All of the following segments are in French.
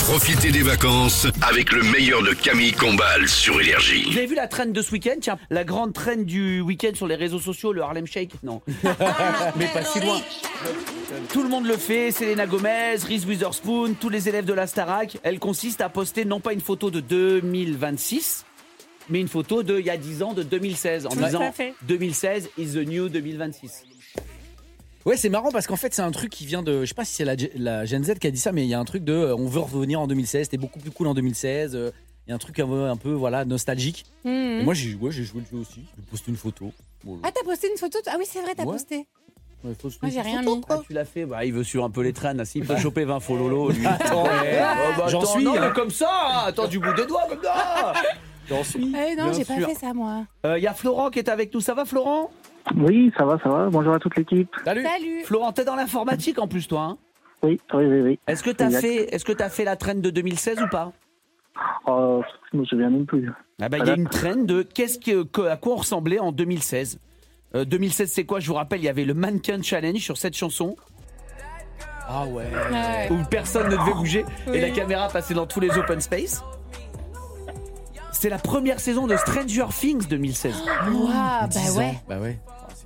Profitez des vacances avec le meilleur de Camille Combal sur Énergie. Vous avez vu la trend de ce week-end? Tiens, la grande trend du week-end sur les réseaux sociaux, le Harlem Shake? Non. Mais pas si loin. Tout le monde le fait, Selena Gomez, Reese Witherspoon, tous les élèves de la Starac. Elle consiste à poster non pas une photo de 2026, mais une photo de il y a 10 ans, de 2016, en disant 2016 is the new 2026. Ouais, c'est marrant parce qu'en fait, c'est un truc qui vient de. Je sais pas si c'est la Gen Z qui a dit ça, mais il y a un truc de. On veut revenir en 2016, c'était beaucoup plus cool en 2016. Il y a un truc un peu voilà, nostalgique. Et moi, j'ai joué le jeu aussi. J'ai posté une photo. Voilà. Ah, t'as posté une photo? Ah oui, c'est vrai, t'as posté. Ouais, Moi, j'ai rien mis. Ah, tu l'as fait? Bah, il veut suivre un peu les traînes. S'il peut choper 20 follow, lui. J'en suis. Non, mais comme ça. Attends, du bout des doigts, comme ça. J'en suis. Non, j'ai pas fait ça, moi. Il y a Florent qui est avec nous. Ça va, Florent? Oui, ça va. Bonjour à toute l'équipe. Salut. Florent, t'es dans l'informatique en plus, toi, hein? Oui. Est-ce que t'as fait la trend de 2016 ou pas? Je me souviens même plus. Ah bah, il y a une trend de à quoi on ressemblait en 2016. 2016, c'est quoi? Je vous rappelle, il y avait le Mannequin Challenge sur cette chanson. Ah ouais. Où personne ne devait bouger et la caméra passait dans tous les open space. C'est la première saison de Stranger Things 2016. Waouh, bah ouais. Bah ouais.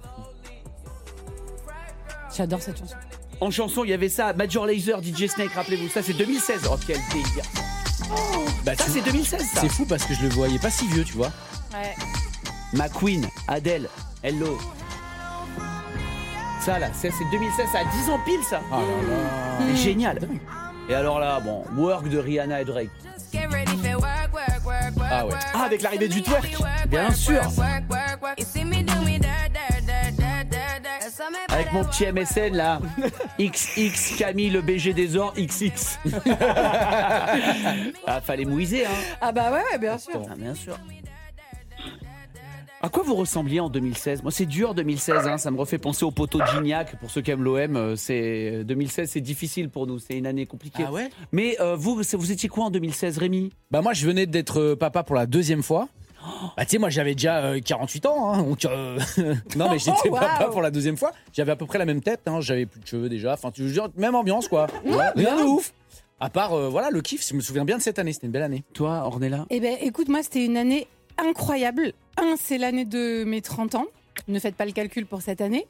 J'adore cette chanson. En chanson, il y avait ça, Major Lazer, DJ Snake, rappelez-vous, ça c'est 2016. Oh, quel délire. Bah, Ça c'est 2016, ça. C'est fou parce que je le voyais pas si vieux, tu vois. Ouais. McQueen, Adele, Hello. Ça là, c'est 2016, ça a 10 ans pile, ça. Ah là là. C'est génial. Et alors là, bon, Work de Rihanna et Drake. Ah ouais. Ah, avec l'arrivée du twerk, bien sûr. Avec mon petit MSN là, XX Camille le BG des Ors XX. Ah, fallait mouiser, hein. Ah bah ouais, bien sûr. Ah, bien sûr. À quoi vous ressembliez en 2016? Moi, c'est dur 2016, hein. Ça me refait penser au poteau de Gignac. Pour ceux qui aiment l'OM, 2016, c'est difficile pour nous. C'est une année compliquée. Ah ouais. Mais vous étiez quoi en 2016, Rémi? Bah moi, je venais d'être papa pour la deuxième fois. Bah tu sais, moi j'avais déjà 48 ans, hein, donc non mais j'étais papa pour la deuxième fois. J'avais à peu près la même tête, hein, j'avais plus de cheveux déjà. Enfin, tu veux dire, même ambiance quoi. Rien de ouf. À part voilà le kiff. Je me souviens bien de cette année. C'était une belle année. Toi, Ornella? Eh ben, écoute, moi c'était une année incroyable. C'est l'année de mes 30 ans. Ne faites pas le calcul pour cette année.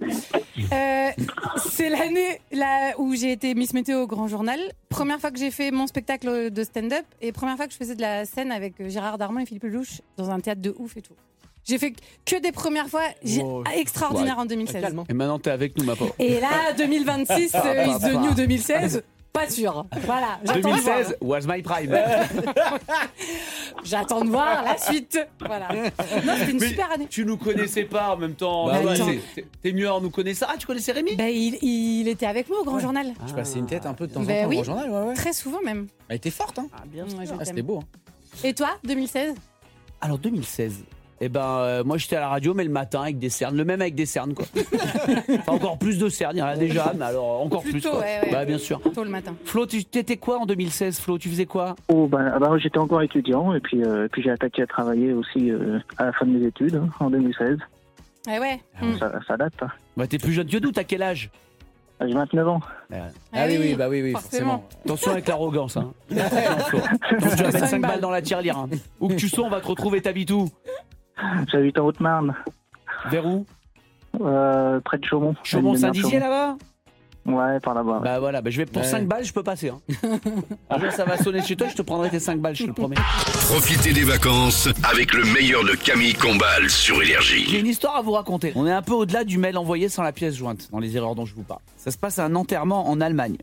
C'est l'année là où j'ai été Miss Météo au Grand Journal. Première fois que j'ai fait mon spectacle de stand-up et première fois que je faisais de la scène avec Gérard Darmon et Philippe Lelouch dans un théâtre de ouf et tout. J'ai fait que des premières fois extraordinaires en 2016. Et maintenant t'es avec nous, ma pauvre. Et là, 2026, is the new 2016. Pas sûr. Voilà. 2016 was my prime. J'attends de voir la suite. Voilà. Non, c'était une super année. Tu nous connaissais pas en même temps. Bah, T'es mieux en nous connaissant. Ah, tu connaissais Rémi? Ben, il était avec moi au Grand Journal. Je passais une tête un peu de temps en Ben temps oui. au journal, ouais. Très souvent même. Elle était forte, hein. Ah, bien Ouais, sûr. je C'était t'aime. beau. Hein. Et toi, 2016? Alors 2016. Moi j'étais à la radio mais le matin avec des cernes, le même avec des cernes quoi. Enfin, encore plus de cernes, il y en a déjà, mais alors encore plus Plutôt, quoi. ouais. Bah bien sûr. Tôt le matin. Flo, t'étais quoi en 2016, Flo? Tu faisais quoi? J'étais encore étudiant et puis j'ai attaqué à travailler aussi à la fin de mes études en 2016. Ah ouais. Ça date. Hein. Bah t'es plus jeune que nous, t'as quel âge? J'ai 29 ans. Ah oui, bah oui, forcément. Attention avec l'arrogance, hein. Attention, Flo. Donc, tu vas mettre 5 balles dans la tirelire. Hein. Où que tu sois, on va te retrouver, t'habites où? J'habite en Haute-Marne. Vers où? Près de Chaumont. Chaumont-Saint-Dizier là-bas? Ouais, par là-bas. Bah voilà, je vais pour 5 balles, je peux passer. Hein. Un jour ça va sonner chez toi, je te prendrai tes 5 balles, je te le promets. Profitez des vacances avec le meilleur de Camille Combal sur J'ai Énergie. une histoire à vous raconter. On est un peu au-delà du mail envoyé sans la pièce jointe, dans les erreurs dont je vous parle. Ça se passe à un enterrement en Allemagne.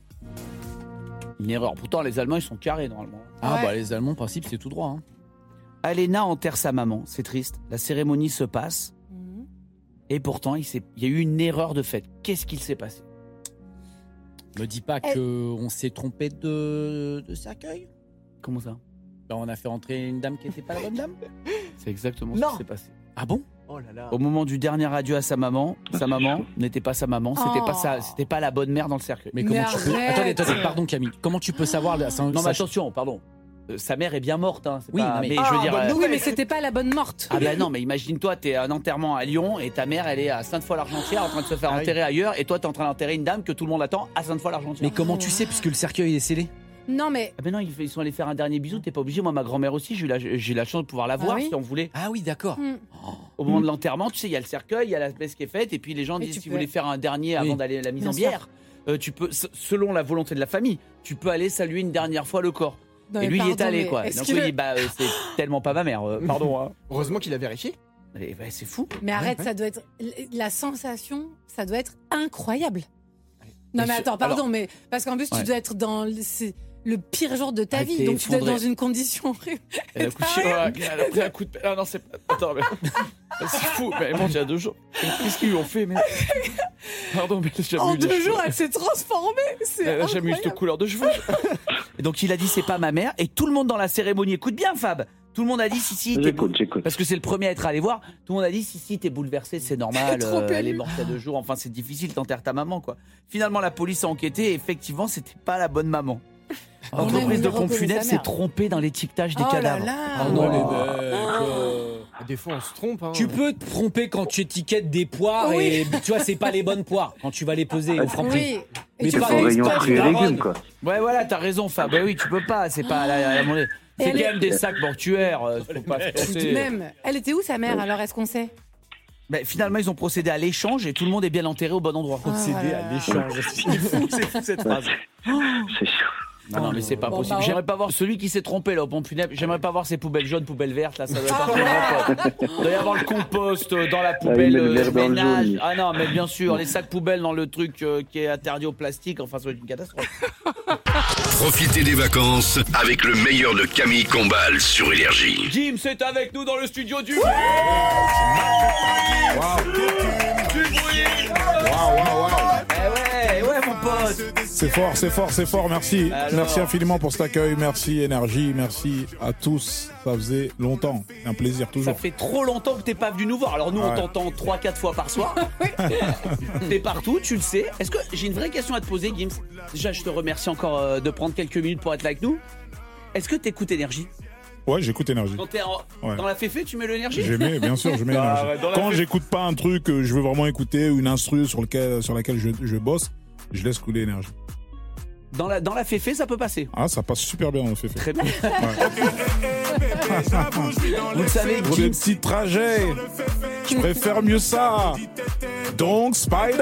Une erreur. Pourtant, les Allemands, ils sont carrés normalement. Ah Ouais. bah les Allemands, en principe, c'est tout droit. Hein. Alena enterre sa maman, c'est triste. La cérémonie se passe. Et pourtant, il y a eu une erreur de fait. Qu'est-ce qu'il s'est passé? Me dis pas qu'on s'est trompé de cercueil. Comment ça? Ben, on a fait entrer une dame qui n'était pas la bonne dame. C'est exactement ce qui s'est passé. Ah bon? Au moment du dernier adieu à sa maman n'était pas sa maman, c'était pas la bonne mère dans le cercueil. Mais comment tu peux... arrête. Attendez, pardon Camille. Comment tu peux savoir... Non mais attention, pardon. Sa mère est bien morte, hein. C'est Oui, pas... non, mais- je veux dire. Oui, mais c'était pas la bonne morte. Ah bah non, mais imagine-toi, t'es à un enterrement à Lyon et ta mère, elle est à Sainte-Foy-l'Argentière en train de se faire enterrer ailleurs et toi, t'es en train d'enterrer une dame que tout le monde attend à Sainte-Foy-l'Argentière. Mais comment tu sais puisque le cercueil est scellé? Non, mais. Ah ben non, ils sont allés faire un dernier bisou, t'es pas obligé. Moi, ma grand-mère aussi, j'ai eu la chance de pouvoir la voir oui si on voulait. Ah oui, d'accord. Au moment de l'enterrement, tu sais, il y a le cercueil, il y a la messe qui est faite, et puis les gens Et disent tu si peux- vous voulez faire un dernier avant d'aller à la mise Bien en sûr. bière, tu peux, selon la volonté de la famille, tu peux aller saluer une dernière fois le corps. Non, et mais lui, il est pardon, allé, mais quoi. est-ce Donc, que- il dit, c'est tellement pas ma mère, pardon. Hein. Heureusement qu'il a vérifié. Et, c'est fou. Mais arrête, ouais. ça doit être. La sensation, ça doit être incroyable. Non, Et mais ce- attends, pardon, alors- mais. Parce qu'en plus, Ouais. tu dois être dans. C'est le pire jour de ta Ah, vie. t'es Donc, tu dois être effondré. dans une condition horrible. Elle a couché, elle a pris un coup de. Ah non, c'est pas. Attends, mais. C'est fou. Mais bon, il y a 2 jours. Qu'est-ce qu'ils lui ont fait, mais. Pardon, mais j'ai jamais En eu des 2 jours, cheveux. elle s'est transformée. C'est Elle a jamais eu cette incroyable. couleur de cheveux. Et donc il a dit c'est pas ma mère. Et tout le monde dans la cérémonie, écoute bien Fab. Tout le monde a dit si t'es J'écoute. parce que c'est le premier à être allé voir. Tout le monde a dit si t'es bouleversé, c'est normal. Trop Elle est émue. morte il y a 2 jours. Enfin c'est difficile, t'enterres ta maman quoi. Finalement la police a enquêté et effectivement c'était pas la bonne maman. L'entreprise même de de pompes reconnaître funèbres sa s'est mère. trompée dans l'étiquetage des Oh là cadavres. là. Ah non, les mecs. Des fois, on se trompe. Hein. Tu peux te tromper quand tu étiquettes des poires Oui. et tu vois, c'est pas les bonnes poires quand tu vas les peser au Franprix. Oui. Mais Et tu pas fais Au rayon exprès, fruits et Daronne. légumes, quoi. Ouais voilà t'as raison Fab. Bah oui tu peux pas. C'est pas à la monnaie. Et C'est elle quand est- même des sacs mortuaires. Faut pas se penser. Même. Elle était où sa mère alors, est-ce qu'on sait? Ben, finalement, ils ont procédé à l'échange et tout le monde est bien enterré au bon endroit. Procéder à l'échange. C'est fou cette phrase. C'est sûr. Non, mais c'est pas Bon, possible. bah, J'aimerais pas voir celui qui s'est trompé là au pompe funèbre. J'aimerais pas voir ses poubelles jaunes, poubelles vertes. Là, ça doit être un peu grand, quoi. Il doit y avoir le compost dans la poubelle il met le vert dans le ménage. jaune. Ah non, mais bien sûr, les sacs poubelles dans le truc qui est interdit au plastique. Enfin, ça va être une catastrophe. Profitez des vacances avec le meilleur de Camille Combal sur Énergie. Jim, c'est avec nous dans le studio du. Eh ouais, mon pote. C'est fort, merci. Alors. Merci infiniment pour cet accueil, merci Énergie, merci à tous. Ça faisait longtemps, un plaisir Ça toujours. fait trop longtemps que t'es pas venu nous voir. Alors nous, on Ouais. t'entend 3-4 fois par soir. T'es partout, tu le sais. Est-ce que j'ai une vraie question à te poser, Gims? Déjà, je te remercie encore de prendre quelques minutes pour être là avec nous. Est-ce que t'écoutes Énergie? Ouais, j'écoute Énergie. Quand t'es Ouais. dans la féfé, tu mets l'énergie? J'aimais, bien sûr, je mets Ah, Énergie. ouais, dans la Quand fête. j'écoute pas un truc que je veux vraiment écouter ou une instru sur laquelle je bosse, je laisse couler Énergie. Dans la féfé, ça peut passer. Ah, ça passe super bien, on fait. Très bien. Vous le savez, Pour des Gims, petits trajets, je préfère mieux ça. Donc, Spider.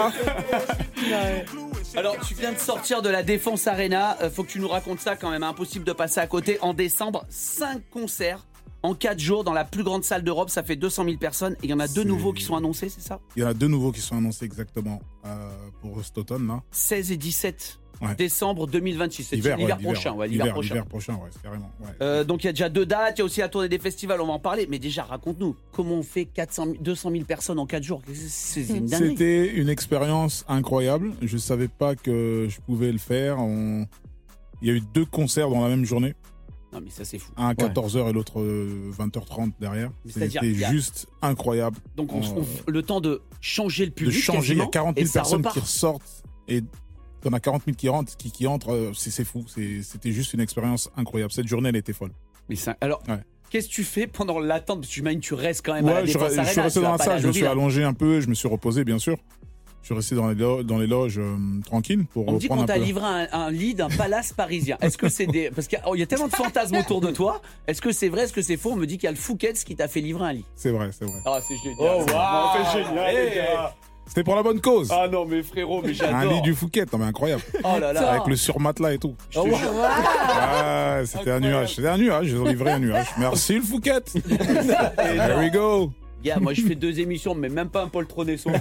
alors tu viens de sortir de la Défense Arena. Faut que tu nous racontes ça quand même. Impossible de passer à côté. En décembre, 5 concerts en 4 jours dans la plus grande salle d'Europe. Ça fait 200 000 personnes. Et il y en a 2 C'est- nouveaux qui sont annoncés, c'est ça? Il y en a 2 nouveaux qui sont annoncés exactement pour cet automne là. 16 et 17 Ouais. décembre 2026. C'est L'hiver prochain. Ouais, l'hiver l'hiver prochain. prochain, ouais, carrément. Ouais. Donc il y a déjà 2 dates, il y a aussi la tournée des festivals, on va en parler. Mais déjà, raconte-nous, comment on fait 200 000 personnes en 4 jours? C'est une dinguerie. C'était une expérience incroyable. Je savais pas que je pouvais le faire. Il y a eu 2 concerts dans la même journée. Non mais ça c'est fou. Un à 14h et l'autre 20h30 derrière. Mais c'est-à-dire, C'était il y a- juste incroyable. Donc le temps de changer le De public, changer, il y a quasiment, 40 et 000 ça personnes repart. qui ressortent et t'en as 40 000 qui entrent. C'est fou. C'était juste une expérience incroyable. Cette journée, elle était folle. Mais alors, Ouais. qu'est-ce que tu fais pendant l'attente? Parce que j'imagine que tu restes quand même à la Ouais, je Défense suis Arena, resté tu dans vas la pas salle, aller à je me suis Deauville. allongé un peu, je me suis reposé, bien sûr. Je suis resté dans les loges tranquilles pour On me dit qu'on reprendre t'a un peu. livré un lit d'un palace parisien. Est-ce que c'est des... Parce qu'il y a tellement de fantasmes autour de toi. Est-ce que c'est vrai, est-ce que c'est faux? On me dit qu'il y a le Fouquet's qui t'a fait livrer un lit. C'est vrai. Ah, c'est génial. Oh, ça. waouh. C'est génial, les gars. C'était pour la bonne cause. Ah non, mais frérot, mais Un j'adore. lit du Fouquet, non mais incroyable. Oh là là. Avec le surmatelas et tout. Je te Oh, jure. wow. Ah, c'était un nuage. C'était un nuage, ils ont livré un nuage. Merci le Fouquet. There we go. Gars, moi je fais 2 émissions, mais même pas un poltronné son.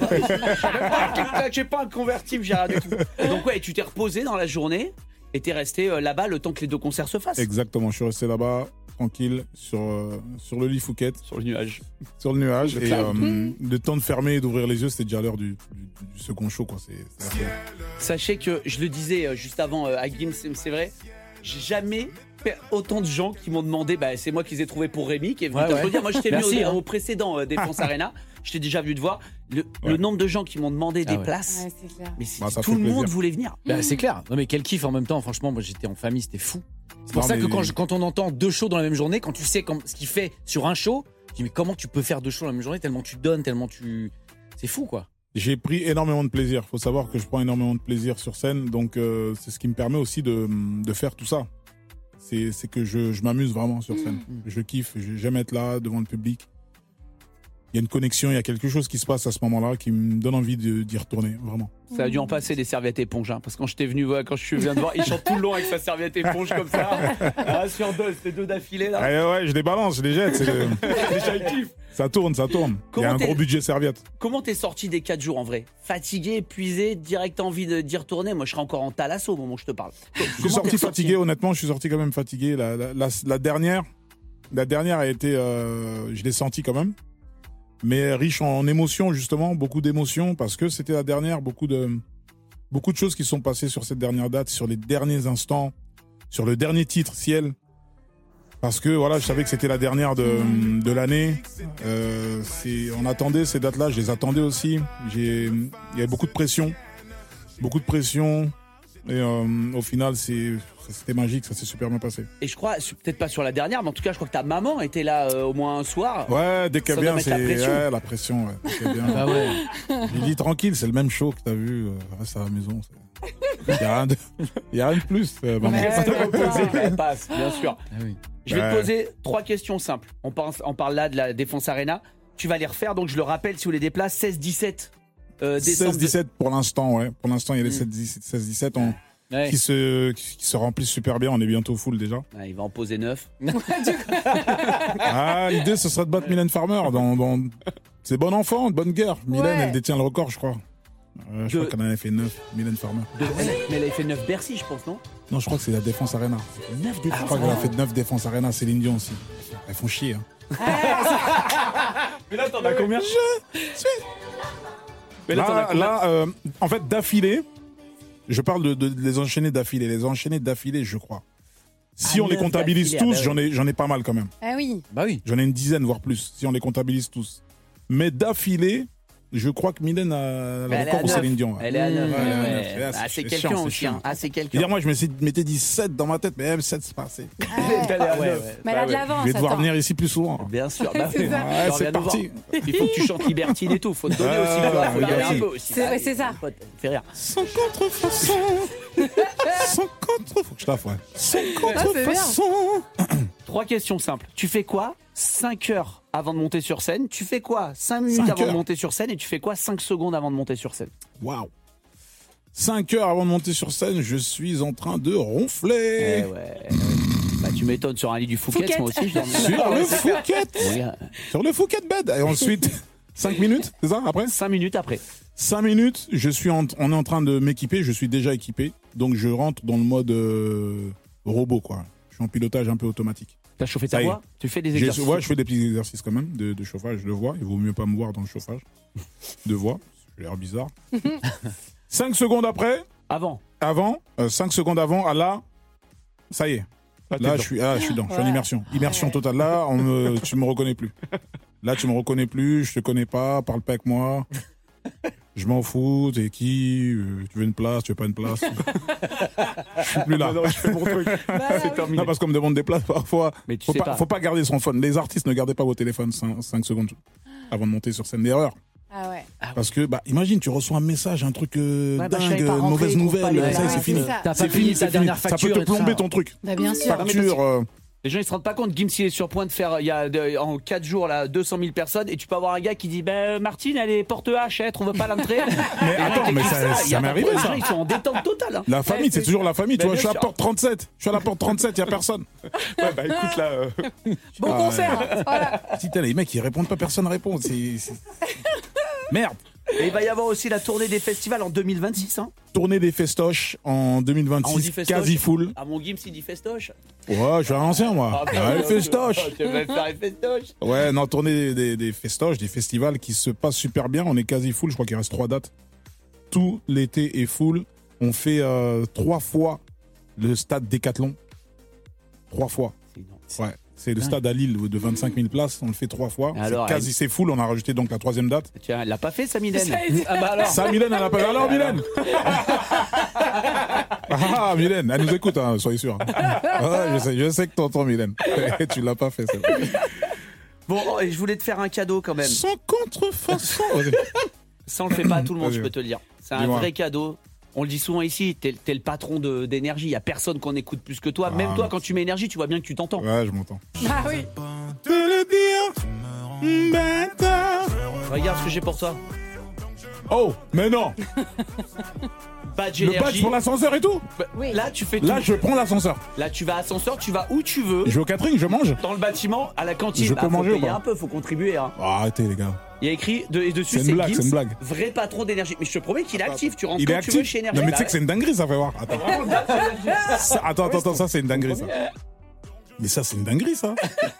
J'ai pas un convertible, j'ai rien du tout. Donc ouais, tu t'es reposé dans la journée et t'es resté là-bas le temps que les 2 concerts se fassent. Exactement, je suis resté là-bas, tranquille, sur le lit Fouquet, Sur le nuage. sur le nuage. Le Et cloud. le temps de fermer et d'ouvrir les yeux, c'était déjà l'heure du second show. Quoi. C'est assez- Sachez que, je le disais juste avant à Gims, c'est vrai, j'ai jamais fait autant de gens qui m'ont demandé, c'est moi qui les ai trouvés pour Rémi, qui est venu Ouais, t'applaudir. Moi, j'étais venu Merci, au précédent Défense Arena. Je t'ai déjà vu te voir. Le Ouais. nombre de gens qui m'ont demandé des ouais. places, Ouais, c'est clair. mais Bah, ça tout fait le monde plaisir. voulait venir. Bah, c'est clair. Non mais quel kiff en même temps. Franchement, moi j'étais en famille, c'était fou. C'est pour Non, ça que mais- quand on entend 2 shows dans la même journée, quand tu sais ce qu'il fait sur un show, tu dis mais comment tu peux faire 2 shows dans la même journée tellement tu donnes, tellement tu... C'est fou quoi. J'ai pris énormément de plaisir. Faut savoir que je prends énormément de plaisir sur scène, donc c'est ce qui me permet aussi de faire tout ça. C'est que je m'amuse vraiment sur scène. Je kiffe, j'aime être là devant le public. Il y a une connexion, il y a quelque chose qui se passe à ce moment-là qui me donne envie d'y retourner, vraiment. Ça a dû en passer des serviettes éponges, hein, parce que quand je viens de voir, il chante tout le long avec sa serviette éponge comme ça. Ah, sur deux, c'était 2 d'affilée là. Ouais, je les balance, je les jette. Déjà, il kiffe. Ça tourne. Il y a un gros budget serviette. Comment t'es sorti des 4 jours en vrai? Fatigué, épuisé, direct envie d'y retourner? Moi, je serais encore en thalasso au moment où je te parle. Je suis sorti fatigué, honnêtement, je suis sorti quand même fatigué. La dernière a été, je l'ai senti quand même. Mais riche en émotions, justement, beaucoup d'émotions, parce que c'était la dernière, beaucoup de choses qui sont passées sur cette dernière date, sur les derniers instants, sur le dernier titre, Ciel. Parce que voilà, je savais que c'était la dernière de l'année. On attendait ces dates-là, je les attendais aussi. Il y avait beaucoup de pression. Et au final, c'était magique, ça s'est super bien passé. Et je crois, peut-être pas sur la dernière, mais en tout cas, je crois que ta maman était là au moins un soir. Ouais, dès qu'elle vient, c'est la pression. Ouais, dès qu'elle vient. Ah ouais. J'ai dit tranquille, c'est le même show que t'as vu. Reste à la maison. Il y a rien de plus. Maman. Elle passe, bien sûr. Ah oui. Je vais te poser 3 questions simples. On parle là de la Défense Arena. Tu vas les refaire, donc je le rappelle, si vous les déplace, 16-17. 16-17 pour l'instant, ouais. Pour l'instant, il y a les 16-17 qui se remplissent super bien. On est bientôt full déjà. Ouais, il va en poser 9. L'idée, ce serait de battre Mylène Farmer. C'est bon enfant, bonne guerre. Mylène, elle détient le record, je crois. Je crois qu'elle en a fait 9, Mylène Farmer. Mais elle a fait 9 Bercy, je pense, non? Non, je crois que c'est la Défense Arena. 9 Je Défense crois qu'elle a fait 9 Défense Arena, Céline Dion aussi. Elles font chier. Hein. Mais là, t'en as combien? Mais là, en fait, d'affilée, je parle de les enchaîner d'affilée. Les enchaîner d'affilée, je crois. Si on les comptabilise tous, j'en ai pas mal quand même. Ah oui. Bah oui. J'en ai une dizaine, voire plus, si on les comptabilise tous. Mais d'affilée, je crois que Mylène a le record pour Céline Dion. Elle est à 9. Ouais. C'est quelqu'un aussi. C'est quelqu'un. Dire, moi, je m'étais dit 7 dans ma tête, mais 7, c'est pas assez. Mais elle a de l'avance. Je vais devoir venir ici plus souvent. Bien sûr. C'est ça. Ouais, c'est parti. Il faut que tu chantes Libertine et tout. Faut te donner aussi. Faut y aller un peu aussi. C'est ça. Fais rire. 50 façons. 50. Faut que je taffe, ouais. 50 façons. 3 questions simples. Tu fais quoi 5 heures avant de monter sur scène? Tu fais quoi 5 minutes avant de monter sur scène? Et tu fais quoi 5 secondes avant de monter sur scène? Waouh. 5 heures avant de monter sur scène, je suis en train de ronfler. Bah, tu m'étonnes sur un lit du Fouquet, moi aussi. Sur le Fouquet. Sur le Fouquet bed. Et ensuite, 5 minutes, c'est ça après? 5 minutes après. 5 minutes, on est en train de m'équiper, je suis déjà équipé. Donc je rentre dans le mode robot, quoi. Je suis en pilotage un peu automatique. T'as chauffé ta voix? Tu fais des exercices? Ouais, je fais des petits exercices quand même de chauffage de voix. Il vaut mieux pas me voir dans le chauffage de voix. J'ai l'air bizarre. 5 secondes après. Avant, 5 secondes avant, ça y est. Là, je suis dedans. Je suis en immersion. Immersion totale. Là, tu me reconnais plus. Là, tu me reconnais plus. Je te connais pas. Parle pas avec moi. Je m'en fous. T'es qui? Tu veux une place? Tu veux pas une place? Je suis plus là. Non, je fais mon truc. C'est terminé. Non, parce qu'on me demande des places parfois. Mais tu faut pas garder son phone. Les artistes, ne gardez pas vos téléphones 5 secondes avant de monter sur scène. D'erreur. Ah ouais. Parce que, imagine, tu reçois un message, un truc dingue, une mauvaise nouvelle. Ça, c'est fini. T'as pas fini ta dernière Ça facture. peut te plomber ton truc. Bah bien sûr. Facture. Les gens ils se rendent pas compte. Gims il est sur point de faire en 4 jours là 200 000 personnes et tu peux avoir un gars qui dit Martine elle est porte H, elle trouve pas l'entrée. Mais attends, mais ça m'est arrivé Les ça. gens ils sont en détente totale. Hein. La famille, c'est toujours la famille. Tu vois, je suis à la sûr. porte 37. Je suis à la porte 37, il y a personne. Ouais, bah écoute là. Bon concert. Voilà. Putain, les mecs, ils répondent pas, personne répond. Merde. Et il va y avoir aussi la tournée des festivals en 2026. Hein. Tournée des festoches en On dit 2026, festoche. quasi full. Ah mon Gims il dit festoche. Ouais, je suis un ancien, moi. Les festoches. Tu vas faire les festoches. Ouais, non, tournée des festoches, des festivals qui se passent super bien. On est quasi full, je crois qu'il reste 3 dates. Tout l'été est full. On fait 3 fois le stade Décathlon. 3 fois. Ouais. C'est le stade à Lille de 25 000 places. On le fait 3 fois. Alors, C'est full. On a rajouté donc la 3e date. Tiens, elle l'a pas fait ça Mylène. Ah bah alors. Ça, Mylène, elle a pas. Alors, Mylène. Mylène, elle nous écoute, hein, soyez sûr. Je sais que t'entends, Mylène. Tu l'as pas fait, c'est vrai. Bon, et je voulais te faire un cadeau quand même. 100 contrefaçons. Ça, on le fait pas à tout le monde, Vas-y. je peux te le dire. C'est un Dis-moi. vrai cadeau. On le dit souvent ici, t'es le patron d'énergie. Il y a personne qu'on écoute plus que toi. Même toi, quand tu mets énergie, tu vois bien que tu t'entends. Ouais, je m'entends. Ah oui. Te le dire maintenant. Regarde ce que j'ai pour toi. Oh, mais non. Badge Le badge énergie. pour l'ascenseur et tout. Là, tu fais tout. Là, je prends l'ascenseur. Là, tu vas à ascenseur, tu vas où tu veux. Je vais au catering, je mange. Dans le bâtiment, à la cantine. Je peux faut manger ou payer pas un peu, faut contribuer. Hein. Oh, arrêtez, les gars. Il y a écrit et dessus, C'est c'est une blague, Gims, c'est une blague. vrai patron d'énergie. Mais je te promets qu'il est actif. Tu rentres Il quand est tu veux actif. chez Énergie. Non, mais Bah tu sais que c'est une dinguerie, ça fait voir. Attends, ça, c'est une dinguerie, ça. Mais ça, c'est une dinguerie, ça.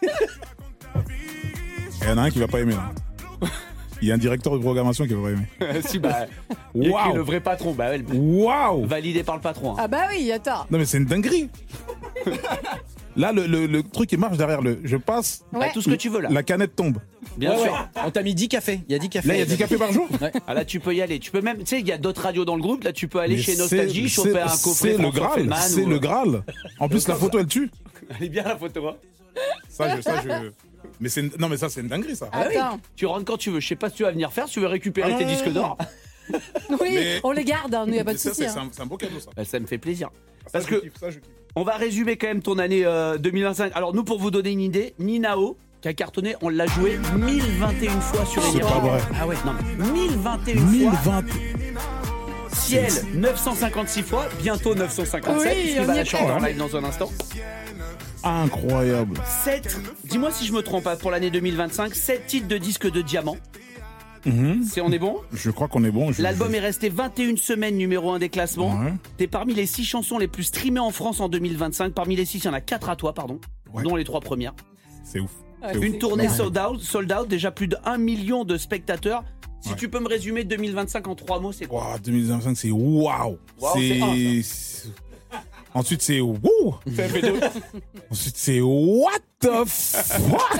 Il y en a un qui va pas aimer, là. Il y a un directeur de programmation qui va pas aimer. ouais. Si, bah, il y a écrit Waouh. le vrai patron. Bah ouais, Waouh. validé par le patron. Hein. Ah bah oui, attends. Non, mais c'est une dinguerie. Là, le truc, il marche derrière le. Je passe, Bah, Ouais. tout ce que tu veux là. la canette tombe. Bien sûr. On t'a mis 10 cafés. Il y a 10 cafés. Là, il y a 10 cafés par jour. Ah, là, tu peux y aller. Tu peux même. Tu sais, il y a d'autres radios dans le groupe. Là, tu peux aller Mais chez Nostalgie, choper un coffret. C'est le François Graal. Feldman C'est ou- le Graal. En plus, la photo, elle tue. Elle est bien la photo. Hein. Ça, je. Mais c'est non, mais ça, c'est une dinguerie, ça. Ah oui. Attends. Tu rentres quand tu veux. Je sais pas si tu vas venir faire. Si tu veux récupérer tes disques d'or. Oui, Mais- on les garde, hein, nous, y a pas de Ça, souci. c'est hein. un beau cadeau, ça. Bah, ça me fait plaisir. Ça, Parce je que- kiffe, ça, je kiffe. On va résumer quand même ton année 2025. Alors nous, pour vous donner une idée, Ninao, qui a cartonné, on l'a joué 1021 fois sur C'est Énergie. pas vrai. Ah ouais, non, mais 1021 fois. 1020. Ciel, 956 fois. Bientôt 957. Oui, puisqu'il on va y la est chanter en prêt. live dans un instant. Incroyable. 7, dis-moi si je me trompe pas, pour l'année 2025, 7 titres de disques de diamant. Mhm. On est bon. Je crois qu'on est bon. L'album est resté 21 semaines numéro 1 des classements. Ouais. T'es parmi les 6 chansons les plus streamées en France en 2025. Parmi les 6, il y en a 4 à toi, pardon. Ouais. Dont les 3 premières. C'est ouf. Ouais, C'est ouf. Une tournée Ouais. sold out, déjà plus de 1 million de spectateurs. Si Ouais. tu peux me résumer 2025 en 3 mots, c'est quoi? Wow, 2025, c'est waouh. Waouh, c'est un, C'est. Ensuite, c'est wouh. Ensuite, c'est what the fuck.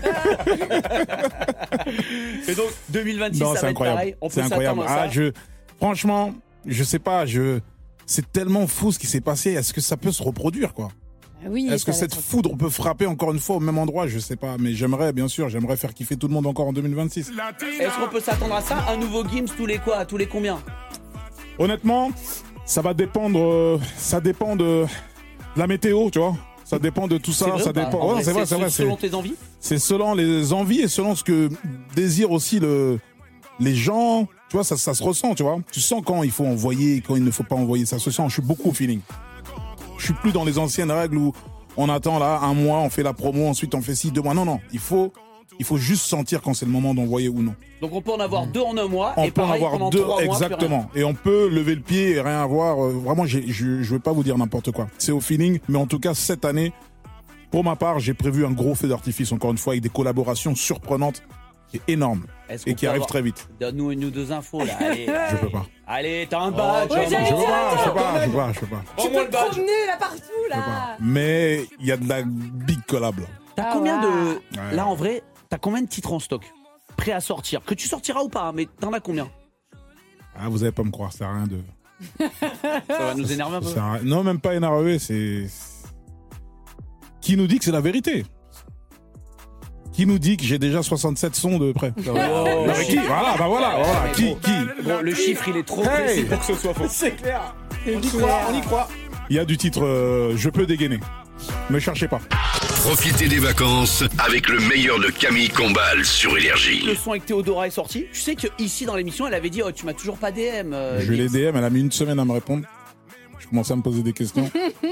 Et donc 2026, Non, ça c'est va être incroyable. pareil. On C'est peut incroyable. s'attendre à ça. Franchement, je sais pas. C'est tellement fou ce qui s'est passé. Est-ce que ça peut se reproduire, quoi? Ah oui, Est-ce que ça va cette être- foudre peut frapper encore une fois au même endroit? Je sais pas, mais j'aimerais, bien sûr, faire kiffer tout le monde encore en 2026. Est-ce qu'on peut s'attendre à ça? Un nouveau Gims tous les quoi? Tous les combien? Honnêtement, ça va dépendre. Ça dépend de la météo, tu vois. Ça dépend de tout C'est ça. vrai Ça ou pas? dépend. En Ouais, c'est vrai, c'est vrai. Selon tes envies? C'est selon les envies et selon ce que désirent aussi les gens. Tu vois, ça se ressent, tu vois. Tu sens quand il faut envoyer, quand il ne faut pas envoyer. Ça se sent. Je suis beaucoup au feeling. Je suis plus dans les anciennes règles où on attend là un mois, on fait la promo, ensuite on fait 2 mois. Non, non. Il faut juste sentir quand c'est le moment d'envoyer ou non. Donc on peut en avoir 2 en un mois. On et peut en pareil, avoir pendant 2, 3 mois, plus rien. exactement. Et on peut lever le pied et rien avoir. Vraiment, je veux pas vous dire n'importe quoi. C'est au feeling. Mais en tout cas, cette année, pour ma part, j'ai prévu un gros feu d'artifice, encore une fois, avec des collaborations surprenantes et énormes. Est-ce Et qu'on qui peut arrivent avoir- très vite. Donne-nous une ou 2 infos là. Allez, Je peux pas. allez, t'as un badge. ouais, hein, j'allais Je bon. peux dire, pas, je peux pas, attends, je peux pas, je peux pas. Tu Rends-moi peux le te badge. promener là partout Je peux pas. là. Mais il y a de la big collab là. T'as Ah combien de. ouais. Là en vrai, t'as combien de titres en stock? Prêts à sortir? Que tu sortiras ou pas, hein, mais t'en as combien? Ah, vous allez pas me croire, ça sert à rien de. Ça va nous énerver un peu. Ça sert à rien- Non, même pas énervé, c'est. Qui nous dit que c'est la vérité? Qui nous dit que j'ai déjà 67 sons de près? Oh, Non, mais qui? Voilà, bah voilà. mais Qui? bon. Qui? Bon, le chiffre il est trop Hey. précis pour que ce soit faux. C'est clair. On On y croit. Il y a du titre Je peux dégainer. Me cherchez pas. Profitez des vacances avec le meilleur de Camille Combal sur Énergie. Le son avec Théodora est sorti. Tu sais qu'ici dans l'émission, elle avait dit oh, tu m'as toujours pas DM. Je l'ai DM, elle a mis 1 semaine à me répondre. Je commençais à me poser des questions.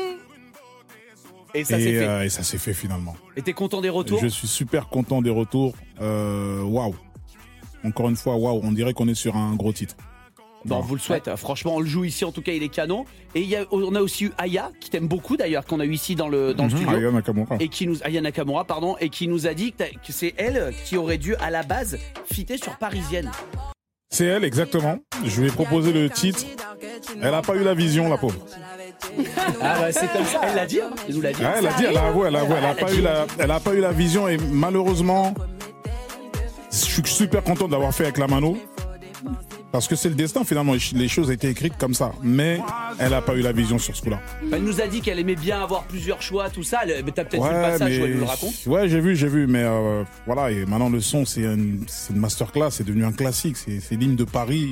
Et ça s'est fait. Et ça s'est fait finalement. Et t'es content des retours? Je suis super content des retours. Waouh. Encore une fois, waouh. On dirait qu'on est sur un gros titre. Bon, on vous le souhaite. Franchement, on le joue ici. En tout cas, il est canon. Et on a aussi eu Aya, qui t'aime beaucoup d'ailleurs, qu'on a eu ici dans le studio. Aya Nakamura. Et qui nous, Aya Nakamura, pardon, et qui nous a dit que c'est elle qui aurait dû à la base fitter sur Parisienne. C'est elle, exactement. Je lui ai proposé le titre. Elle a pas eu la vision, la pauvre. Ah bah c'est comme ça. Elle l'a dit, hein. Elle nous l'a dit. Ah, elle a dit, elle a avoué, elle a avoué. Elle a pas eu la vision et malheureusement, je suis super content d'avoir fait avec la mano. Parce que c'est le destin, finalement. Les choses étaient écrites comme ça. Mais elle n'a pas eu la vision sur ce coup-là. Elle nous a dit qu'elle aimait bien avoir plusieurs choix, tout ça. Mais t'as peut-être vu le passage où elle nous le raconte. Ouais, j'ai vu. Mais voilà, et maintenant, le son, c'est une masterclass. C'est devenu un classique. C'est l'hymne de Paris.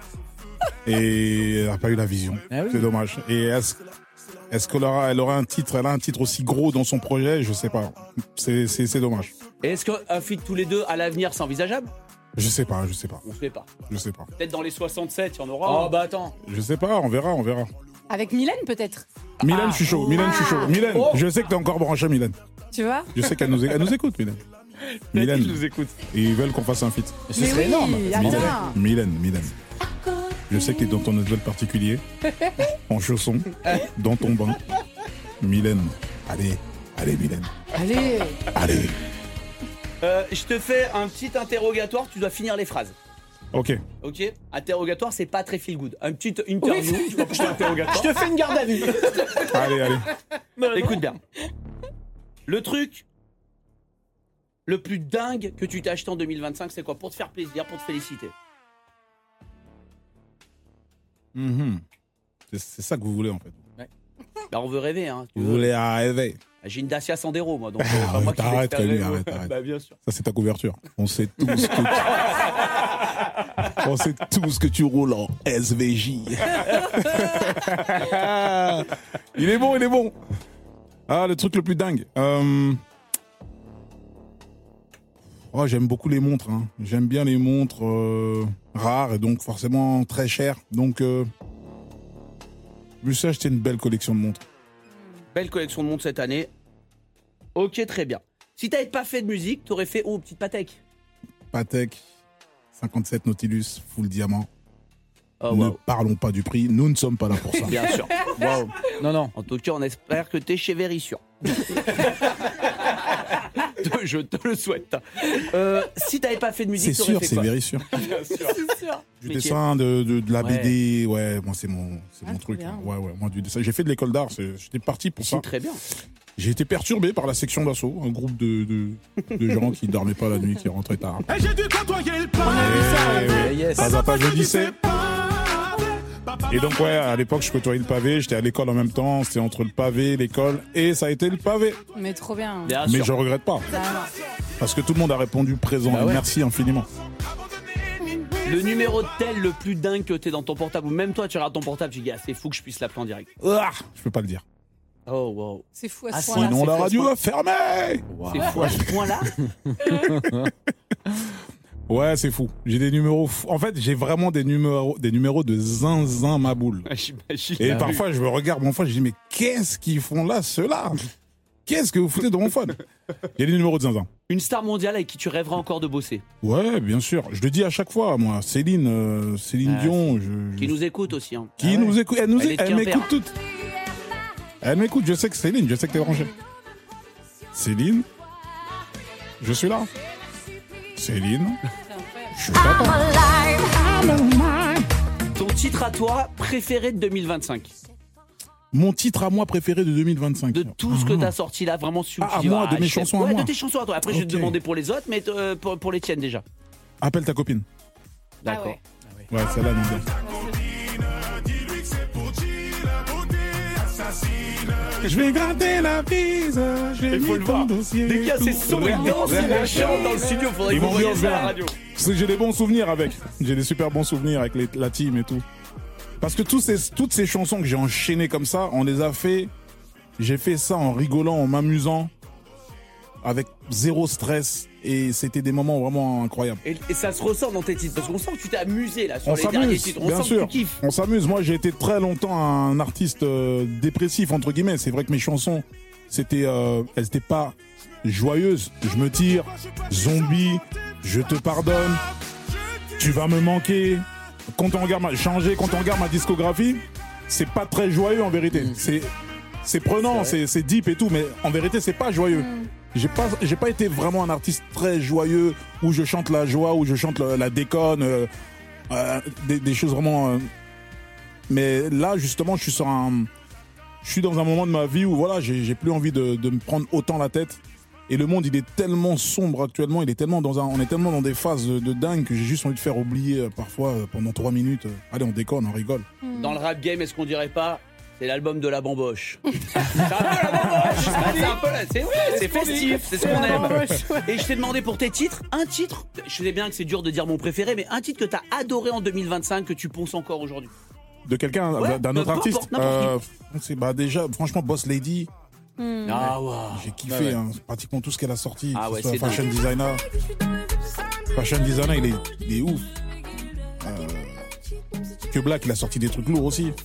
Et elle n'a pas eu la vision. Ah oui. C'est dommage. Et est-ce qu'elle aura un titre, elle a un titre aussi gros dans son projet? Je sais pas. C'est dommage. Et est-ce qu'un feat tous les deux à l'avenir, c'est envisageable? Je sais pas. On sait pas. Je sais pas. Peut-être dans les 67, il y en aura. Oh bah attends. Je sais pas, on verra. Avec Mylène, peut-être. Mylène, je suis chaud. Mylène, je sais que t'es encore branché, Mylène. Tu vois? Je sais qu'elle nous écoute, Mylène. Mylène nous écoute. Et ils veulent qu'on fasse un feat. Ce serait énorme. Mylène. Je sais que t'es dans ton hôtel particulier, en chaussons, dans ton bain. Mylène. Allez, Mylène. Allez. Je te fais un petit interrogatoire, tu dois finir les phrases. Ok. Interrogatoire, c'est pas très feel good. Un petit interview, tu vas poser interrogatoire. Je te fais une garde à vue. Allez. Écoute bien. Le truc le plus dingue que tu t'as acheté en 2025, c'est quoi? Pour te faire plaisir, pour te féliciter. C'est ça que vous voulez, en fait. Ouais. Bah, on veut rêver, hein. Vous voulez rêver. J'ai une Dacia Sandero, moi. Donc, arrête, Camille, arrête. Bah, bien sûr. Ça, c'est ta couverture. On sait tous que tu roules en SVJ. Il est bon. Ah, le truc le plus dingue. J'aime beaucoup les montres. Hein. J'aime bien les montres rares et donc forcément très chères. Donc, je me suis acheté une belle collection de montres. Belle collection de montres cette année. Ok, très bien. Si t'avais pas fait de musique, t'aurais fait petite Patek. Patek, 57 Nautilus, full diamant. Oh, ne parlons pas du prix, nous ne sommes pas là pour ça. Bien sûr. Wow. Non. En tout cas, on espère que t'es chez Verisure. Je te le souhaite. Si t'avais pas fait de musique, c'est sûr, c'est Verisure. Bien sûr. C'est sûr. Du dessin, de la BD, moi c'est mon truc. Bien. Ouais, moi du dessin. J'ai fait de l'école d'art, j'étais parti pour ça. Très bien. J'ai été perturbé par la section d'assaut, un groupe de gens qui dormaient pas la nuit, qui rentraient tard. Et j'ai dû côtoyer le Yes. Pas à pas, je disais. Et donc à l'époque je côtoyais le pavé, j'étais à l'école en même temps, c'était entre le pavé, l'école, et ça a été le pavé. Mais trop bien. Bien Mais sûr. je regrette pas, parce que tout le monde a répondu présent, Bah ouais. et merci infiniment. Le numéro de tel le plus dingue que t'es dans ton portable, ou même toi tu regardes ton portable, tu dis c'est fou que je puisse l'appeler en direct. Je peux pas le dire. Oh wow. C'est fou à Ah, ce point-là. Sinon c'est la fou, radio c'est va fermer. C'est fou à ce point-là. Ouais, c'est fou. J'ai des numéros fous. En fait, j'ai vraiment des numéros de zinzin ma boule. J'imagine. Et parfois, je me regarde mon phone, je dis, mais qu'est-ce qu'ils font là, ceux-là? Qu'est-ce que vous foutez dans mon phone? Il y a des numéros de zinzin. Une star mondiale avec qui tu rêverais encore de bosser. Ouais, bien sûr. Je le dis à chaque fois, moi. Céline Dion. Qui nous écoute aussi. Hein. Qui nous écoute. Elle Elle est de m'écoute Quimper. toutes. Elle m'écoute. Je sais que Céline, je sais que t'es branché. Céline, je suis là. Céline, je suis papa. Ton titre à toi préféré de 2025? Mon titre à moi préféré de 2025. De tout ce que t'as sorti là, vraiment celui Ah, à moi, de mes chansons à ouais, moi. de tes chansons à toi. Après, je vais te Ok. demander pour les autres, mais pour les tiennes déjà. Appelle ta copine. D'accord. Ouais, celle-là, elle me dit. Je vais garder la bise, je vais Il faut le voir. Dès qu'il y a ces sons, ils dansent, ils chantent dans le studio, faudrait Ils que vous vont voyiez bien ça à la faire. radio. Parce que j'ai des bons souvenirs avec. J'ai des super bons souvenirs avec la team et tout. Parce que toutes ces chansons que j'ai enchaînées comme ça, on les a fait. J'ai fait ça en rigolant, en m'amusant, avec zéro stress. Et c'était des moments vraiment incroyables. Et ça se ressort dans tes titres, parce qu'on sent que tu t'es amusé là sur On les derniers s'amuse, titres. On bien sent sûr. que tu kiffes. On s'amuse. Moi, j'ai été très longtemps un artiste dépressif, entre guillemets. C'est vrai que mes chansons, elles étaient pas joyeuses. Je me tire, zombie, je te pardonne, tu vas me manquer. Quand on regarde ma discographie, c'est pas très joyeux en vérité. C'est prenant, c'est deep et tout, mais en vérité, c'est pas joyeux. J'ai pas été vraiment un artiste très joyeux où je chante la joie, où je chante la déconne, des choses vraiment. Mais là, justement, je suis dans un moment de ma vie où voilà, j'ai plus envie de me prendre autant la tête Et le monde, il est tellement sombre actuellement, on est tellement dans des phases de dingue que j'ai juste envie de faire oublier parfois pendant 3 minutes. Allez, on déconne, on rigole. Dans le rap game, est-ce qu'on dirait pas c'est l'album de la bamboche? C'est un peu la bamboche. C'est vrai, c'est festif, c'est ce qu'on aime. Et je t'ai demandé pour tes titres, un titre, je sais bien que c'est dur de dire mon préféré, mais un titre que t'as adoré en 2025 que tu ponces encore aujourd'hui. De quelqu'un, d'un autre artiste déjà, franchement, Boss Lady. Ah ouais. J'ai kiffé pratiquement tout ce qu'elle a sorti. Ah ouais, c'est Fashion Designer. Fashion Designer, il est ouf. Que Black, il a sorti des trucs lourds aussi.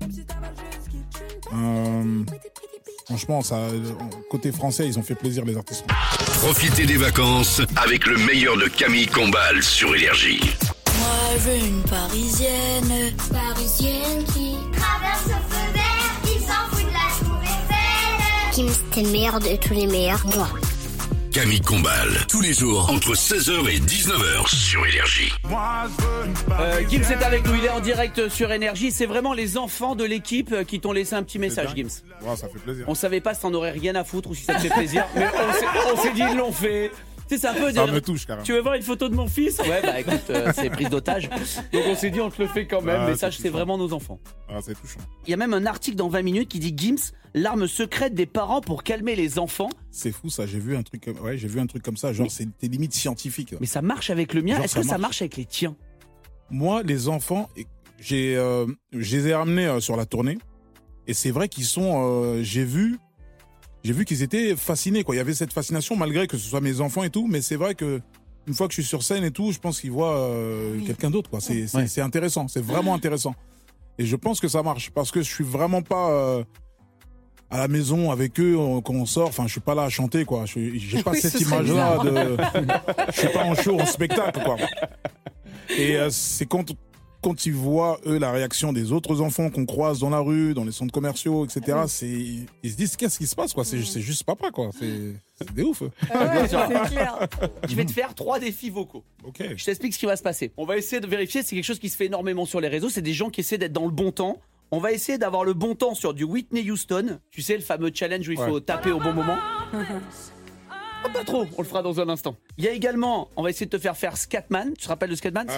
Franchement, côté français, ils ont fait plaisir les artistes. Profitez des vacances avec le meilleur de Camille Combal sur Énergie. Moi, je veux une Parisienne. Parisienne qui traverse le feu vert, qui s'en fout de la Tour Eiffel. Kim, c'était le meilleur de tous les meilleurs. Moi. Camille Combal, tous les jours, entre 16h et 19h sur Énergie. Gims est avec nous, il est en direct sur Énergie. C'est vraiment les enfants de l'équipe qui t'ont laissé un petit message, Gims. Ouais, ça fait plaisir. On savait pas si t'en aurais rien à foutre ou si ça te fait plaisir, mais on s'est dit, ils l'ont fait. Tu sais, c'est un peu ça me touche carrément. Tu veux voir une photo de mon fils? Ouais, bah écoute, c'est prise d'otage. Donc on s'est dit, on te le fait quand même. Mais sache, c'est vraiment nos enfants. Ah, c'est touchant. Il y a même un article dans 20 minutes qui dit Gims, l'arme secrète des parents pour calmer les enfants. C'est fou ça, j'ai vu un truc comme ça, genre c'était limite scientifique. Mais ça marche avec le mien, genre, est-ce que ça marche avec les tiens? Moi, les enfants, je les ai ramenés sur la tournée. Et c'est vrai qu'ils sont, j'ai vu qu'ils étaient fascinés, quoi. Il y avait cette fascination, malgré que ce soit mes enfants et tout, mais c'est vrai que une fois que je suis sur scène et tout, je pense qu'ils voient quelqu'un d'autre, quoi. C'est intéressant, c'est vraiment intéressant. Et je pense que ça marche, parce que je suis vraiment pas à la maison avec eux quand on sort. Enfin, je suis pas là à chanter, quoi. J'ai pas cette image-là de. Je suis pas en show, en spectacle, quoi. Et c'est quand ils voient, eux, la réaction des autres enfants qu'on croise dans la rue, dans les centres commerciaux, etc., ils se disent qu'est-ce qui se passe, quoi. C'est juste papa, quoi. C'est des ouf. Ouais, c'est clair. Je vais te faire 3 défis vocaux. Ok. Je t'explique ce qui va se passer. On va essayer de vérifier, c'est quelque chose qui se fait énormément sur les réseaux, c'est des gens qui essaient d'être dans le bon temps. On va essayer d'avoir le bon temps sur du Whitney Houston. Tu sais, le fameux challenge où il faut taper au bon moment. Oh, pas trop, on le fera dans un instant. Il y a également, on va essayer de te faire Scatman. Tu te rappelles de Scatman?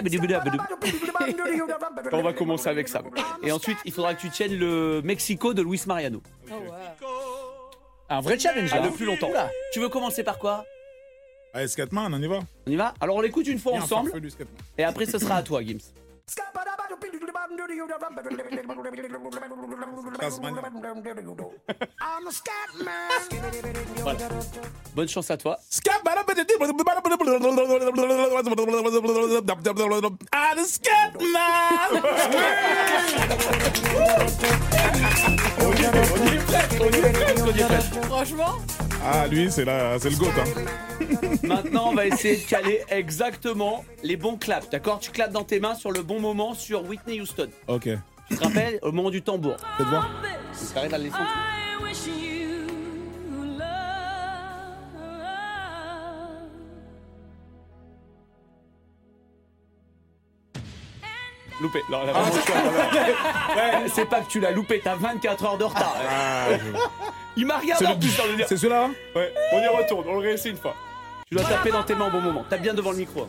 On va commencer avec ça. Et ensuite, il faudra que tu tiennes le Mexico de Luis Mariano. Oh, wow. Un vrai challenge, Le plus longtemps. Tu veux commencer par quoi? Allez, Scatman, on y va. On y va? Alors on l'écoute une fois ensemble. Et après, ce sera à toi, Gims. Voilà. Bonne chance à toi. Franchement. Ah, lui, c'est le GOAT. Hein. Maintenant, on va essayer de caler exactement les bons claps. D'accord? Tu clapes dans tes mains sur le bon moment sur Whitney Houston. Ok. Tu te rappelles au moment du tambour. Faites voir. Tu arrives à le laisser en dessous. Loupé. Non, là, ouais, c'est pas que tu l'as loupé, t'as 24 heures de retard. Il m'a regardé en plus. C'est celui-là, hein? Ouais, on y retourne, on le réessaye une fois. Tu dois taper dans tes mains au bon moment. Tape bien devant le micro.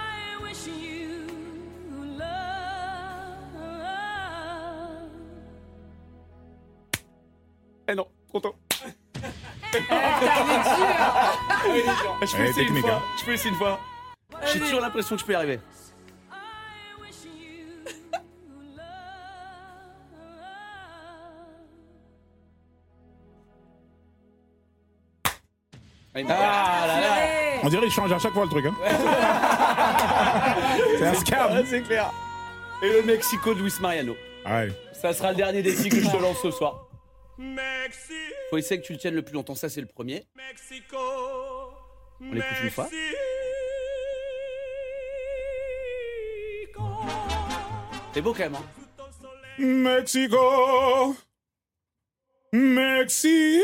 Eh non, trop tôt. Je peux essayer une fois. Je peux essayer une fois. J'ai toujours l'impression que je peux y arriver. Ah là là. On dirait qu'il change à chaque fois le truc. Hein. C'est un scam. Ouais, c'est clair. Et le Mexico de Luis Mariano. Ouais. Ça sera le dernier défi que je te lance ce soir. Faut essayer que tu le tiennes le plus longtemps. Ça, c'est le premier. On l'écoute une fois. C'est beau quand même, hein. Mexico. Mexico.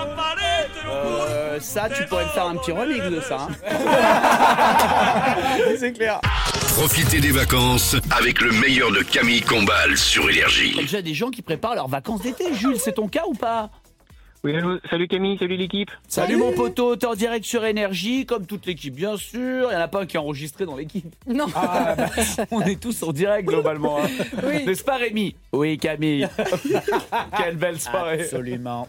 Ça, tu pourrais me faire un petit remix de ça. Hein. c'est clair. Profitez des vacances avec le meilleur de Camille Combal sur Il y a Énergie. déjà des gens qui préparent leurs vacances d'été. Jules, c'est ton cas ou pas? Oui, allô, salut Camille, salut l'équipe. Salut mon poteau, t'es en direct sur Énergie, comme toute l'équipe, bien sûr. Il n'y en a pas un qui est enregistré dans l'équipe. Non. Ah, bah, on est tous en direct globalement. Hein. Oui. N'est-ce pas Rémi? Oui Camille. Quelle belle soirée. Absolument.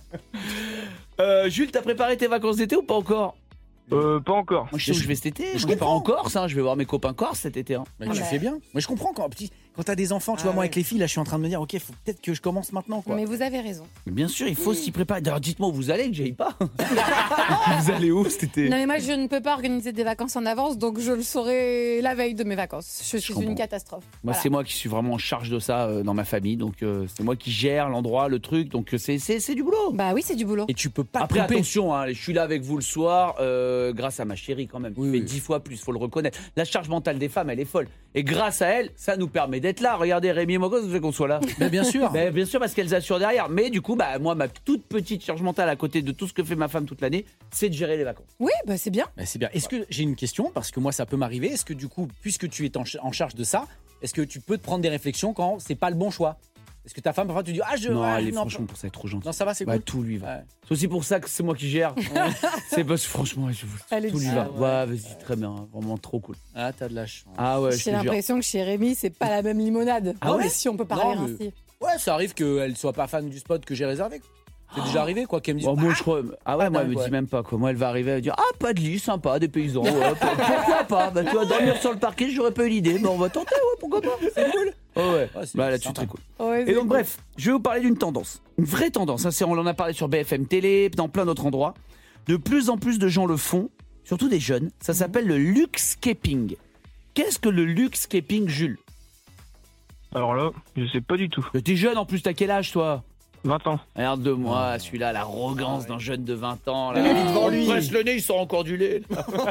Jules, t'as préparé tes vacances d'été ou pas encore? Pas encore. Moi je sais où je vais cet été. Je pars en Corse, hein. Je vais voir mes copains corse cet été. Hein. Mais tu fais bien. Moi, je comprends quand t'as des enfants, tu vois, moi avec les filles, là, je suis en train de me dire, ok, faut peut-être que je commence maintenant, quoi. Mais vous avez raison. Mais bien sûr, il faut s'y préparer. D'ailleurs, dites-moi où vous allez, que j'aille pas. Vous allez où cet été? Non mais moi je ne peux pas organiser des vacances en avance, donc je le saurai la veille de mes vacances. Je suis comprends. une catastrophe. Moi, Voilà. c'est moi qui suis vraiment en charge de ça dans ma famille. Donc, c'est moi qui gère l'endroit, le truc. Donc, c'est du boulot. Bah oui, c'est du boulot. Et tu peux pas Après, couper. attention, hein, je suis là avec vous le soir grâce à ma chérie quand même. Oui, Qui fait oui. 10 fois plus, faut le reconnaître. La charge mentale des femmes, elle est folle. Et grâce à elle, ça nous permet d'être là. Regardez, Rémi et moi, ça fait qu'on soit là. Mais bien sûr. Ben, bien sûr, parce qu'elles assurent derrière. Mais du coup, bah, moi, ma toute petite charge mentale à côté de tout ce que fait ma femme toute l'année, c'est de gérer les vacances. Oui, bah c'est bien. Bah, c'est bien. Est-ce que j'ai une question, parce que moi ça peut m'arriver, est-ce que du coup, puisque tu es en charge de ça, est-ce que tu peux te prendre des réflexions quand c'est pas le bon choix? Est-ce que ta femme, parfois, tu dis, Non, ouais, elle est non, franchement pour ça, elle est trop gentille. non, ça va, c'est Ouais, cool. tout lui va. Ouais. C'est aussi pour ça que c'est moi qui gère. C'est parce que franchement, Elle est tout lui dure. va. Ouais, vas-y, très bien. Vraiment trop cool. Ah, t'as de la chance. Ah ouais, je J'ai te jure. l'impression que chez Rémi, c'est pas la même limonade. Ah Non, ouais mais si on peut parler Non, mais- ainsi. Ouais, ça arrive qu'elle soit pas fan du spot que j'ai réservé. C'est déjà arrivé, quoi, qu'elle me dise. Oh, moi, je crois. Ah ouais, Ah, moi, elle me ouais. dit même pas quoi. Moi, elle va arriver, elle va dire ah, pas de lit, sympa, des paysans. Ouais, pourquoi pas? Bah, tu vas dormir sur le parquet, j'aurais pas eu l'idée. Mais on va tenter, ouais, pourquoi pas? C'est cool. Oh ouais. Ouais, c'est Bah là-dessus, sympa. très cool. Ouais, Et c'est donc, cool. bref, je vais vous parler d'une tendance. Une vraie tendance. Hein, on en a parlé sur BFM Télé, dans plein d'autres endroits. De plus en plus de gens le font, surtout des jeunes. Ça s'appelle le luxescaping. Qu'est-ce que le luxescaping, Jules? Alors là, je sais pas du tout. T'es jeune en plus, t'as quel âge toi? 20 ans. Regarde de moi, celui-là, l'arrogance d'un jeune de 20 ans. Là. Il est devant lui. On presse le nez, il sort encore du lait.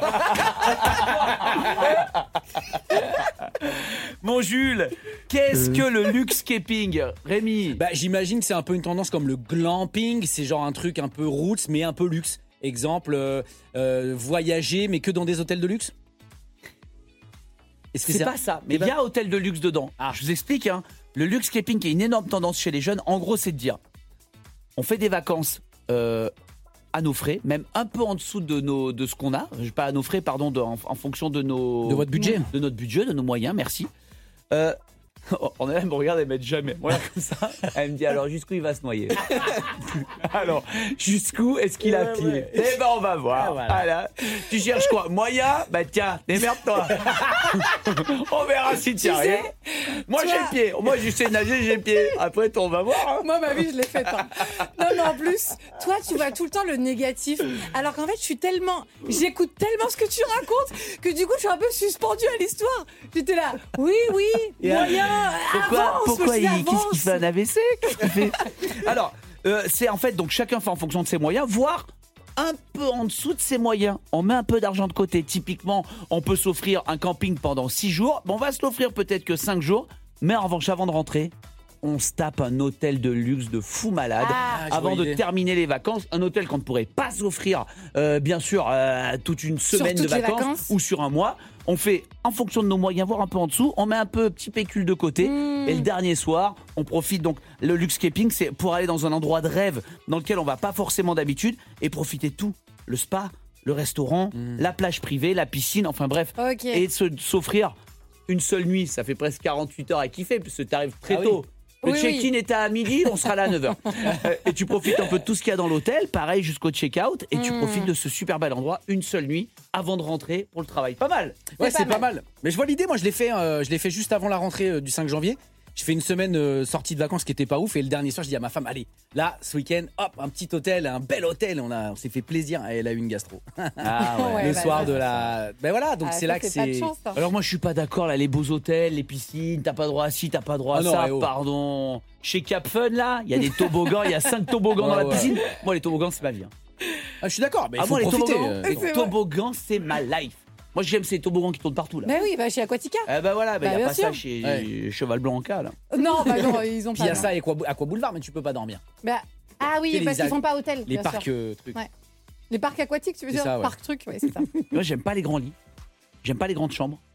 Mon Jules, qu'est-ce que le luxescaping? Rémi? Bah, j'imagine que c'est un peu une tendance comme le glamping, c'est genre un truc un peu roots mais un peu luxe. Exemple, voyager mais que dans des hôtels de luxe. Est-ce que C'est pas ça, mais il y a hôtel de luxe dedans. Je vous explique, hein. Le luxescaping qui est une énorme tendance chez les jeunes, en gros, c'est de dire on fait des vacances à nos frais, même un peu en dessous de ce qu'on a, pas à nos frais, pardon, en fonction de de votre budget. de notre budget, de nos moyens, merci. On elle me regarde, elle m'aide jamais. Voilà, comme ça. Elle me dit alors jusqu'où il va se noyer? Alors, jusqu'où est-ce qu'il a pied? Eh ben, on va voir. Ah, voilà. Voilà. Tu cherches quoi? Moyen? Bah tiens, démerde-toi. On verra si tu y arrives. Moi, j'ai le pied. Moi, je sais nager, j'ai le pied. Après, on va voir. Hein. Moi, ma vie, je l'ai faite. Hein. Non, mais en plus, toi, tu vois tout le temps le négatif. Alors qu'en fait, j'écoute tellement ce que tu racontes que du coup, je suis un peu suspendue à l'histoire. J'étais là, oui, moyen, avance. Pourquoi je dis, qu'est-ce qu'il avance. fait un AVC? Qu'est-ce qu'il fait? Alors, c'est en fait, donc chacun fait en fonction de ses moyens, voire un peu en dessous de ses moyens. On met un peu d'argent de côté. Typiquement, on peut s'offrir un camping pendant 6 jours. Bon, on va se l'offrir peut-être que 5 jours. Mais en revanche, avant de rentrer, on se tape un hôtel de luxe de fou malade je avant vois de l'idée. terminer les vacances. Un hôtel qu'on ne pourrait pas s'offrir, bien sûr, toute une semaine de toutes les vacances, vacances. ou sur un mois. On fait en fonction de nos moyens, voire un peu en dessous. On met un peu petit pécule de côté. Et le dernier soir, on profite. Donc, le luxescaping, c'est pour aller dans un endroit de rêve dans lequel on va pas forcément d'habitude et profiter de tout. Le spa, le restaurant, la plage privée, la piscine, enfin bref. Ok. Et s'offrir une seule nuit, ça fait presque 48 heures à kiffer, puisque tu arrives très Ah oui. tôt. Le Oui, check-in est à midi, on sera là à 9h. Et tu profites un peu de tout ce qu'il y a dans l'hôtel, pareil jusqu'au check-out, et tu profites de ce super bel endroit une seule nuit avant de rentrer pour le travail. Pas mal. Ouais, C'est c'est pas pas mal. Mais je vois l'idée, moi je l'ai fait juste avant la rentrée du 5 janvier. Je fais une semaine sortie de vacances qui était pas ouf et le dernier soir je dis à ma femme allez là ce week-end hop un petit hôtel, un bel hôtel, on s'est fait plaisir et elle a eu une gastro Ah ouais. le bah, soir ça, de ça, la ben voilà donc Ah, c'est ça, là que pas de c'est chance, hein. Alors moi je suis pas d'accord là, les beaux hôtels, les piscines, t'as pas droit à ci, t'as pas droit à Ah non, ça, eh oh. pardon. Chez Cap Fun là, il y a des toboggans, il y a 5 toboggans dans la Ouais, ouais. piscine. Moi les toboggans c'est ma vie. Hein. Ah, je suis d'accord mais il Ah faut moi les profiter toboggans, C'est vrai. toboggans c'est ma life. Moi j'aime ces toboggans qui tournent partout là. Bah oui, chez Aquatica. Eh ben voilà, il Bah, y a bien pas sûr. ça chez Cheval Blanc en cas là. Non, bah non, ils ont puis il y pas. a ça et Aqua Boulevard mais tu peux pas dormir Bah, ah oui, C'est parce les qu'ils font pas hôtel. les bien parcs sûr. trucs Ouais. Les parcs aquatiques, tu veux C'est dire? ça, ouais. Parcs trucs, ouais, c'est ça. Moi j'aime pas les grands lits. J'aime pas les grandes chambres.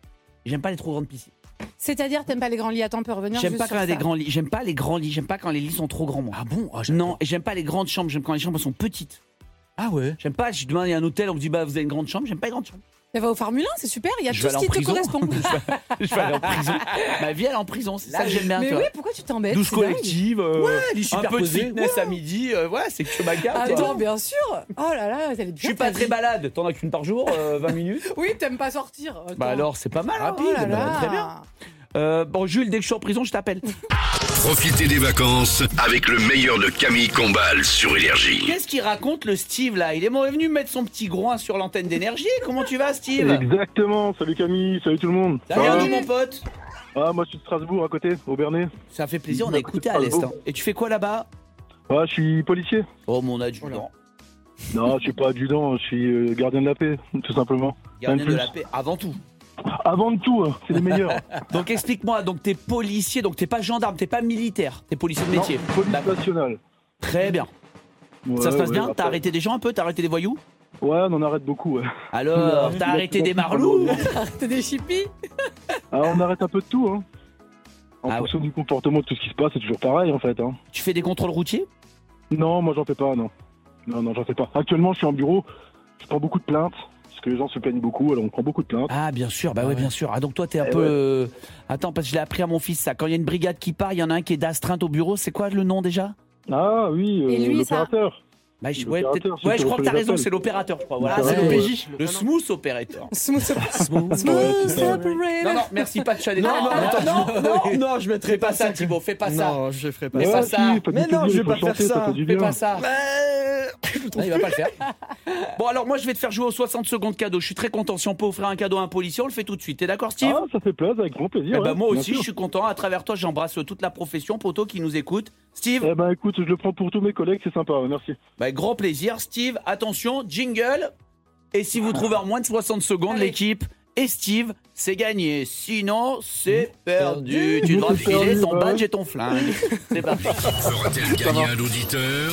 J'aime pas les trop grandes piscines. C'est-à-dire, t'aimes pas les grands lits? Attends, on peut revenir J'aime juste pas quand il y a sur des ça. grands lits. J'aime pas les grands lits. J'aime pas quand les lits sont trop grands, moi. Ah bon? Non, et j'aime pas les grandes chambres. J'aime quand les chambres sont petites. Ah ouais. J'aime pas, je demande à un hôtel, on me dit, bah, vous avez une grande chambre. J'aime pas les grandes chambres. Mais va au Formule 1, c'est super, il y a Je tout vais ce aller qui en te prison. correspond. Je vais aller en prison. Ma vie, elle est en prison. C'est ça que j'aime bien, Mais tu oui, vois. pourquoi tu t'embêtes? Douche C'est dingue. collective, lit un peu de superposé. fitness à midi, ouais, c'est que ma carte. Attends, bien sûr. Oh là là, elle est bien. Je suis pas très balade, t'en as qu'une par jour, 20 minutes. Oui, t'aimes pas sortir. Attends. Bah alors, c'est pas mal, Oh rapide, là là. très bien. Bon, Jules, dès que je suis en prison, je t'appelle. Profitez des vacances avec le meilleur de Camille Combal sur Énergie. Qu'est-ce qu'il raconte le Steve là? Il est venu mettre son petit groin sur l'antenne d'énergie. Comment tu vas, Steve? Exactement, salut Camille, salut tout le monde. Ça vient d'où, mon pote? Ah, moi je suis de Strasbourg à côté, au Bernay. Ça fait plaisir, on a écouté à l'instant. Et tu fais quoi là-bas? Ah, je suis policier. Oh, mon adjudant. Non, je suis pas adjudant, je suis gardien de la paix, tout simplement. Gardien Rien de plus. la paix, avant tout. Avant de tout, hein, c'est les meilleurs. Donc explique-moi, donc t'es policier, donc t'es pas gendarme, t'es pas militaire, t'es policier de métier. Non, police nationale. Très bien. Ouais, Ça se passe ouais, bien? après- T'as arrêté des gens un peu? T'as arrêté des voyous? Ouais, on en arrête beaucoup, ouais. Alors, t'as arrêté des marlous? T'es des chippies? Ah, on arrête un peu de tout, hein. En Ah fonction du comportement de tout ce qui se passe, c'est toujours pareil, en fait, hein. Tu fais des contrôles routiers? Non, moi j'en fais pas, non. Non, j'en fais pas. Actuellement, je suis en bureau, je prends beaucoup de plaintes, parce que les gens se plaignent beaucoup, alors on prend beaucoup de plaintes. Ah, bien sûr, bah Ah ouais, ouais. bien sûr. Ah, donc toi, t'es un Eh peu. ouais. Attends, parce que je l'ai appris à mon fils, ça. Quand il y a une brigade qui part, il y en a un qui est d'astreinte au bureau. C'est quoi le nom déjà? Ah oui, Et lui, ça l'opérateur. Bah, ouais, L'opérateur, peut-être. c'est Ouais, je pour crois que les t'as raison, appels. c'est l'opérateur, je crois. Voilà, Ah, c'est c'est le le PJ. Le smooth opérateur. Smooth Non, non, merci, pas de chalet. Non, non, je mettrai pas ça, Thibaut, fais pas ça. Non, je ferai pas Mais ça. pas si, ça. faites Mais du non, plaisir, je vais il faut pas faire chanter, ça ça. fait du Fais bien. pas ça. Non, il va pas le faire. Bon, alors moi, je vais te faire jouer aux 60 secondes cadeau. Je suis très content. Si on peut offrir un cadeau à un policier, on le fait tout de suite. T'es d'accord, Steve? Ah, ça fait plaisir, avec grand plaisir. Eh ben, ouais, moi bien aussi, sûr. je suis content. À travers toi, j'embrasse toute la profession, poteau, qui nous écoute. Steve, Eh ben écoute, je le prends pour tous mes collègues, c'est sympa, ouais, merci. bah, grand plaisir. Steve, attention, jingle. Et si vous trouvez en moins de 60 secondes, Allez. l'équipe et Steve, c'est gagné. Sinon, c'est perdu. Tu C'est dois me filer perdu, ton ouais. badge et ton flingue. C'est parti. Fera-t-elle gagner un auditeur?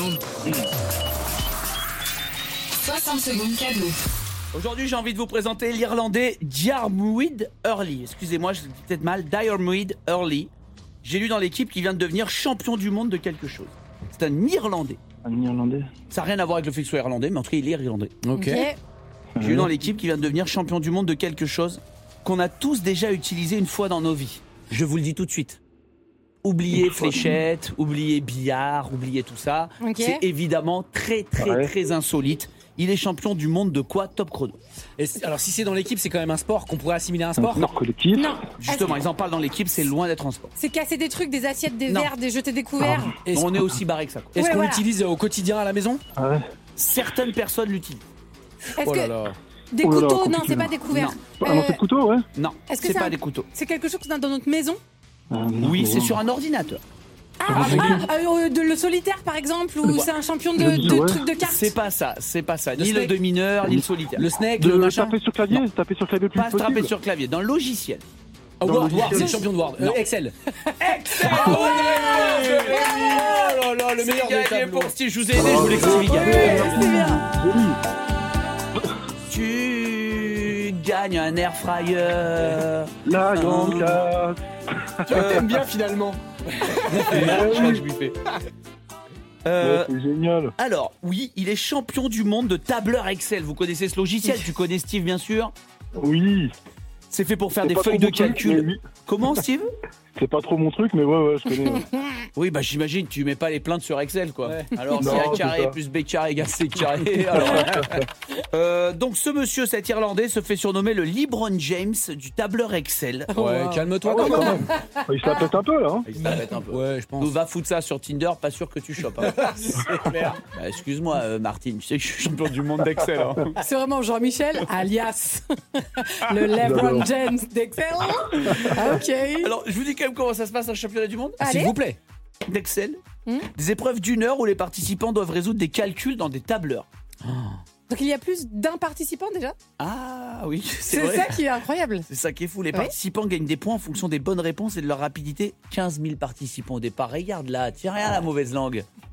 60 secondes cadeau. Aujourd'hui, j'ai envie de vous présenter l'Irlandais Diarmuid Hurley. Excusez-moi, je le dis peut-être mal. Diarmuid Hurley. J'ai lu dans l'équipe qu'il vient de devenir champion du monde de quelque chose. C'est un Irlandais. Un Irlandais. Ça n'a rien à voir avec le fait qu'il soit irlandais, mais en tout cas, il est irlandais. Ok. J'ai lu dans l'équipe qu'il vient de devenir champion du monde de quelque chose qu'on a tous déjà utilisé une fois dans nos vies. Je vous le dis tout de suite. Oubliez fléchette, oubliez billard, oubliez tout ça. Ok. C'est évidemment très, très, Ouais. très insolite. Il est champion du monde de quoi? Top chrono. Alors, si c'est dans l'équipe, c'est quand même un sport qu'on pourrait assimiler à un sport. Non, collectif. Non. Justement, ils en parlent dans l'équipe, c'est loin d'être un sport. C'est casser des trucs, des assiettes, des Non. verres, des jeter des couverts. Est-ce On est aussi barré que ça. quoi. est-ce Ouais, qu'on voilà. l'utilise au quotidien à la maison? Ouais. Certaines personnes l'utilisent. Est-ce Oh là que là. des Oh là là, couteaux? Non, compliqué. c'est pas des couverts. Ah non, c'est le couteau, ouais. Non, Est-ce que c'est c'est pas un- des couteaux. C'est quelque chose qu'on a dans notre maison? Oui, c'est sur un ordinateur. De le solitaire par exemple, ou c'est un champion de Ouais. trucs de cartes? C'est pas ça, c'est pas ça. Le Ni le snake. de mineur, ni le solitaire. Le snake, De le machin. taper sur clavier, taper sur clavier le plus Pas possible. strapper sur clavier, dans le logiciel. Ah, Dans Word, le Word, c'est le logiciel. champion de Word. Non. Excel. Oh là là, le meilleur des gagné tableaux. pour Steve, je vous ai aidé, je voulais que Steve y gagne. C'est bien. Tu gagnes un air fryer. La grande classe. T'aimes bien finalement. Je crois que je lui fais. Ouais, c'est génial. Alors, oui, il est champion du monde de tableur Excel. Vous connaissez ce logiciel? Tu connais Steve, bien sûr. Oui. C'est fait pour faire C'est des pas feuilles trop de mon truc, calcul. mais oui. Comment, Steve? C'est pas trop mon truc, mais ouais, je connais. Ouais. Oui, bah j'imagine, tu mets pas les plaintes sur Excel, quoi. Ouais. Alors, Non, c'est A c'est carré ça. plus B carré égale C carré. Alors, donc, ce monsieur, cet Irlandais, se fait surnommer le LeBron James du tableur Excel. Ouais, calme-toi Ah ouais, quand quand même. Il se la pète un peu, là. Hein. Il se la pète un peu. Ouais, je pense. Donc, va foutre ça sur Tinder, pas sûr que tu chopes. Hein. C'est clair. Bah, excuse-moi, Martine, tu sais que je suis champion du monde d'Excel. Hein. C'est vraiment Jean-Michel, alias le LeBron James d'Excel. Ah, ok. Alors, je vous dis quand même comment ça se passe un championnat du monde S'il Allez. vous plaît. d'Excel. Hmm. Des épreuves d'une heure où les participants doivent résoudre des calculs dans des tableurs. Donc il y a plus d'un participant déjà? Ah oui, C'est vrai. ça qui est incroyable. C'est ça qui est fou. Les Oui. participants gagnent des points en fonction des bonnes réponses et de leur rapidité. 15 000 participants au départ. Regarde là, tiens rien à la mauvaise langue.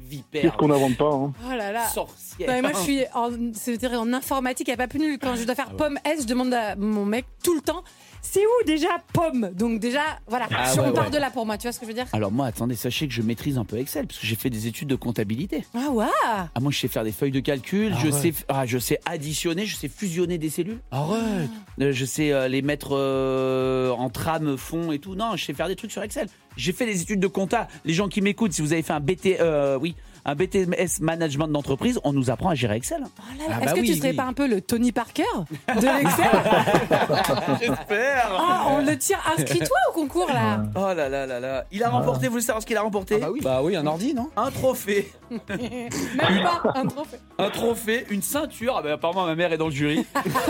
vipère. Qu'est-ce qu'on n'invente pas, hein. Oh là là. Sorcière. Non, mais moi, je suis en informatique, il n'y a pas plus nul. Quand je dois faire pomme S, je demande à mon mec tout le temps, c'est où déjà pomme? Donc déjà, voilà, on part de là pour moi, tu vois ce que je veux dire? Alors moi, attendez, sachez que je maîtrise un peu Excel, parce que j'ai fait des études de comptabilité. Ah ouais. Ah, moi, je sais faire des feuilles de calcul, je sais additionner, je sais fusionner des cellules. Arrête. Je sais les mettre en trame, fond et tout. Non, je sais faire des trucs sur Excel. J'ai fait des études de compta. Les gens qui m'écoutent, si vous avez fait un BTS management d'entreprise, on nous apprend à gérer Excel. Oh là là. Est-ce que tu serais pas un peu le Tony Parker de l'Excel? J'espère. Ah, on le tire. Inscris-toi au concours là. Oh là là là là. Il a remporté, vous voulez savoir ce qu'il a remporté? Bah oui, un ordi, non? Un trophée. Même pas un trophée. Un trophée, une ceinture. Ah ben apparemment ma mère est dans le jury.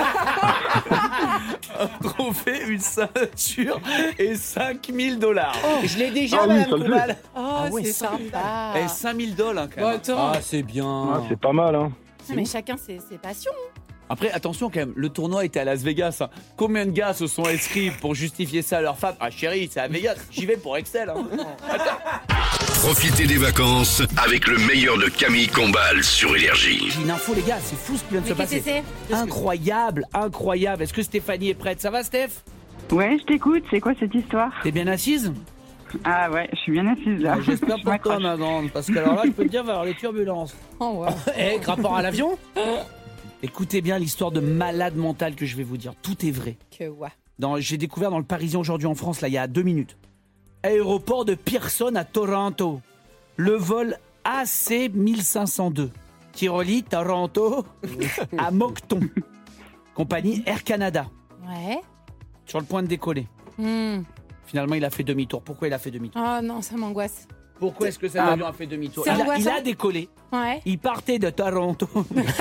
Un trophée, une ceinture et $5 000. Je l'ai déjà, Ah oui, madame ça le fait. Combal. Oh, c'est sympa. Et $5 000 quand Bon, même. attends. Ah, c'est bien. Ah, c'est pas mal, hein. Mais chacun ses passions. Après, attention quand même, le tournoi était à Las Vegas. Hein. Combien de gars se sont inscrits pour justifier ça à leur femme? Ah chérie, c'est à Vegas, j'y vais pour Excel. Hein. Profitez des vacances avec le meilleur de Camille Combal sur Énergie. J'ai une info les gars, c'est fou ce qui vient de se passer. Incroyable, incroyable. Est-ce que Stéphanie est prête? Ça va Steph? Ouais, je t'écoute. C'est quoi cette histoire? T'es bien assise? Ah ouais, je suis bien assise là. J'espère Je pour toi m'accroche. ma grande, parce que alors là je peux te dire, il va y avoir les turbulences. Oh ouais. Rapport à l'avion? Écoutez bien l'histoire de malade mental que je vais vous dire. Tout est vrai. Que ouais. J'ai découvert dans le Parisien aujourd'hui en France, là, il y a 2 minutes. Aéroport de Pearson à Toronto. Le vol AC 1502 qui relie Toronto à Moncton. Compagnie Air Canada. Ouais. Sur le point de décoller. Finalement, il a fait demi-tour. Pourquoi il a fait demi-tour? Oh non, ça m'angoisse. Pourquoi est-ce que cet avion a fait demi-tour? Il a décollé. Ouais. Il partait de Toronto.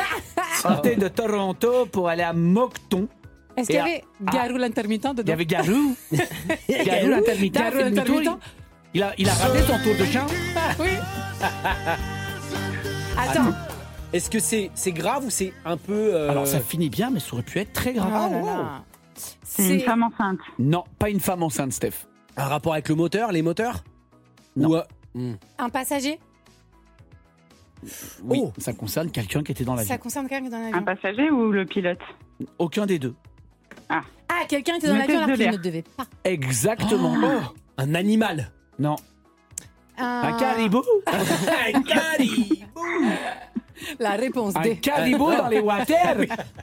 Pour aller à Moncton. Est-ce qu'il y avait Garou l'intermittent dedans? Il y avait Garou. Garou l'intermittent. Garou l'intermittent. Il a raté son tour de chien. Oui. Attends. Est-ce que c'est grave ou c'est un peu... Alors ça finit bien, mais ça aurait pu être très grave. Oh là là. C'est une femme enceinte. Non, pas une femme enceinte, Steph. Un rapport avec le moteur, les moteurs? Non. Un passager? Oui, ça concerne quelqu'un qui était dans l'avion. Ça concerne quelqu'un qui est dans l'avion. Un passager ou le pilote? Aucun des deux. Ah, quelqu'un était dans Une l'avion tête alors de qu'il l'air. ne devait pas. Exactement. Un animal? Non. Un caribou. Un caribou. La réponse Un D. caribou dans les waters.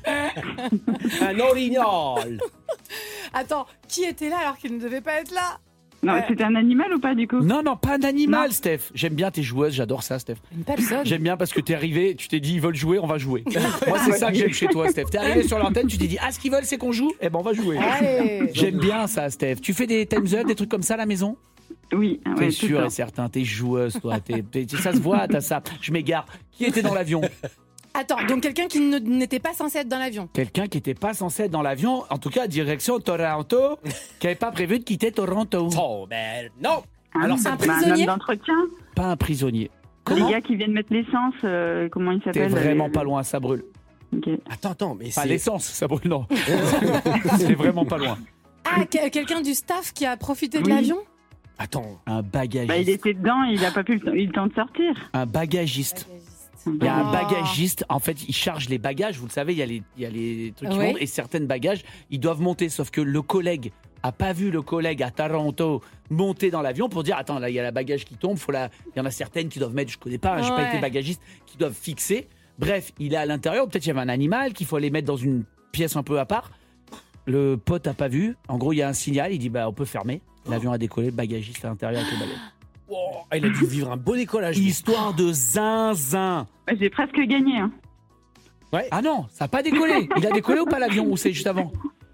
Un orignal. Attends, qui était là alors qu'il ne devait pas être là? non, c'était un animal ou pas du coup? Non, pas un animal, Steph. J'aime bien tes joueuses, j'adore ça, Steph. Une personne. J'aime bien parce que t'es arrivé, tu t'es dit ils veulent jouer, on va jouer. Moi, c'est ça que j'aime chez toi, Steph. T'es arrivé sur l'antenne, tu t'es dit ce qu'ils veulent, c'est qu'on joue. Eh ben, on va jouer. Allez. J'aime bien ça, Steph. Tu fais des times up, des trucs comme ça à la maison? Oui, T'es ouais, sûr tout et certain, t'es joueuse, toi. Ça se voit, t'as ça. Je m'égare. Qui était dans l'avion? Attends, donc quelqu'un qui n'était pas censé être dans l'avion. Quelqu'un qui n'était pas censé être dans l'avion, en tout cas direction Toronto, qui n'avait pas prévu de quitter Toronto. Oh, ben non. Alors, un un prisonnier homme d'entretien? Pas un prisonnier. Les gars qui viennent mettre l'essence, comment ils T'es s'appellent? vraiment pas loin, ça brûle. Ok. Attends, mais Pas c'est... l'essence, ça brûle, non. C'est vraiment pas loin. Quelqu'un du staff qui a profité de Oui. l'avion? Attends. Un bagagiste. Bah, il était dedans, il a pas pu eu le temps de sortir. Un bagagiste. Il y a un bagagiste, en fait, il charge les bagages, vous le savez, il y a les trucs qui Ouais. montent, et certains bagages, ils doivent monter, sauf que le collègue a pas vu le collègue à Toronto monter dans l'avion pour dire, attends, là, il y a la bagage qui tombe, il y en a certaines qui doivent mettre, je connais pas, j'ai pas Ouais. été bagagiste, qui doivent fixer. Bref, il est à l'intérieur, peut-être il y avait un animal qu'il faut aller mettre dans une pièce un peu à part. Le pote a pas vu, en gros, il y a un signal, il dit, on peut fermer. L'avion a décollé, le bagagiste à l'intérieur avec le bagage. Oh, il a dû vivre un beau décollage. lui. Histoire de zinzin. Bah, j'ai presque gagné. Hein. Ah non, ça n'a pas décollé. Il a décollé ou pas l'avion? Ou c'est juste avant?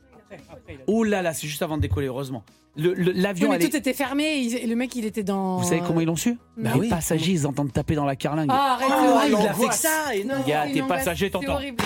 Oh là là, c'est juste avant de décoller, heureusement. L'avion, Oui, mais tout était fermé. Le mec, il était dans. vous savez comment ils l'ont su? Bah Les oui. passagers, ils entendent taper dans la carlingue. Ah, arrête, c'est Oh, horrible. il a fait que ça. Et non. Gars, Une tes angoisse, passagers c'est t'entendent. horrible.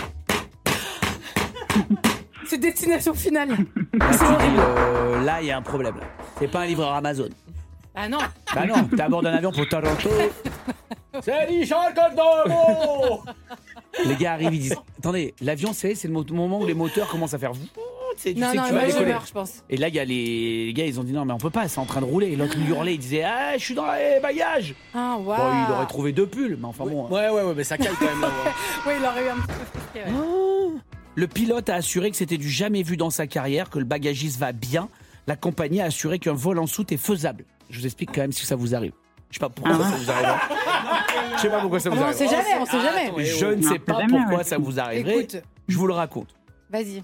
C'est destination finale. Là, il y a un problème. Là. C'est pas un livreur Amazon. Ah non. Bah non, t'abordes un avion pour Toronto. C'est Richard Cordero. Les gars arrivent, ils disent attendez, l'avion, c'est le moment où les moteurs commencent à faire. tu sais, tu Non, sais non, que tu moi, vas je décoller. meurs, je pense. Et là, il y a les gars, ils ont dit non, mais on peut pas, c'est en train de rouler. Et l'autre lui hurlait, il disait ah, je suis dans les bagages. Ah, waouh. Bon, il aurait trouvé 2 pulls, mais enfin bon. Ouais, mais ça caille quand même là. Oui, il aurait eu un petit peu frustré, ouais. Oh. Le pilote a assuré que c'était du jamais vu dans sa carrière, que le bagagiste va bien. La compagnie a assuré qu'un vol en soute est faisable. Je vous explique quand même si ça vous arrive. Je sais pas pourquoi ça vous arrive. Je sais pas pourquoi ça vous arrive. On sait jamais. Je ne sais pas pourquoi ça vous arriverait. Écoute, Je vous le raconte. vas-y.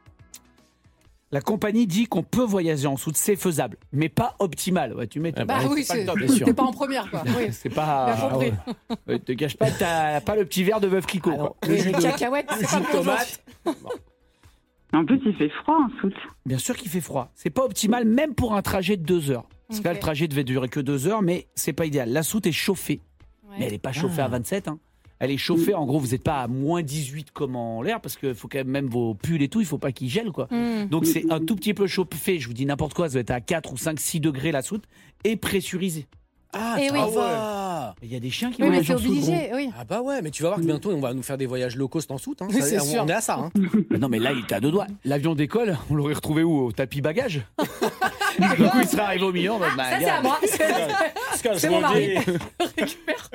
La compagnie dit qu'on peut voyager en soute, c'est faisable, mais pas optimal. Ouais, tu mets. Bah oui, pas le top, bien c'est sûr. pas en première, quoi. Oui. C'est pas. Bien compris. Ouais, te gâche pas, t'as pas le petit verre de bœuf Clicquot. quoi. Les cacahuètes, c'est pas pour tomate. En plus, il fait froid en soute. Bien sûr qu'il fait froid. C'est pas optimal, même pour un trajet de 2 heures. Parce que là, Ok. le trajet devait durer que 2 heures, mais c'est pas idéal. La soute est chauffée, Ouais. mais elle est pas chauffée à 27. Hein. Elle est chauffée, en gros, vous n'êtes pas à moins 18 comme en l'air, parce qu'il faut quand même vos pulls et tout, il faut pas qu'ils gèlent, quoi. Donc c'est un tout petit peu chauffé, je vous dis n'importe quoi, ça va être à 4 ou 5, 6 degrés la soute, et pressurisée. Ah, Eh oui. ça va. Il y a des chiens qui Oui, mais voyagent c'est en soute, gros. obligé, oui. Ah bah ouais, mais tu vas voir que bientôt on va nous faire des voyages low cost en soute. Hein. Oui, c'est on sûr. est à ça. Hein. Bah non, mais là, il était à 2 doigts. L'avion décolle, on l'aurait retrouvé où? Au tapis bagage. Du coup, il serait arrivé au milieu. Ça, c'est à moi. C'est mon mari. Récupère.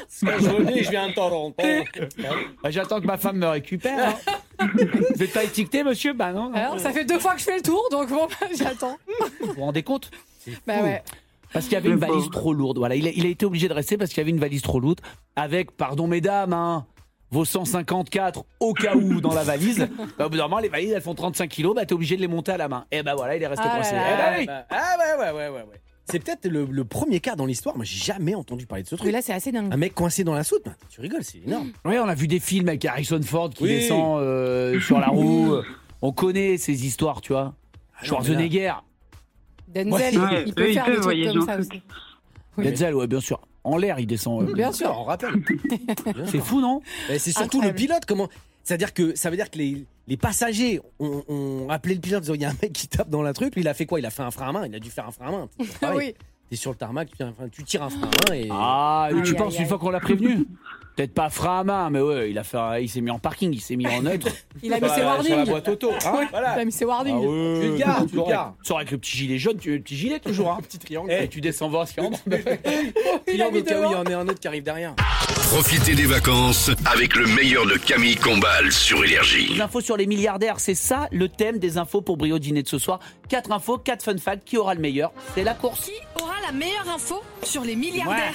Je viens de Toronto. Bah, j'attends que ma femme me récupère. Hein. Vous n'êtes pas étiqueté, monsieur? Bah non. Alors, ça fait 2 fois que je fais le tour, donc bon, j'attends. Vous vous rendez compte? Bah ouais. Parce qu'il y avait une valise trop lourde. Voilà, il a été obligé de rester parce qu'il y avait une valise trop lourde. Avec, pardon mesdames, hein, vos 154 au cas où dans la valise. Bah, au bout d'un moment, les valises, elles font 35 kilos, bah t'es obligé de les monter à la main. Et bah voilà, il est resté Ah là coincé. là. Eh bah oui. Ah ouais. C'est peut-être le premier cas dans l'histoire. Moi, j'ai jamais entendu parler de ce Mais truc. là, c'est assez dingue. Un mec coincé dans la soute, bah, tu rigoles, c'est énorme. Ouais, on a vu des films avec Harrison Ford qui Oui. descend sur la roue. On connaît ces histoires, tu vois. Ah non, Schwarzenegger. Denzel, Ouais, il peut eux, faire ils des peuvent trucs voyager comme en ça soute. aussi. Oui. Denzel, ouais, bien sûr. En l'air, il descend. Bien sûr. on rappelle. C'est fou, non? Mais c'est surtout Incroyable. le pilote. Comment ça veut dire que les passagers ont appelé le pilote en disant il y a un mec qui tape dans la truc. Lui, il a fait quoi? Il a fait un frein à main. Il a dû faire un frein à main. C'est pareil. Oui. T'es sur le tarmac, tu tires un frein à main et. Ah, mais tu Aïe, penses aïe, une aïe. fois qu'on l'a prévenu? Peut-être pas frein à main, mais ouais, il s'est mis en parking, il s'est mis en neutre. Il a mis ses Sur la warnings. boîte auto. Hein, voilà. Il a mis ses warnings. Ah ouais, Tu le gardes, tu le correct. gardes. Sors avec le petit gilet jaune, le petit gilet toujours. Hein. Petit triangle. Et tu descends voir ce qu'il y a en bas. Triangle au cas où il y en a un autre qui arrive derrière. Profitez des vacances avec le meilleur de Camille Combal sur Énergie. Les infos sur les milliardaires, c'est ça le thème des infos pour Brio Dîner de ce soir. 4 infos, 4 fun facts. Qui aura le meilleur? C'est la course. Qui aura la meilleure info sur les milliardaires?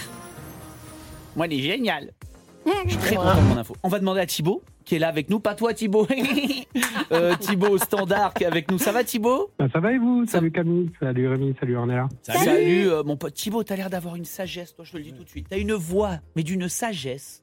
Moi, elle est géniale. Je suis très content de mon info. On va demander à Thibaut, qui est là avec nous. Pas toi, Thibaut. Thibaut au standard qui est avec nous. Ça va, Thibaut? Ça va et vous? Salut Camille, salut Rémi, salut Arner. Salut, mon pote Thibaut. T'as l'air d'avoir une sagesse, toi, je te le dis tout de suite. T'as une voix, mais d'une sagesse.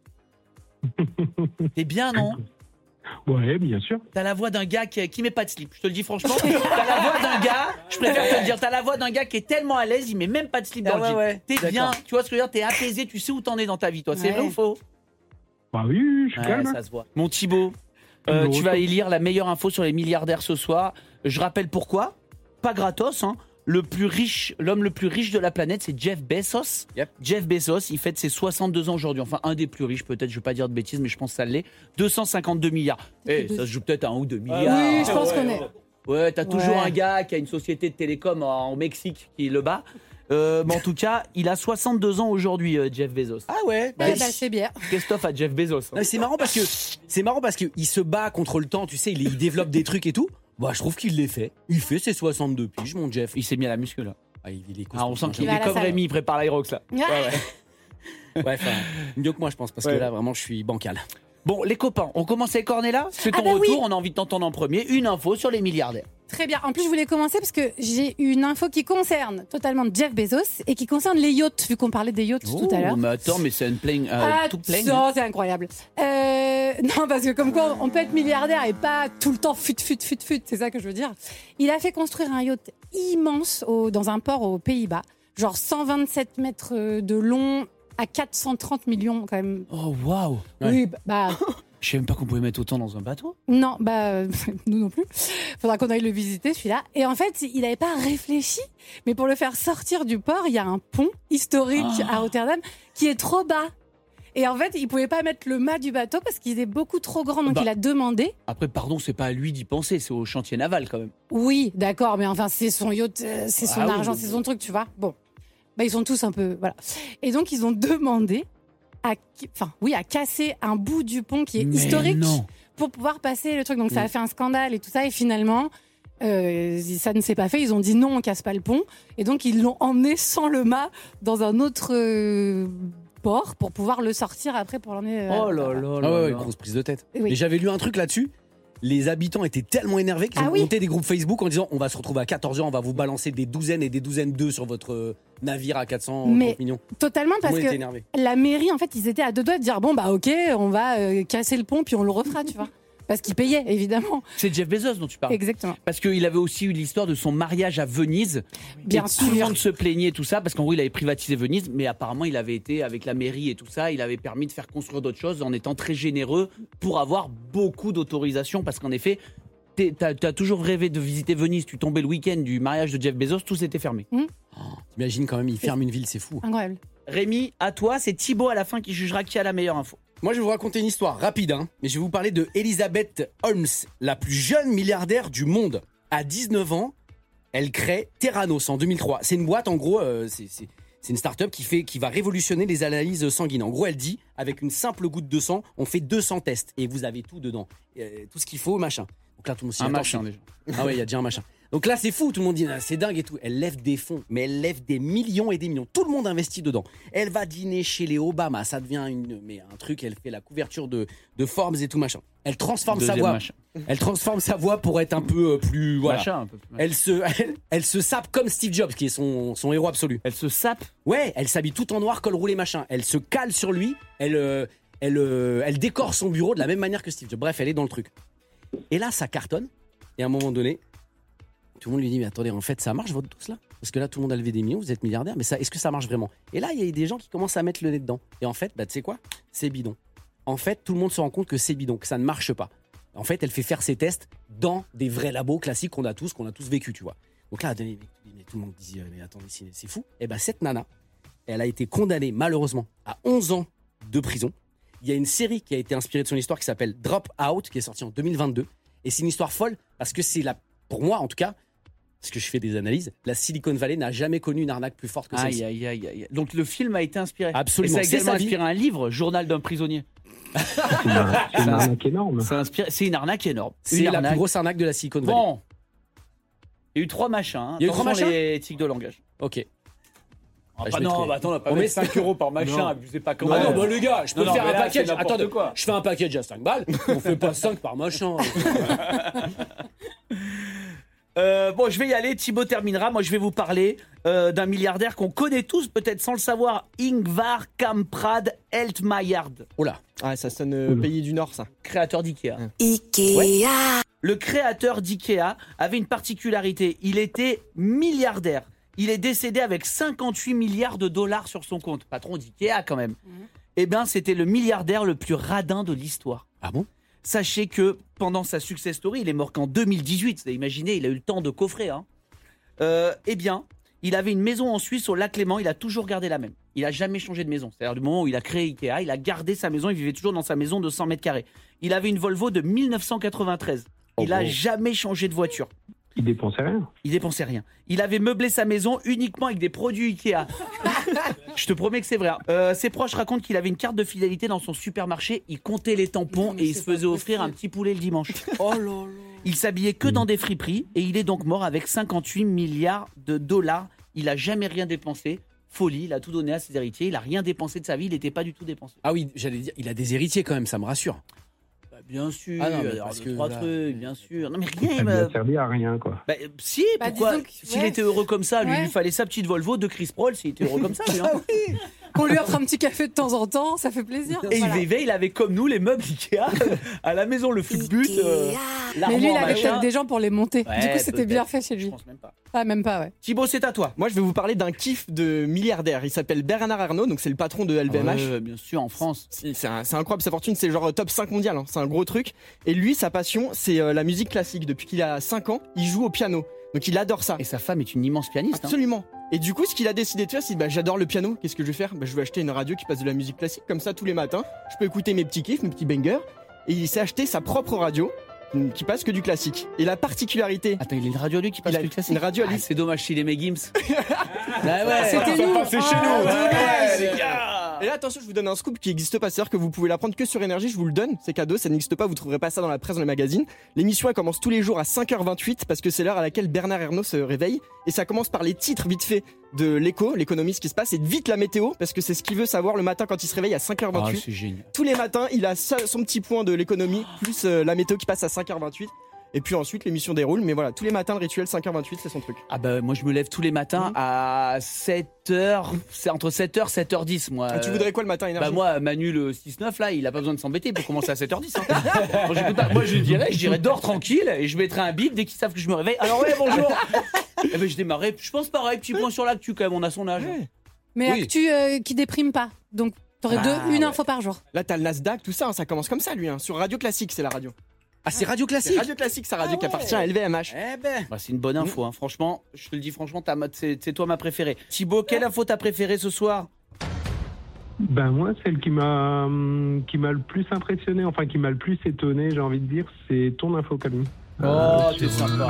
T'es bien, non? Ouais, bien sûr. T'as la voix d'un gars qui met pas de slip. Je te le dis franchement. T'as la voix d'un gars, je préfère te le dire, t'as la voix d'un gars qui est tellement à l'aise, il met même pas de slip dans le jean. T'es bien, tu vois ce que je veux dire? T'es apaisé, tu sais où t'en es dans ta vie, toi. C'est vrai ou faux? Bah oui, je suis Ouais, calme. ça se voit. Mon Thibaut, tu vas élire la meilleure info sur les milliardaires ce soir. Je rappelle pourquoi. Pas gratos, hein. L'homme le plus riche de la planète, c'est Jeff Bezos. Yep. Jeff Bezos, il fête ses 62 ans aujourd'hui. Enfin, un des plus riches, peut-être, je vais pas dire de bêtises, mais je pense que ça l'est. 252 milliards. Ça se joue peut-être à 1 ou 2 milliards. Oui, je pense qu'on est. Ouais, t'as toujours Ouais. un gars qui a une société de télécom au Mexique qui le bat. Mais en tout cas, il a 62 ans aujourd'hui, Jeff Bezos. Ah ouais. Ouais, bah, c'est bien. Christophe a Jeff Bezos. Hein. Non, c'est marrant parce que il se bat contre le temps, tu sais, il développe des trucs et tout. Bah, je trouve qu'il les fait. Il fait ses 62 piges, mon Jeff. Il s'est mis à la muscu là. Ah, il est Ah, on sent qu'il Il va est à la comme salle. Rémi, il prépare l'Aerox là. Ouais, enfin, mieux que moi, je pense, parce que là, vraiment, je suis bancal. Bon, les copains, on commence avec Ornella. C'est ton Ah bah retour, oui. on a envie de t'entendre en premier. Une info sur les milliardaires. Très bien. En plus, je voulais commencer parce que j'ai une info qui concerne totalement Jeff Bezos et qui concerne les yachts, vu qu'on parlait des yachts tout à l'heure. Mais attends, mais c'est une plane. Tout plane. Non, c'est incroyable. Non, parce que comme quoi, on peut être milliardaire et pas tout le temps fut. C'est ça que je veux dire. Il a fait construire un yacht immense dans un port aux Pays-Bas, genre 127 mètres de long à 430 millions quand même. Oh waouh. Oui, bah. Je sais même pas qu'on pouvait mettre autant dans un bateau. Non, nous non plus. Faudra qu'on aille le visiter, celui-là. Et en fait, il n'avait pas réfléchi. Mais pour le faire sortir du port, il y a un pont historique à Rotterdam qui est trop bas. Et en fait, il pouvait pas mettre le mât du bateau parce qu'il est beaucoup trop grand. Donc il a demandé. Après, pardon, c'est pas à lui d'y penser, c'est au chantier naval quand même. Oui, d'accord, mais enfin, c'est son yacht, c'est son argent, c'est son truc, tu vois. Bon, ils sont tous un peu, voilà. Et donc ils ont demandé à casser un bout du pont qui est historique pour pouvoir passer le truc. Donc ça a fait un scandale et tout ça. Et finalement, ça ne s'est pas fait. Ils ont dit non, on casse pas le pont. Et donc ils l'ont emmené sans le mât dans un autre port pour pouvoir le sortir après pour l'emmener. Oh là là. Grosse prise de tête. Oui. Et j'avais lu un truc là-dessus. Les habitants étaient tellement énervés qu'ils ont monté des groupes Facebook en disant on va se retrouver à 14h, on va vous balancer des douzaines et des douzaines d'œufs sur votre navire à 430 millions. Totalement, parce que la mairie, en fait, ils étaient à deux doigts de dire bon, bah ok, on va casser le pont puis on le refera, tu vois. Parce qu'il payait, évidemment. C'est Jeff Bezos dont tu parles. Exactement. Parce qu'il avait aussi eu l'histoire de son mariage à Venise. Bien et sûr. Tout le monde se plaignait, tout ça, parce qu'en gros, il avait privatisé Venise, mais apparemment, il avait été avec la mairie et tout ça, il avait permis de faire construire d'autres choses en étant très généreux pour avoir beaucoup d'autorisation. Parce qu'en effet, t'as toujours rêvé de visiter Venise, tu tombais le week-end du mariage de Jeff Bezos, tout s'était fermé. T'imagines quand même, il ferme une ville, c'est fou. Incroyable. Rémi, à toi, c'est Thibaut à la fin qui jugera qui a la meilleure info. Moi, je vais vous raconter une histoire rapide, mais je vais vous parler de Elizabeth Holmes, la plus jeune milliardaire du monde. À 19 ans, elle crée Theranos en 2003. C'est une boîte, en gros, c'est une start-up qui va révolutionner les analyses sanguines. En gros, elle dit, avec une simple goutte de sang, on fait 200 tests et vous avez tout dedans. Tout ce qu'il faut, machin. Donc là, tout le monde s'y attend. Un machin, déjà. Ah ouais, il y a déjà un machin. Donc là, c'est fou, tout le monde dit, c'est dingue et tout. Elle lève des fonds, mais elle lève des millions et des millions. Tout le monde investit dedans. Elle va dîner chez les Obama, ça devient un truc, elle fait la couverture de Forbes et tout machin. Elle transforme sa voix. Elle transforme sa voix pour être un peu plus, voilà. Machin, un peu plus machin. Elle se sape comme Steve Jobs, qui est son héros absolu. Elle se sape? Ouais, elle s'habille tout en noir, col roulé machin. Elle se cale sur lui, elle décore son bureau de la même manière que Steve Jobs. Bref, elle est dans le truc. Et là, ça cartonne. Et à un moment donné, tout le monde lui dit mais attendez, en fait ça marche votre douce là, parce que là tout le monde a levé des millions, vous êtes milliardaire, mais est-ce que ça marche vraiment? Et là il y a des gens qui commencent à mettre le nez dedans. Et en fait, tu sais quoi, c'est bidon. En fait, tout le monde se rend compte que c'est bidon, que ça ne marche pas. En fait, elle fait faire ses tests dans des vrais labos classiques qu'on a tous vécu, tu vois. Donc là, tout le monde dit mais attendez, c'est fou. Et cette nana, elle a été condamnée malheureusement à 11 ans de prison. Il y a une série qui a été inspirée de son histoire qui s'appelle Drop Out, qui est sortie en 2022. Et c'est une histoire folle parce que pour moi en tout cas, parce que je fais des analyses, la Silicon Valley n'a jamais connu une arnaque plus forte que celle-ci. Aïe. Donc le film a été inspiré. Absolument. Et ça a également inspiré un livre, Journal d'un prisonnier. C'est une arnaque énorme. C'est une arnaque énorme. C'est la plus grosse arnaque de la Silicon Valley. Bon. Il y a eu 3 machins. Il y a eu 3 machins. Les éthiques de langage. Ok. Non, attends, on va pas mettre 5 € par machin, abusez pas quand même. Ah non, les gars, je peux faire un package. Attendez, quoi. Je fais un package à 5 balles, on fait pas 5 par machin. Bon, je vais y aller, Thibaut terminera. Moi, je vais vous parler d'un milliardaire qu'on connaît tous, peut-être sans le savoir, Ingvar Kamprad Heltmayer. Oh là, ça sonne pays du Nord, ça. Créateur d'Ikea. Ikea. Ouais. Le créateur d'Ikea avait une particularité, il était milliardaire. Il est décédé avec 58 milliards de dollars sur son compte. Patron d'Ikea, quand même. Eh bien, c'était le milliardaire le plus radin de l'histoire. Ah bon? Sachez que pendant sa success story, il est mort qu'en 2018. Vous avez imaginé, il a eu le temps de coffrer. Eh bien, il avait une maison en Suisse au lac Léman. Il a toujours gardé la même. Il n'a jamais changé de maison. C'est-à-dire, du moment où il a créé Ikea, il a gardé sa maison. Il vivait toujours dans sa maison de 100 mètres carrés. Il avait une Volvo de 1993. Il n'a jamais changé de voiture. Il dépensait rien. Il dépensait rien. Il avait meublé sa maison uniquement avec des produits Ikea. Je te promets que c'est vrai. Ses proches racontent qu'il avait une carte de fidélité dans son supermarché. Il comptait les tampons et il se faisait offrir un petit poulet le dimanche. Oh là là. Il s'habillait que dans des friperies et il est donc mort avec 58 milliards de dollars. Il n'a jamais rien dépensé. Folie, il a tout donné à ses héritiers. Il n'a rien dépensé de sa vie. Il n'était pas du tout dépensé. Ah oui, j'allais dire, il a des héritiers quand même, ça me rassure. Bien sûr, ah non, parce que trois trucs, bien sûr. Non mais rien. Ça ne servi à rien, quoi. Si, pourquoi? S'il était heureux comme ça, lui, il lui fallait sa petite Volvo de Chris Paul, s'il était heureux comme ça. Oui. Qu'on lui offre un petit café de temps en temps, ça fait plaisir. Et il avait comme nous les meubles Ikea à la maison, le flûte-but, mais lui, il avait peut-être des gens pour les monter. Du coup, c'était bien fait chez lui. Je pense même pas. Ah, même pas, ouais. Thibaut, c'est à toi. Moi, je vais vous parler d'un kiff de milliardaire. Il s'appelle Bernard Arnault, donc c'est le patron de LVMH. Bien sûr, en France. C'est incroyable, sa fortune, c'est genre top 5 mondial. C'est un gros truc. Et lui, sa passion, c'est la musique classique. Depuis qu'il a 5 ans, il joue au piano. Donc il adore ça. Et sa femme est une immense pianiste. Absolument. Et du coup, ce qu'il a décidé de faire, c'est j'adore le piano, qu'est-ce que je vais faire ? Je vais acheter une radio qui passe de la musique classique, comme ça tous les matins. Je peux écouter mes petits kiffs, mes petits bangers. Et il s'est acheté sa propre radio qui passe que du classique. Et la particularité. Attends, il a une radio lui qui passe que du classique. Une radio à lui. C'est dommage s'il aimait Gims. C'était nous. C'est chez nous. les gars. Et là, attention, je vous donne un scoop qui n'existe pas. C'est-à-dire que vous pouvez l'apprendre que sur Énergie, je vous le donne. C'est cadeau, ça n'existe pas, vous trouverez pas ça dans la presse, dans les magazines. L'émission, elle commence tous les jours à 5h28 parce que c'est l'heure à laquelle Bernard Ernault se réveille. Et ça commence par les titres vite fait de l'écho, l'économie, ce qui se passe, et vite la météo parce que c'est ce qu'il veut savoir le matin quand il se réveille à 5h28. Ah, c'est génial. Tous les matins, il a son petit point de l'économie, plus la météo qui passe à 5h28. Et puis ensuite, l'émission déroule. Mais voilà, tous les matins, le rituel 5h28, c'est son truc. Ah bah moi je me lève tous les matins à 7h, c'est entre 7h et 7h10 moi. Et tu voudrais quoi le matin, Énergie ? Bah moi Manu le 6-9 là, il a pas besoin de s'embêter pour commencer à 7h10 hein. Moi je dirais dors tranquille et je mettrai un bip dès qu'ils savent que je me réveille. Alors ouais bonjour. Et ben je démarrais, je pense pareil, petit point sur l'actu quand même, on a son âge. Ouais. Mais actu qui déprime pas. Donc t'aurais une info par jour. Là t'as le Nasdaq, tout ça, ça commence comme ça lui. Sur Radio Classique, c'est la radio. Ah, c'est Radio Classique. C'est Radio Classique, sa radio qui appartient à LVMH. Eh ben. Bah, c'est une bonne info, hein. Franchement, je te le dis franchement, c'est toi ma préférée. Thibaut, quelle info t'as préférée ce soir ? Ben moi, celle qui m'a le plus impressionné, enfin qui m'a le plus étonné, j'ai envie de dire, c'est ton info, Camille. T'es sympa.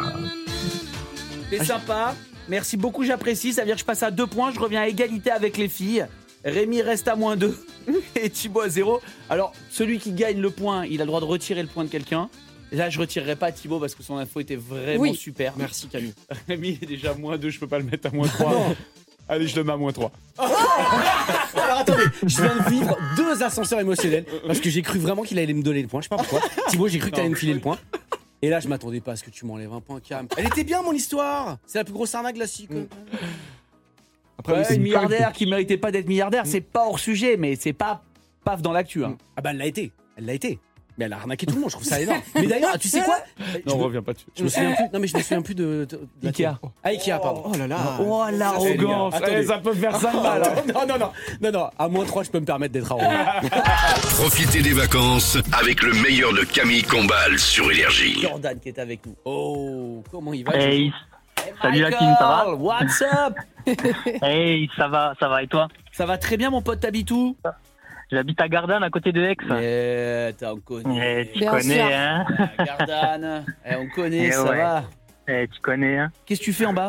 T'es sympa. Merci beaucoup, j'apprécie. Ça veut dire que je passe à 2 points, je reviens à égalité avec les filles. Rémi reste à -2 et Thibaut à 0. Alors, celui qui gagne le point, il a le droit de retirer le point de quelqu'un. Et là, je retirerai pas Thibaut parce que son info était vraiment super. Merci Camille. Rémi est déjà à -2, je peux pas le mettre à -3. Allez, je le mets à -3. Alors attendez, je viens de vivre 2 ascenseurs émotionnels parce que j'ai cru vraiment qu'il allait me donner le point. Je sais pas pourquoi. Thibaut, j'ai cru que t'allais me filer le point. Et là, je m'attendais pas à ce que tu m'enlèves un point, Cam. Elle était bien, mon histoire. C'est la plus grosse arnaque classique. Après, une milliardaire qui méritait pas d'être milliardaire, c'est pas hors sujet, mais c'est pas paf dans l'actu. Hein. Ah bah elle l'a été. Mais elle a arnaqué tout le monde, je trouve ça énorme. Mais d'ailleurs, tu sais quoi ? Non, on revient pas dessus. Je me souviens plus de Ikea. Ah, Ikea, pardon. Oh là là. Oh l'arrogance. Ça peut faire 5 balles. Non, à -3, je peux me permettre d'être arrogant. Profitez des vacances avec le meilleur de Camille Combal sur Énergie. Jordan qui est avec nous. Oh, comment il va ? Hey, salut la team, ça va ? What's up ? Hey, ça va et toi ? Ça va très bien mon pote, t'habites où ? J'habite à Gardanne, à côté de Aix. On connaît. Tu connais, hein ? Gardanne, on connaît, ça va. Tu connais, hein ? Qu'est-ce que tu fais en bas ?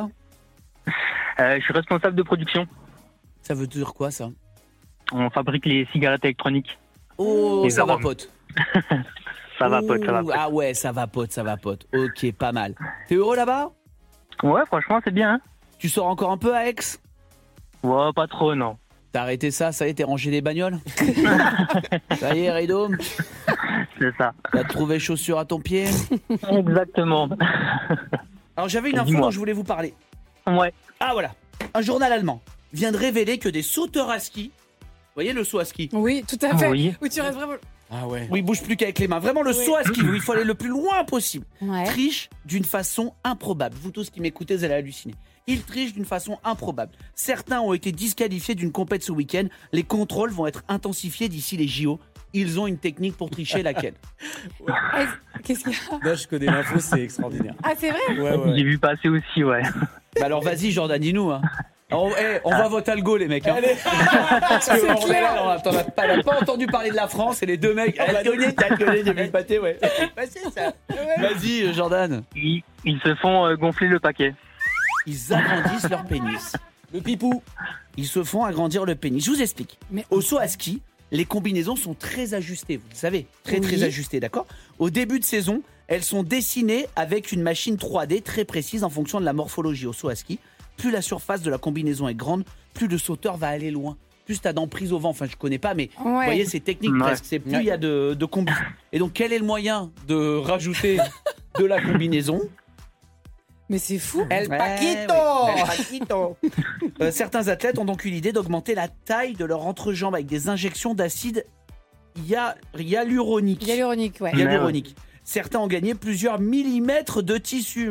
Je suis responsable de production. Ça veut dire quoi, ça ? On fabrique les cigarettes électroniques. Oh, ça va, pote. Ça va, pote. Ah ouais, ça va, pote. Ok, pas mal. T'es heureux là-bas ? Ouais, franchement, c'est bien, hein ? Tu sors encore un peu à Aix ? Ouais, pas trop, non. T'as arrêté ça y est, t'es rangé des bagnoles ? Ça y est, Rideau ? C'est ça. T'as trouvé chaussures à ton pied ? Exactement. Alors j'avais une info dont je voulais vous parler. Ouais. Ah voilà. Un journal allemand vient de révéler que des sauteurs à ski, vous voyez le saut à ski ? Oui, tout à fait. Oui. Où tu restes vraiment... Ah ouais. Où il bouge plus qu'avec les mains. Vraiment le saut à ski où il faut aller le plus loin possible. Ouais. Triche d'une façon improbable. Vous tous qui m'écoutez, vous allez halluciner. Il triche d'une façon improbable. Certains ont été disqualifiés d'une compète ce week-end. Les contrôles vont être intensifiés d'ici les JO. Ils ont une technique pour tricher, laquelle ? Qu'est-ce qu'il y a ? Là, je connais l'info, c'est extraordinaire. Ah, c'est vrai ? Ouais. J'ai vu passer aussi, ouais. Bah alors vas-y Jordan, dis-nous. Hein. On va voter algo les mecs. Hein. Parce C'est que clair. on n'a pas entendu parler de la France et les deux mecs. T'as connu, j'ai vu le pâté, ouais. C'est ça. Vas-y Jordan. Ils se font gonfler le paquet. Ils agrandissent leur pénis. Le pipou. Ils se font agrandir le pénis. Je vous explique. Mais au saut à ski, les combinaisons sont très ajustées, vous le savez. Très ajustées, d'accord ? Au début de saison, elles sont dessinées avec une machine 3D très précise en fonction de la morphologie. Au saut à ski, plus la surface de la combinaison est grande, plus le sauteur va aller loin. Plus t'as d'emprise au vent. Enfin, je connais pas, mais vous voyez, c'est technique presque. C'est plus il y a de combi. Et donc, quel est le moyen de rajouter de la combinaison ? Mais c'est fou. El Paquito. Certains athlètes ont donc eu l'idée d'augmenter la taille de leur entrejambe avec des injections d'acide hyaluronique. Hyaluronique. Certains ont gagné plusieurs millimètres de tissu.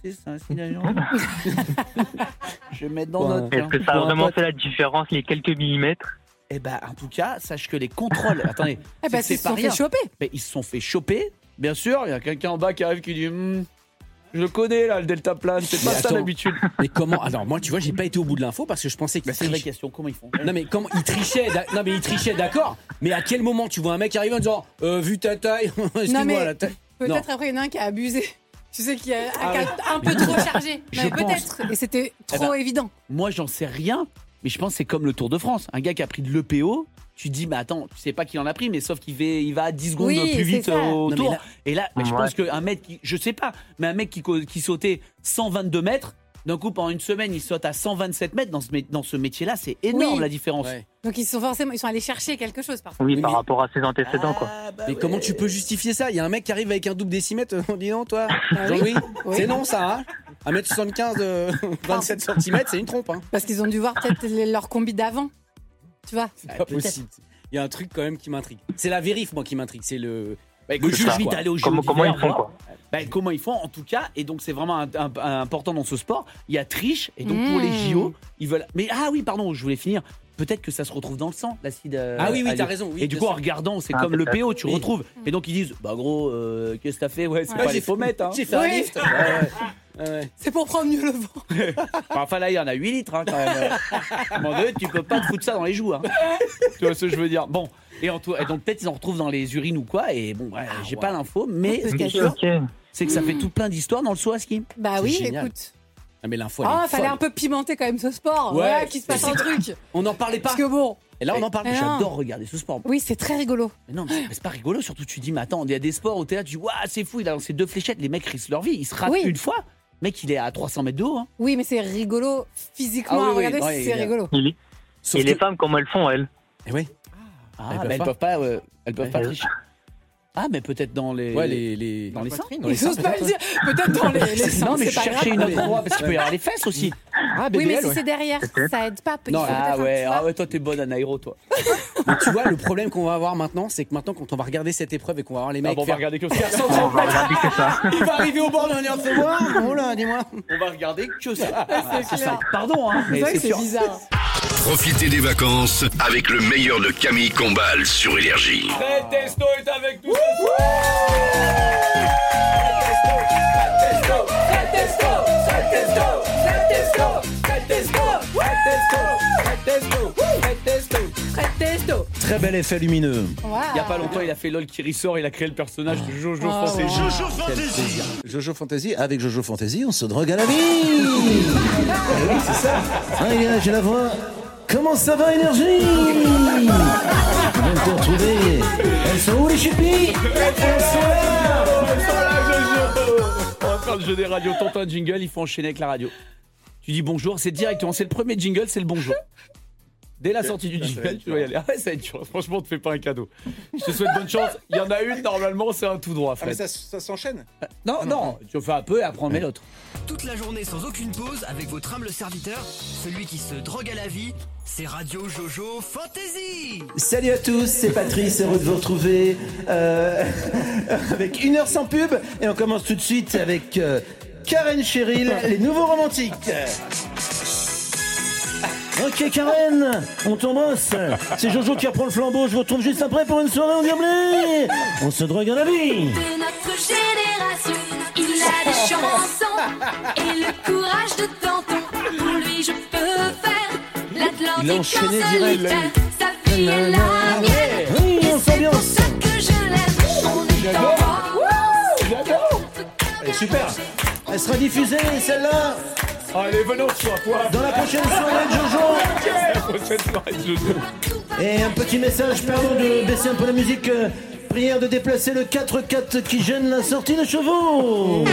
Je vais mettre dans notre... Est-ce que ça a vraiment fait la différence, les quelques millimètres ? Eh ben, en tout cas, sache que les contrôles... Attendez, ils se sont fait choper. Mais ils se sont fait choper, bien sûr. Il y a quelqu'un en bas qui arrive qui dit... Je connais là le deltaplane, c'est pas Mais ça attends. d'habitude. Mais comment? Alors moi, tu vois, j'ai pas été au bout de l'info parce que je pensais qu'ils C'est une vraie trichaient. question, comment ils font? Non mais comment ils trichaient? Non mais ils trichaient, d'accord. Mais à quel moment tu vois un mec arriver en disant vu ta taille, excuse-moi mais la taille. Peut-être Non. après, il y en a un qui a abusé. Tu sais, qui a oui. un peu trop chargé. Je Non, mais pense. peut-être. Et c'était trop ben, évident. Moi, j'en sais rien, mais je pense que c'est comme le Tour de France. Un gars qui a pris de l'EPO, tu te dis, mais attends, tu sais pas qu'il en a pris, mais sauf il va à 10 secondes Oui, plus c'est vite ça. au Non, mais tour. là- Et là, je Ouais. pense qu'un mec, je sais pas, mais un mec qui sautait 122 mètres, d'un coup, pendant une semaine, il saute à 127 mètres. Dans ce métier-là, c'est énorme Oui. la différence. Ouais. Donc ils sont allés chercher quelque chose parfois. Oui, Oui, par mais- rapport à ses antécédents, quoi. Mais comment tu peux justifier ça? Il y a un mec qui arrive avec un double décimètre, on dit non toi Ah oui. Jean-Louis Oui. C'est non ça, hein 1m75, 27 cm, c'est une trompe, hein. Parce qu'ils ont dû voir peut-être leur combi d'avant. Tu vois. C'est pas possible. Il y a un truc quand même qui m'intrigue. C'est la vérif, moi, qui m'intrigue. C'est le. Bah, écoute, Le je juge, t'invite quoi. à aller au jeu Comment d'hiver, ils font, voir. quoi. Bah, comment ils font en tout cas, et donc c'est vraiment important dans ce sport. Il y a triche, et donc pour les JO, ils veulent. Mais ah oui, pardon, je voulais finir. Peut-être que ça se retrouve dans le sang, l'acide. Ah oui, allé- t'as raison. Oui, et du bien coup, en sûr. regardant, c'est Ah, comme le peut-être. PO, tu Oui. retrouves. Et donc ils disent, bah gros, qu'est-ce que t'as fait? Ouais, c'est Ouais. pas les pommettes, hein. J'ai fait un Oui. lift. Ouais. C'est pour prendre mieux le vent. Enfin là, il y en a 8 litres, hein, quand même. À un moment donné, tu peux pas te foutre ça dans les joues, hein. Tu vois ce que je veux dire? Bon. Et donc peut-être ils en retrouvent dans les urines ou quoi. Et bon, ouais, j'ai pas l'info, mais ce qui est sûr, Ok. c'est que ça fait tout plein d'histoires dans le saut à ski. Bah C'est oui, génial. écoute. Ah, mais l'info, elle Ah, est fallait folle. un peu pimenter quand même ce sport. Ouais, Ouais, qu'il se passe c'est- un truc. On n'en parlait pas. Parce que bon, Et là, on en parle. Mais non. J'adore regarder ce sport. oui, c'est très rigolo. Mais non, mais c'est pas rigolo. Surtout, tu dis, mais attends, il y a des sports au théâtre, tu dis, waouh, c'est fou, il a lancé 2 fléchettes, les mecs risquent leur vie. Ils se ratent Oui. une fois. Le mec, il est à 300 mètres de haut. Hein. Oui, mais c'est rigolo physiquement. Ah oui, à oui, regarder, ouais, c'est il y a- rigolo. Sauf Et les que- femmes, comment elles font, elles? Eh ouais. Ah, Elles mais peuvent pas. elles peuvent pas tricher. Ah, mais peut-être dans les. Ouais, les. Dans les seins. Dans les Ils osent seins, pas peut-être, le dire. Peut-être dans les seins, Non, mais c'est je pas cherchais grave. une autre endroit parce qu'il peut y avoir les fesses aussi. Ah, Oui, mais BBL, si ouais. c'est derrière, ça aide pas. Il Non, faut Ah peut-être ouais, un petit peu. toi, t'es bonne à Nairo, toi. Mais tu vois, le problème qu'on va avoir maintenant, c'est que maintenant, quand on va regarder cette épreuve et qu'on va voir les mecs. on va faire- regarder que ça. faire On 130 va mètres, regarder que ça. il va arriver au bord de la fais voir. Oh là, dis-moi. On va regarder que ça. c'est clair. Pardon, hein, C'est mais vrai c'est que c'est sûr. bizarre. Profitez des vacances avec le meilleur de Camille Combal sur Énergie. Fred Testo est avec nous. Très bel effet lumineux. Il y a pas longtemps, il a fait LOL qui ressort, il a créé le personnage de Jojo Oh, Fantasy. wow. Jojo Fantasy, avec Jojo Fantasy, on se drogue à la vie. Oui, c'est ça. Ah, les gars, j'ai la voix. Comment ça va, Énergie? On va te retrouver. Elles sont où les chippies? Elles sont là. On va faire le jeu des radios. Tente un jingle, il faut enchaîner avec la radio. Tu dis bonjour, c'est directement, c'est le premier jingle, c'est le bonjour. Dès la sortie du jingle, tu vas y aller. Ah ouais, ça va être dur. Franchement, on te fait pas un cadeau. Je te souhaite bonne chance. Il y en a une, normalement, c'est un tout droit, Fred. ça s'enchaîne. Non, tu fais un peu et après on met l'autre. Toute la journée sans aucune pause avec votre humble serviteur, celui qui se drogue à la vie, c'est Radio Jojo Fantasy. Salut à tous, c'est Patrice, heureux de vous retrouver avec 1 heure sans pub. Et on commence tout de suite avec Karen Cheryl, les nouveaux romantiques. Ok Karen, on t'embrasse. C'est Jojo qui reprend le flambeau, je vous retrouve juste après pour une soirée endiablée. On se drogue à la vie. De notre génération, il a des chansons et le courage de Danton. Pour lui, je peux faire Il a l'Atlantique enchaîné en direct. solitaire. Sa vie est la mienne. Oui, on s'ambiance. C'est pour ça que je l'aime. On est J'adore. Elle est super. Elle sera diffusée celle-là Allez, venons sur quoi dans la prochaine soirée de Jojo. La prochaine soirée de Jojo. Et un petit message, pardon de baisser un peu la musique. Prière de déplacer le 4x4 qui gêne la sortie de chevaux.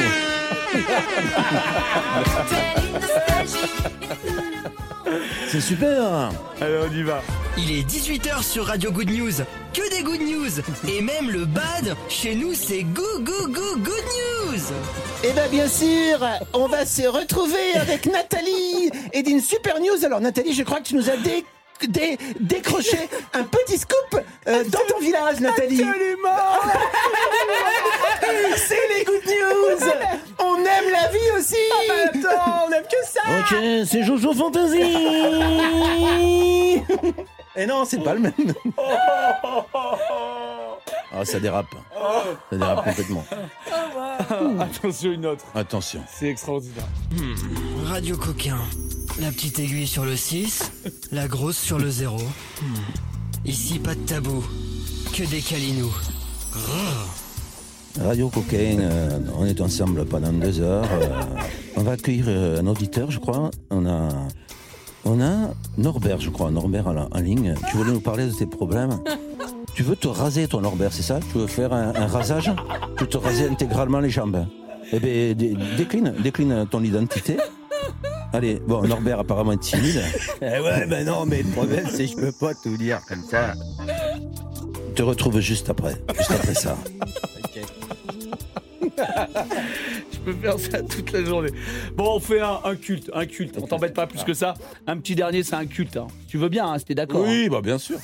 C'est super. Allez, on y va. Il est 18h sur Radio Good News. Que des good news. Et même le bad, chez nous c'est good news. Eh bien sûr, on va se retrouver avec Nathalie et d'une super news. Alors Nathalie, je crois que tu nous as décroché un petit scoop dans ton village, Nathalie. Absolument. C'est les good news. On aime la vie aussi. Attends, on aime que ça. Ok, c'est Jojo Fantasy. Et non, c'est pas le même. Oh, ça dérape. Ça dérape complètement. Attention, une autre. Attention. C'est extraordinaire. Radio Coquin. La petite aiguille sur le 6, la grosse sur le 0. Ici, pas de tabou, que des câlinous. Radio Cocaine, on est ensemble pendant 2 heures. On va accueillir un auditeur, je crois. On a Norbert, je crois, Norbert en ligne. Tu voulais nous parler de tes problèmes. Tu veux te raser, toi, Norbert, c'est ça? Tu veux faire un rasage? Tu veux te raser intégralement les jambes? Eh bien, décline ton identité. Allez, bon, Norbert apparemment est timide. Ouais, ben non, mais le problème, c'est que je peux pas tout dire comme ça. Je te retrouve juste après ça. Je peux faire ça toute la journée. Bon, on fait un culte. On t'embête pas plus que ça. Un petit dernier, c'est un culte. Hein. Tu veux bien, hein, si t'es d'accord? Oui, hein. bah bien sûr.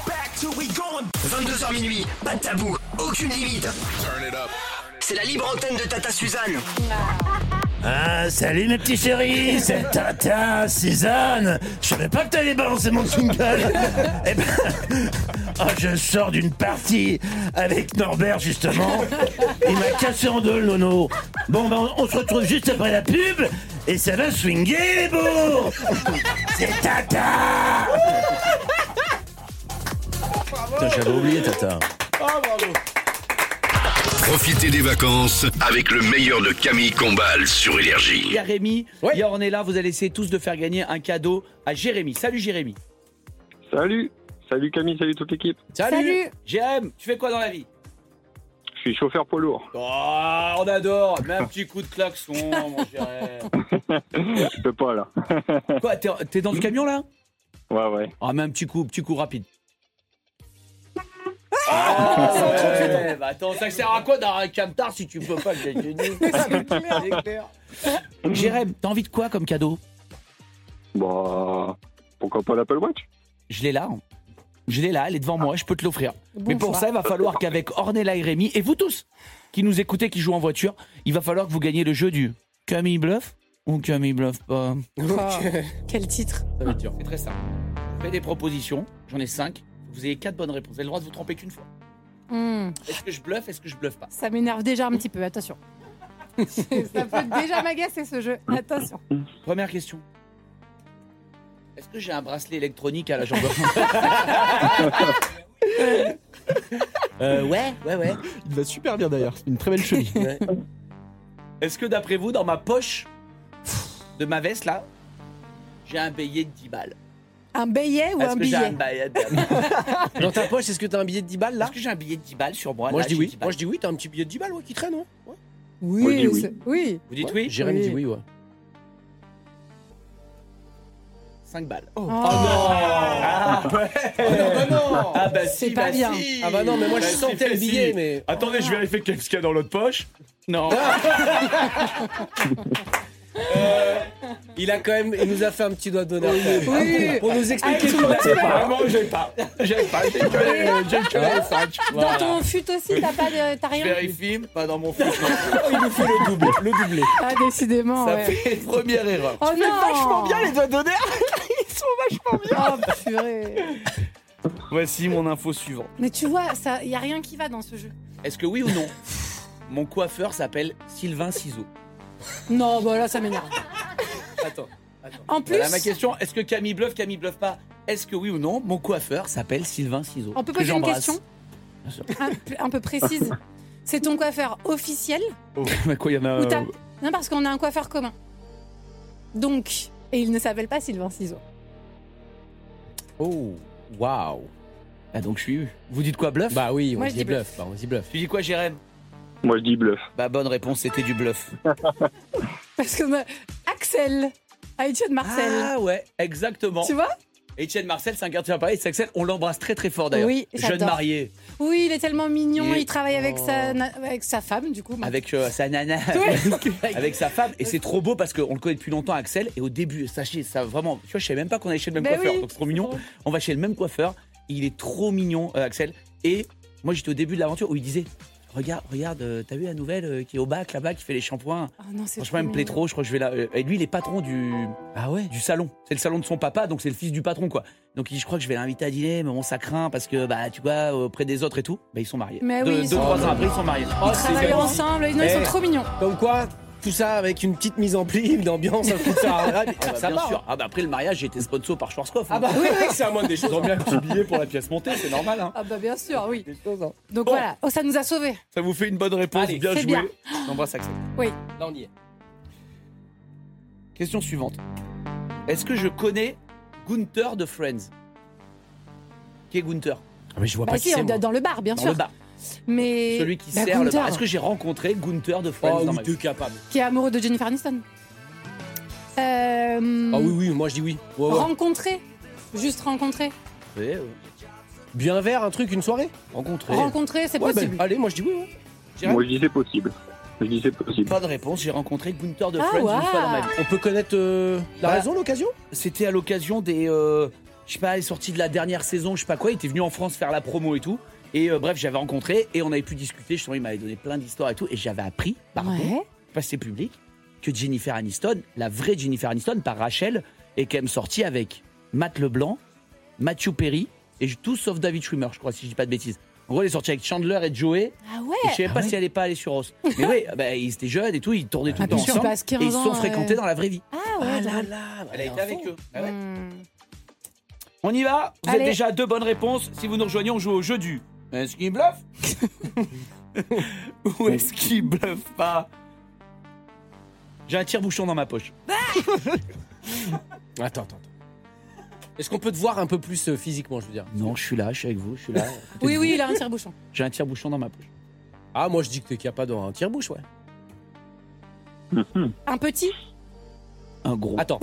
22h minuit, pas de tabou, aucune limite. C'est la libre antenne de Tata Suzanne. Ah, salut mes petits chéris, c'est Tata Suzanne. Je savais pas que t'allais balancer mon single. Eh ben, je sors d'une partie avec Norbert justement. Il m'a cassé en deux le nono. Bon, ben on se retrouve juste après la pub et ça va swinguer les bourgs. C'est Tata. Putain, j'avais oublié Tata. Oh, bravo. Profitez des vacances avec le meilleur de Camille Combal sur Énergie. Il y a Rémi, il y a Ornella, vous allez essayer tous de faire gagner un cadeau à Jérémy. Salut Jérémy. Salut Camille, salut toute l'équipe. Salut. Jérémy, tu fais quoi dans la vie? Je suis chauffeur poids lourd. Oh, on adore. Mets un petit coup de klaxon, mon Jérémy. Je peux pas là. Quoi, t'es dans le camion là? Ouais. Ah, mets un petit coup rapide. Bah attends, ça sert à quoi d'avoir un camtar si tu peux pas le détenir? C'est clair. Jérémy, t'as envie de quoi comme cadeau? Bah, pourquoi pas l'Apple Watch? Je l'ai là, elle est devant moi, je peux te l'offrir. Mais pour ça, il va falloir qu'avec Ornella et Rémi, et vous tous qui nous écoutez, qui jouent en voiture, il va falloir que vous gagniez le jeu du Camille bluffe ou Camille bluffe pas. Quel titre? Ça va être dur. C'est très simple. Faites des propositions, j'en ai 5. Vous avez 4 bonnes réponses. Vous avez le droit de vous tromper qu'une fois. Est-ce que je bluffe? Est-ce que je bluffe pas? Ça m'énerve déjà un petit peu, attention. Ça peut déjà m'agacer ce jeu, attention. Première question. Est-ce que j'ai un bracelet électronique à la jambe? Ouais. Il va super bien d'ailleurs, c'est une très belle cheville. Ouais. Est-ce que d'après vous, dans ma poche de ma veste là, j'ai un billet de 10 balles? Un billet ou un billet? Est-ce que j'ai un billet de 10 Dans ta poche, est-ce que t'as un billet de 10 balles là? Est-ce que j'ai un billet de 10 balles sur moi? Moi là, je dis oui. 10 balles. Moi je dis oui, t'as un petit billet de 10 balles qui traîne, non? Ouais. Oui, Moi, je dis oui. oui. Vous dites oui? Jérémy dit oui, ouais. 5 balles. Oh, non! Ah ouais! Ah bah c'est si, pas bah bien. si. Ah bah non, mais moi je Bah, sentais le si. billet, mais. Attendez, je vérifie qu'est-ce qu'il y a dans l'autre poche. Non. Il a quand même, il nous a fait un petit doigt d'honneur Oui. pour nous expliquer Ah, tout là. C'est pas vraiment, j'ai pas. J'ai que les 5. Dans ton fut aussi, t'as Je rien? vérifie, pas dans mon fut. Il nous fait le doublé. Ah, décidément, Ça ouais. fait une première erreur. Oh non! Vachement bien les doigts d'honneur. Ils sont vachement bien. Oh, purée. Voici mon info suivante. Mais tu vois, il y a rien qui va dans ce jeu. Est-ce que oui ou non, mon coiffeur s'appelle Sylvain Ciseaux? Non, bah là, ça m'énerve. Attends. En plus, Voilà ma question. Est-ce que Camille bluffe pas? Est-ce que oui ou non, mon coiffeur s'appelle Sylvain Ciseaux? on peut que poser une j'embrasse. question un peu précise. C'est ton coiffeur officiel Oh, mais quoi, il y en a. ou t'as... Non, parce qu'on a un coiffeur commun. Donc, et il ne s'appelle pas Sylvain Ciseaux. Oh, waouh. Ah, donc je suis. Vous dites quoi, bluff? Bah oui, on Moi, je dit dis bluff. Bah, on dit bluff. Tu dis quoi, Jérém? Moi je dis bluff. Bah, bonne réponse, c'était du bluff. Parce qu'on a Axel, Etienne Marcel. Ah ouais, exactement. Tu vois? Etienne Marcel, c'est un quartier à Paris, c'est Axel. On l'embrasse très très fort d'ailleurs. Oui, jeune j'adore. marié. Oui, il est tellement mignon. Il- Il travaille avec sa femme, du coup. Avec sa nana, avec sa femme, et c'est trop beau parce qu'on le connaît depuis longtemps, Axel. Et au début, sachez, ça vraiment, tu vois, je savais même pas qu'on allait chez le même Ben coiffeur, oui. donc c'est trop mignon. On va chez le même coiffeur, il est trop mignon, Axel. Et moi, j'étais au début de l'aventure où il disait, regarde, t'as vu la nouvelle qui est au bac là-bas, qui fait les shampoings. Oh non, c'est Franchement, elle me plaît trop. Je crois que je vais là. Et lui, il est patron du salon. C'est le salon de son papa, donc c'est le fils du patron, quoi. Donc je crois que je vais l'inviter à dîner, mais bon, ça craint parce que tu vois, auprès des autres et tout, ils sont mariés. Mais oui, 2-3 ans après, ils sont mariés. Ils travaillent ensemble, ils sont trop mignons. Comme quoi, tout ça avec une petite mise en pli, d'ambiance, ça bien va. sûr. Après le mariage, j'ai été sponsor par Schwarzkopf. Ah bah oui, c'est à moins des choses. Ils ont bien un petit billet pour la pièce montée, c'est normal. Hein. Ah bah bien sûr, oui. Donc voilà, ça nous a sauvés. Ça vous fait une bonne réponse, Allez, bien c'est joué. bien. On embrasse Axel. Oui. Là, on y est. Question suivante. Est-ce que je connais Gunther de Friends? Qui est Gunther? Mais je vois pas qui c'est. Dans le bar, bien Dans sûr. le bar. Mais celui qui sert le Gunther, bar. Est-ce que j'ai rencontré Gunther de Friends dans ma vie? capable. qui est amoureux de Jennifer Aniston. Ah oui, moi je dis oui. Ouais. Rencontrer. Juste rencontrer. Ouais. Bien un verre, un truc, une soirée. Rencontrer, c'est possible. Allez, moi je dis oui. Moi je dis c'est possible. Pas de réponse, j'ai rencontré Gunther de Ah, Friends ouais. une fois dans ma vie. On peut connaître la raison, l'occasion? C'était à l'occasion des... je sais pas, les sorties de la dernière saison, je sais pas quoi. Il était venu en France faire la promo et tout. Et bref, j'avais rencontré et on avait pu discuter. Justement, il m'avait donné plein d'histoires et tout. Et j'avais appris, passé public, que Jennifer Aniston, la vraie Jennifer Aniston, par Rachel, est quand même sortie avec Matt LeBlanc, Matthew Perry et tout sauf David Schwimmer, je crois, si je dis pas de bêtises. En gros, elle est sortie avec Chandler et Joey. Ah ouais. Et je savais pas si elle est pas allée sur Ross. Mais oui, ils étaient jeunes et tout, ils tournaient tout le temps puis ensemble. surpasse 15 Et ils se sont ans, fréquentés dans la vraie vie. Ah ouais. Elle a été avec eux. Ah ouais. Hmm. On y va. Vous Allez. êtes déjà à 2 bonnes réponses. Si vous nous rejoignez, on joue au jeu du. Est-ce qu'il bluffe? Ou est-ce qu'il bluffe pas? J'ai un tire-bouchon dans ma poche. Attends. Est-ce qu'on peut te voir un peu plus physiquement, je veux dire? Non, je suis là, je suis avec vous, je suis là. Oui, il a un tire-bouchon. J'ai un tire-bouchon dans ma poche. Ah, moi je dis que t'es capable d'avoir un tire-bouche, ouais. Un petit. Un gros. Attends.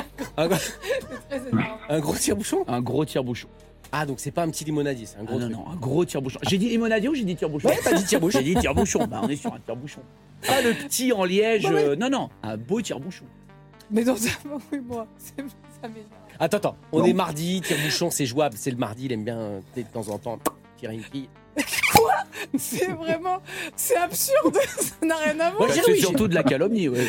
Un gros tire-bouchon? Un gros tire-bouchon. Ah, donc c'est pas un petit limonadier, c'est un gros truc. Non, un gros tire-bouchon. J'ai dit limonadier ou j'ai dit tire-bouchon? Ouais, t'as dit tire-bouchon. J'ai dit tire-bouchon. On est sur un tire-bouchon. Pas le petit en liège. Non, un beau tire-bouchon. Mais non, oui, moi, ça m'énerve. Attends, on est mardi, tire-bouchon, c'est jouable, c'est le mardi, il aime bien de temps en temps tirer une fille. Quoi? C'est absurde, ça n'a rien à voir. C'est surtout de la calomnie. Ouais.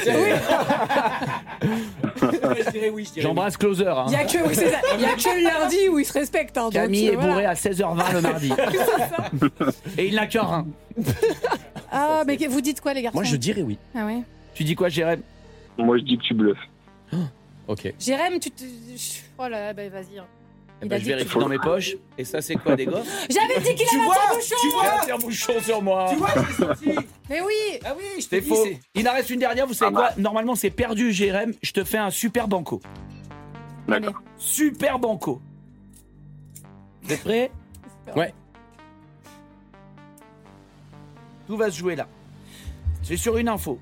Je dirais oui. J'embrasse Closer. Hein. Il n'y a que le lundi où il se respecte. Hein, Camille donc, est bourré à 16h20 le mardi. Et il n'a qu'un rein. Ah, mais vous dites quoi, les garçons? Moi, je dirais oui. Ah ouais. Tu dis quoi, Jérém? Moi je dis que tu bluffes. Ok. Jérém, oh là, bah vas-y. Je vérifie dans mes poches. Et ça, c'est quoi, des gosses? J'avais dit qu'il avait un tire-bouchon. Tu vois un tire-bouchon sur moi. Tu vois, j'ai sorti. Mais oui. Ah oui, je te C'est dis. faux. Il en reste une dernière, vous savez quoi? Normalement, c'est perdu, Jérém. Je te fais un super banco. D'accord. Super banco. Vous êtes prêts? Ouais. Tout va se jouer là. C'est sur une info.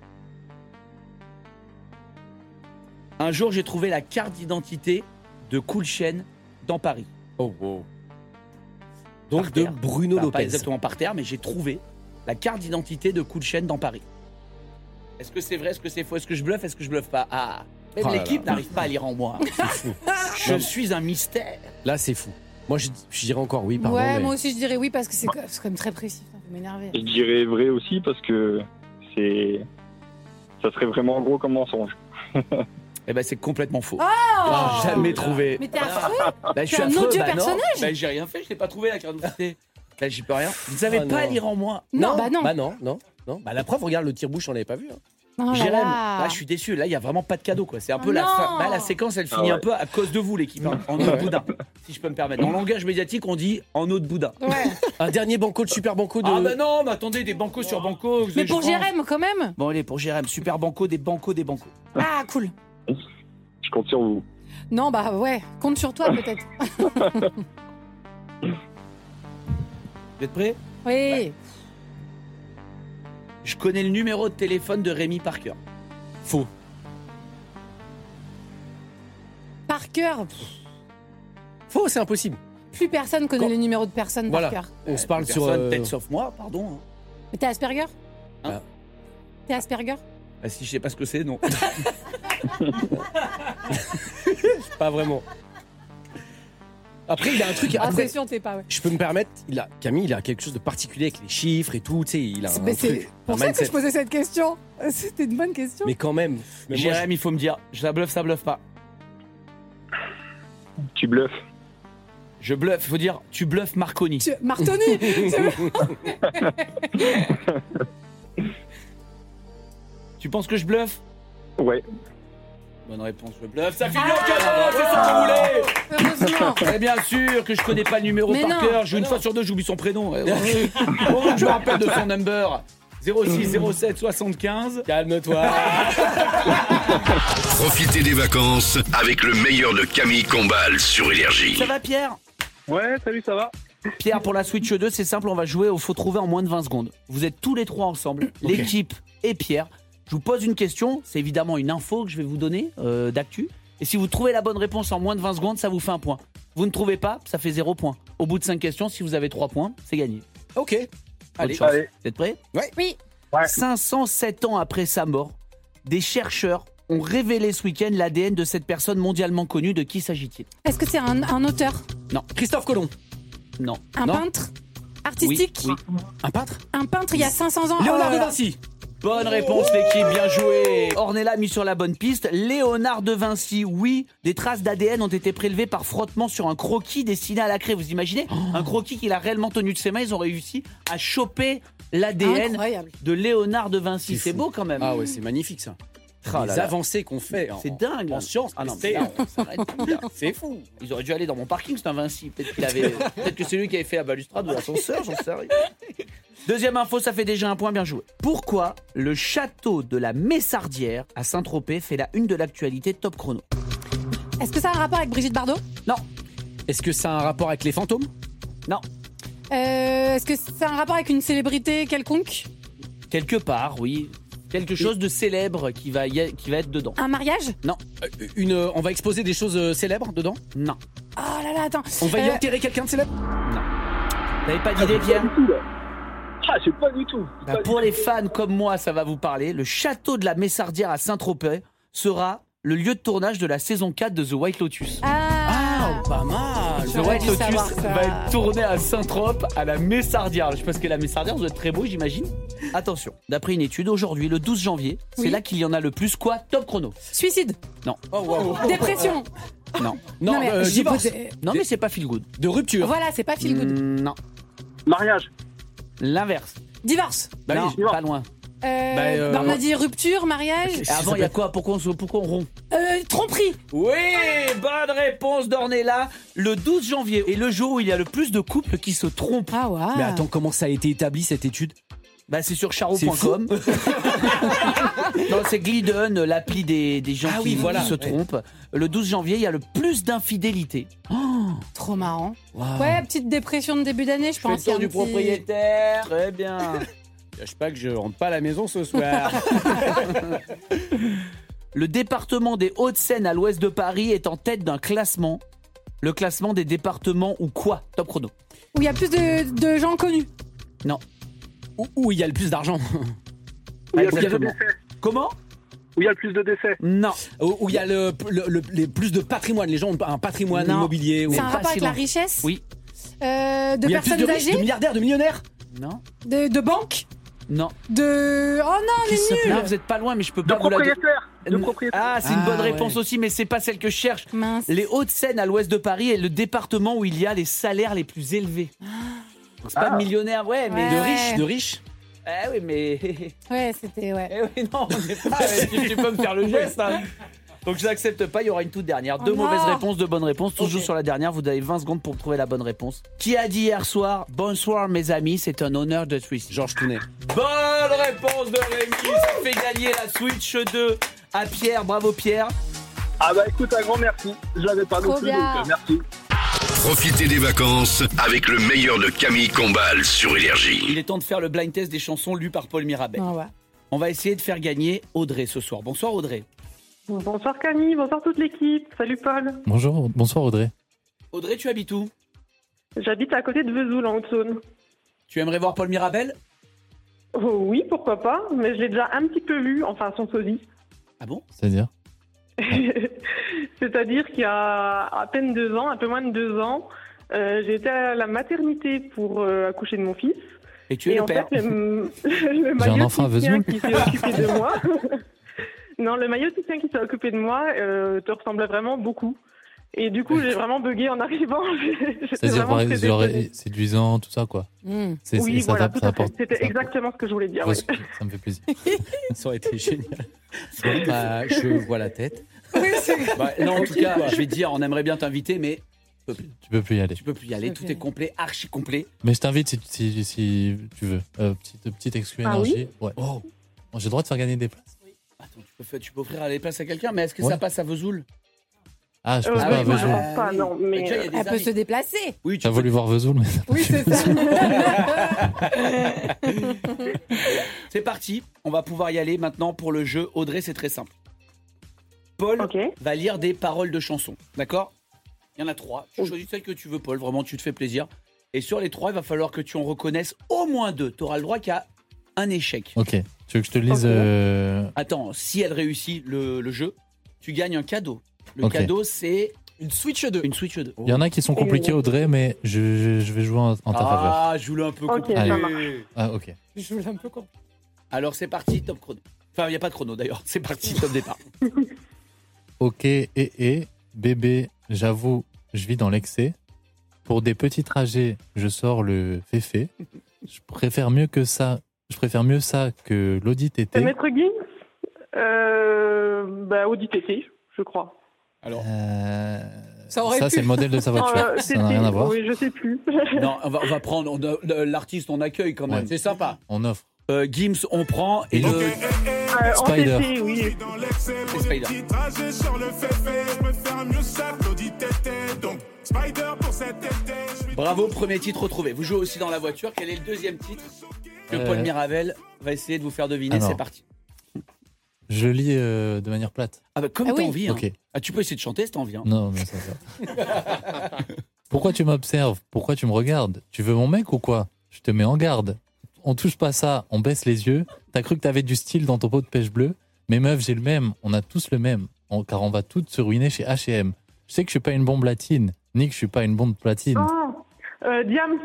Un jour, j'ai trouvé la carte d'identité de Cool Chain dans Paris. Oh, wow. Donc Par de terre. Bruno Pas Lopez. exactement par terre, mais j'ai trouvé la carte d'identité de Cool Chain dans Paris. Est-ce que c'est vrai? Est-ce que c'est faux? Est-ce que je bluffe? Est-ce que je bluffe pas? Ah, même Oh là l'équipe là. n'arrive pas à lire en moi. C'est fou. Je suis un mystère. Là, c'est fou. Moi, je dirais encore oui, pardon. Ouais, mais- moi aussi je dirais oui parce que c'est quand même très précis. Putain, vous m'énervez. Je dirais vrai aussi parce que ça serait vraiment gros comme mensonge. Eh ben, c'est complètement faux. Oh J'ai jamais trouvé. Mais t'es affreux. Bah, je Tu suis es un affreux, odieux bah non. personnage. Bah, j'ai rien fait, je l'ai pas trouvé la carte d'identité. Là, j'y peux rien. Vous ne savez Oh, pas non. lire en moi. Non, bah non. Bah non. Bah la preuve, regarde le tire-bouche, on l'avait pas vu. Hein. Oh là Jérém, là. là, je suis déçu. Là, il y a vraiment pas de cadeau, quoi. C'est un peu Oh la non. fin. Bah, la séquence, elle finit ouais. un peu à cause de vous, l'équipe. En eau de boudin, si je peux me permettre. Dans le langage médiatique, on dit en eau de boudin. Ouais. Un dernier banco de super banco de. Ah bah non, mais attendez, des bancos sur bancos. Mais pour Jérém quand même. Bon, allez, pour Jérém, super banco, des bancos, des bancos. Ah cool. Je compte sur vous. Non bah ouais, compte sur toi peut-être. Vous êtes prêts? Oui. Je connais le numéro de téléphone de Rémi Parker. Faux. Par cœur. Faux, c'est impossible. Plus personne connaît Quand- les numéros de personnes Voilà. par cœur. On se parle sur. Personne, peut-être sauf moi, pardon. hein. Mais t'es Asperger? Hein T'es Asperger? Ah, si je sais pas ce que c'est, non. Pas vraiment. Après, il a un truc. Ah, Après, c'est sûr, t'es pas. Ouais. je peux me permettre, Camille, il a quelque chose de particulier avec les chiffres et tout. Tu sais, il a un Mais c'est truc, pour un ça que mindset. je posais cette question. C'était une bonne question. Mais quand même. Mais moi, Jérém, il faut me dire, ça bluffe pas. Tu bluffes. Je bluffe, il faut dire, tu bluffes Marconi. Martoni. Tu penses que je bluffe? Ouais. Bonne réponse, je bluffe. Ça finit au cadeau, c'est ça qu'on voulait. Heureusement. Et bien sûr que je connais pas le numéro Mais par non. cœur. Une fois sur deux, j'oublie son prénom. Je me rappelle de son number. 06 07 75. Calme-toi. Profitez des vacances avec le meilleur de Camille Combal sur Énergie. Ça va, Pierre? Ouais, salut, ça va? Pierre, pour la Switch 2, c'est simple, on va jouer au faut trouver en moins de 20 secondes. Vous êtes tous les trois ensemble, l'équipe et Pierre. Je vous pose une question, c'est évidemment une info que je vais vous donner d'actu. Et si vous trouvez la bonne réponse en moins de 20 secondes, ça vous fait un point. Vous ne trouvez pas, ça fait 0 point. Au bout de 5 questions, si vous avez 3 points, c'est gagné. Ok. Bonne chance. Vous êtes prêts? Oui. 507 ans après sa mort, des chercheurs ont révélé ce week-end l'ADN de cette personne mondialement connue. De qui s'agit-il? Est-ce que c'est un auteur? Non. Christophe Colomb. Non. Un peintre? Artistique? Oui. Un peintre? Un peintre il y a 500 ans? Léonard de Vinci. Bonne réponse, l'équipe, bien joué. Ornella a mis sur la bonne piste. Léonard de Vinci, oui. Des traces d'ADN ont été prélevées par frottement sur un croquis dessiné à la craie. Vous imaginez? Un croquis qu'il a réellement tenu de ses mains. Ils ont réussi à choper l'ADN Incroyable. de Léonard de Vinci. C'est beau quand même. Ah ouais, c'est magnifique ça. Ah Les là là. avancées qu'on fait C'est dingue. en sciences. Ah non, c'est mais là, on s'arrête là. c'est fou. Ils auraient dû aller dans mon parking, c'est un Vinci. Peut-être que c'est lui qui avait fait la balustrade ou l'ascenseur, j'en sais rien. Deuxième info, ça fait déjà un point, bien joué. Pourquoi le château de la Messardière à Saint-Tropez fait la une de l'actualité Top Chrono? Est-ce que ça a un rapport avec Brigitte Bardot? Non. Est-ce que ça a un rapport avec les fantômes? Non. Est-ce que ça a un rapport avec une célébrité quelconque? Quelque part, oui. Quelque chose de célèbre qui va être dedans. Un mariage? Non. On va exposer des choses célèbres dedans? Non. Oh là là, attends. On va y enterrer quelqu'un de célèbre? Non. T'avais pas d'idée, Pierre? Ah, je sais pas du tout. Bah, pour les fans comme moi, ça va vous parler. Le château de la Messardière à Saint-Tropez sera le lieu de tournage de la saison 4 de The White Lotus. Ah, pas mal. The White Lotus va être tourné à Saint-Trope, à la Messardière. Je sais pas ce qu'est la Messardière, ça doit être très beau, j'imagine. Attention, d'après une étude, aujourd'hui, le 12 janvier, c'est là qu'il y en a le plus. Quoi? Top chrono. Suicide? Non. Oh, wow. Dépression? Non. Non, mais j'ai divorce. posé- Non, mais c'est pas feel good. De rupture. Voilà, c'est pas feel good. Non. Mariage. L'inverse. Divorce? Bah non, oui. pas loin. On a dit rupture, mariage? Et avant, il y a quoi? Pourquoi on rompt? Tromperie? Oui, bonne réponse d'Ornella. Le 12 janvier est le jour où il y a le plus de couples qui se trompent. Ah ouais. Mais attends, comment ça a été établi cette étude? Bah, c'est sur C'est charo.com. Non, c'est Glidden, l'appli des gens Ah qui, oui, voilà. qui se trompent. Le 12 janvier, il y a le plus d'infidélité. Trop marrant. Wow. Ouais, petite dépression de début d'année, je Je fais le pense. il y a tour un du petit- propriétaire. Très bien. Cache pas que je rentre pas à la maison ce soir. Le département des Hauts-de-Seine à l'ouest de Paris est en tête d'un classement. Le classement des départements ou quoi? Top chrono. Où il y a plus de gens connus. Non. Où il y a le plus d'argent? Où il y a le plus de Exactement. décès. Comment? Où il y a le plus de décès. Non. Où il y a les plus de patrimoine. Les gens ont un patrimoine Non. immobilier. C'est Où un rapport avec la richesse? Oui. De il y a plus personnes de riches, de âgées? milliardaires, de millionnaires? Non. De banques? Non. De... Oh non, on est nuls. Là, vous êtes pas loin, mais je peux De pas vous la donner. propriétaire. De propriétaire. Ah, c'est une bonne ouais. réponse aussi, mais c'est pas celle que je cherche. Mince. Les Hauts-de-Seine à l'ouest de Paris est le département où il y a les salaires les plus élevés. C'est pas de millionnaires, ouais, mais Ouais. De riches? Eh oui, mais. Ouais, c'était... Ouais. Eh oui, non, on n'est pas. Tu peux me faire le geste, hein. Donc je n'accepte pas, il y aura une toute dernière. Deux non. mauvaises réponses, deux bonnes réponses. Toujours sur la dernière, vous avez 20 secondes pour trouver la bonne réponse. Qui a dit hier soir « Bonsoir mes amis, c'est un honneur de Twist ». Georges Tounet. Bonne réponse de Rémi, ça fait gagner la Switch 2 à Pierre. Bravo Pierre. Ah bah écoute, un grand merci. Je l'avais pas non Trop plus, bien. donc merci. Profitez des vacances avec le meilleur de Camille Combal sur Énergie. Il est temps de faire le blind test des chansons lues par Paul Mirabel. Ah ouais. On va essayer de faire gagner Audrey ce soir. Bonsoir Audrey. Bonsoir Camille, bonsoir toute l'équipe. Salut Paul. Bonjour, bonsoir Audrey. Audrey, tu habites où? J'habite à côté de Vesoul en Haute-Saône. Tu aimerais voir Paul Mirabel? Oh oui, pourquoi pas, mais je l'ai déjà un petit peu vu, enfin son sosie. Ah bon? C'est-à-dire? C'est-à-dire qu'il y a à peine 2 ans, un peu moins de 2 ans, j'ai été à la maternité pour accoucher de mon fils. Et tu es le en père. fait, le J'ai un maillot enfant à de soutien Vesoul. qui s'est occupé de moi. Non, le maillot de soutien qui s'est occupé de moi te ressemblait vraiment beaucoup. Et du coup, j'ai vraiment bugué en arrivant. J'étais C'est-à-dire, vraiment très genre, désolée. séduisant, tout ça, quoi. Oui, ça voilà, t'apporte- tout à fait. apporte- C'était ça- exactement ce que je voulais dire. Ouais, oui. Ça me fait plaisir. Ça aurait été génial. Bon, bah, je vois la tête. Bah, non, en tout cas, je vais te dire, on aimerait bien t'inviter, mais Tu peux plus y aller. tu peux plus y aller. Tout est complet, archi complet. Mais je t'invite si tu veux. Petite exclu Ah oui énergie. Ouais. Bon, j'ai le droit de faire gagner des places. Tu peux offrir les places à quelqu'un, mais est-ce que Ouais. ça passe à Vesoul? Ah, je pense pas à moi, je Vesoul. pense pas, non. Mais Déjà, il y a des Elle peut amis. se déplacer. Oui, T'as voulu voir Vesoul, mais ça Oui, c'est ça. C'est parti, on va pouvoir y aller maintenant pour le jeu. Audrey, c'est très simple. Paul va lire des paroles de chansons, d'accord? Il y en a 3. Tu choisis celle que tu veux, Paul. Vraiment, tu te fais plaisir. Et sur les 3, il va falloir que tu en reconnaisses au moins 2. Tu auras le droit qu'à un échec. Ok. Tu veux que je te lise Attends, si elle réussit le jeu, tu gagnes un cadeau. Le Ok. cadeau, c'est une Switch 2. Une Switch 2. Il y en a qui sont compliqués, Audrey, mais je vais jouer en ta faveur. Ah, joue-le un peu compliqué. Allez. Ah, ok. Je voulais un peu con. Alors, c'est parti, top chrono. Enfin, il n'y a pas de chrono d'ailleurs. C'est parti, top départ. Ok, bébé, j'avoue, je vis dans l'excès. Pour des petits trajets, je sors le féfé. Je préfère mieux ça que l'audit été. Maître Gims Audit été, je crois. Alors, ça aurait pu. c'est le modèle de sa voiture. Ça n'a rien à voir. Oui, je sais plus. Non, on va prendre l'artiste, on accueille quand même. Ouais. C'est sympa. On offre. Gims, on prend et le. Spider. En TT, oui. C'est Spider. Bravo, premier titre retrouvé. Vous jouez aussi dans la voiture. Quel est le deuxième titre que Paul Miravel va essayer de vous faire deviner? Alors. C'est parti. Je lis de manière plate. Ah bah comme t'as envie. Hein. Ok. Ah, tu peux essayer de chanter si t'as envie. Hein. Non, mais ça va. Pourquoi tu m'observes? Pourquoi tu me regardes? Tu veux mon mec ou quoi? Je te mets en garde. On touche pas ça, on baisse les yeux. T'as cru que t'avais du style dans ton pot de pêche bleue? Mais meuf, j'ai le même. On a tous le même. Car on va toutes se ruiner chez H&M. Je sais que je suis pas une bombe latine, ni que je suis pas une bombe platine. Diams.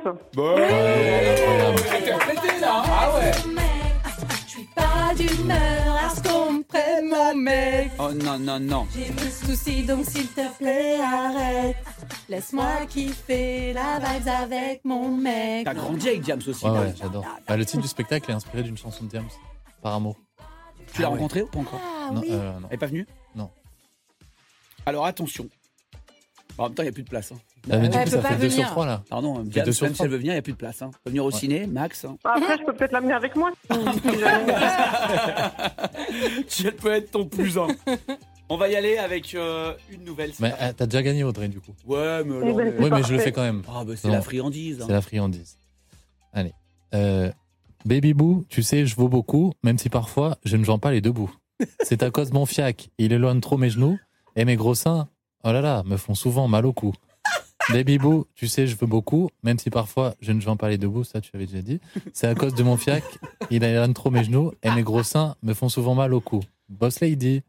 Ah ouais. Je suis pas d'humeur à ce qu'on me prenne mon mec. Oh non, non, non. J'ai mes soucis, donc s'il te plaît, arrête. Laisse-moi kiffer la vibes avec mon mec. T'as grandi avec Diams aussi. Ouais, j'adore. Bah, le titre du spectacle est inspiré d'une chanson de Diams, Par amour. Tu l'as rencontré ou pas encore? Non, oui. non. Elle est pas venue? Non. Alors attention. En même temps, il n'y a plus de place. Hein. Mais du Elle coup, peut ça pas fait 2 sur venir. 3 là. Pardon, fait Diams, 2 sur même si 3. elle veut venir, il n'y a plus de place. Hein. Elle peut venir au ciné, Max. Hein. Après, je peux peut-être l'amener avec moi. Tu peux être ton plus un. On va y aller avec une nouvelle. Mais t'as déjà gagné, Audrey, du coup. Ouais, mais alors. Eh ben, Oui, mais je le fais quand même. Ah, bah c'est Non. la friandise. Hein. C'est la friandise. Allez. Baby Boo, tu sais, je vaux beaucoup, même si parfois je ne vends pas les deux bouts. C'est à cause de mon fiac, il éloigne trop mes genoux, et mes gros seins, oh là là, me font souvent mal au cou. Baby Boo, tu sais, je veux beaucoup, même si parfois je ne vends pas les deux bouts, ça tu avais déjà dit. C'est à cause de mon fiac, il éloigne trop mes genoux, et mes gros seins me font souvent mal au cou. Boss Lady.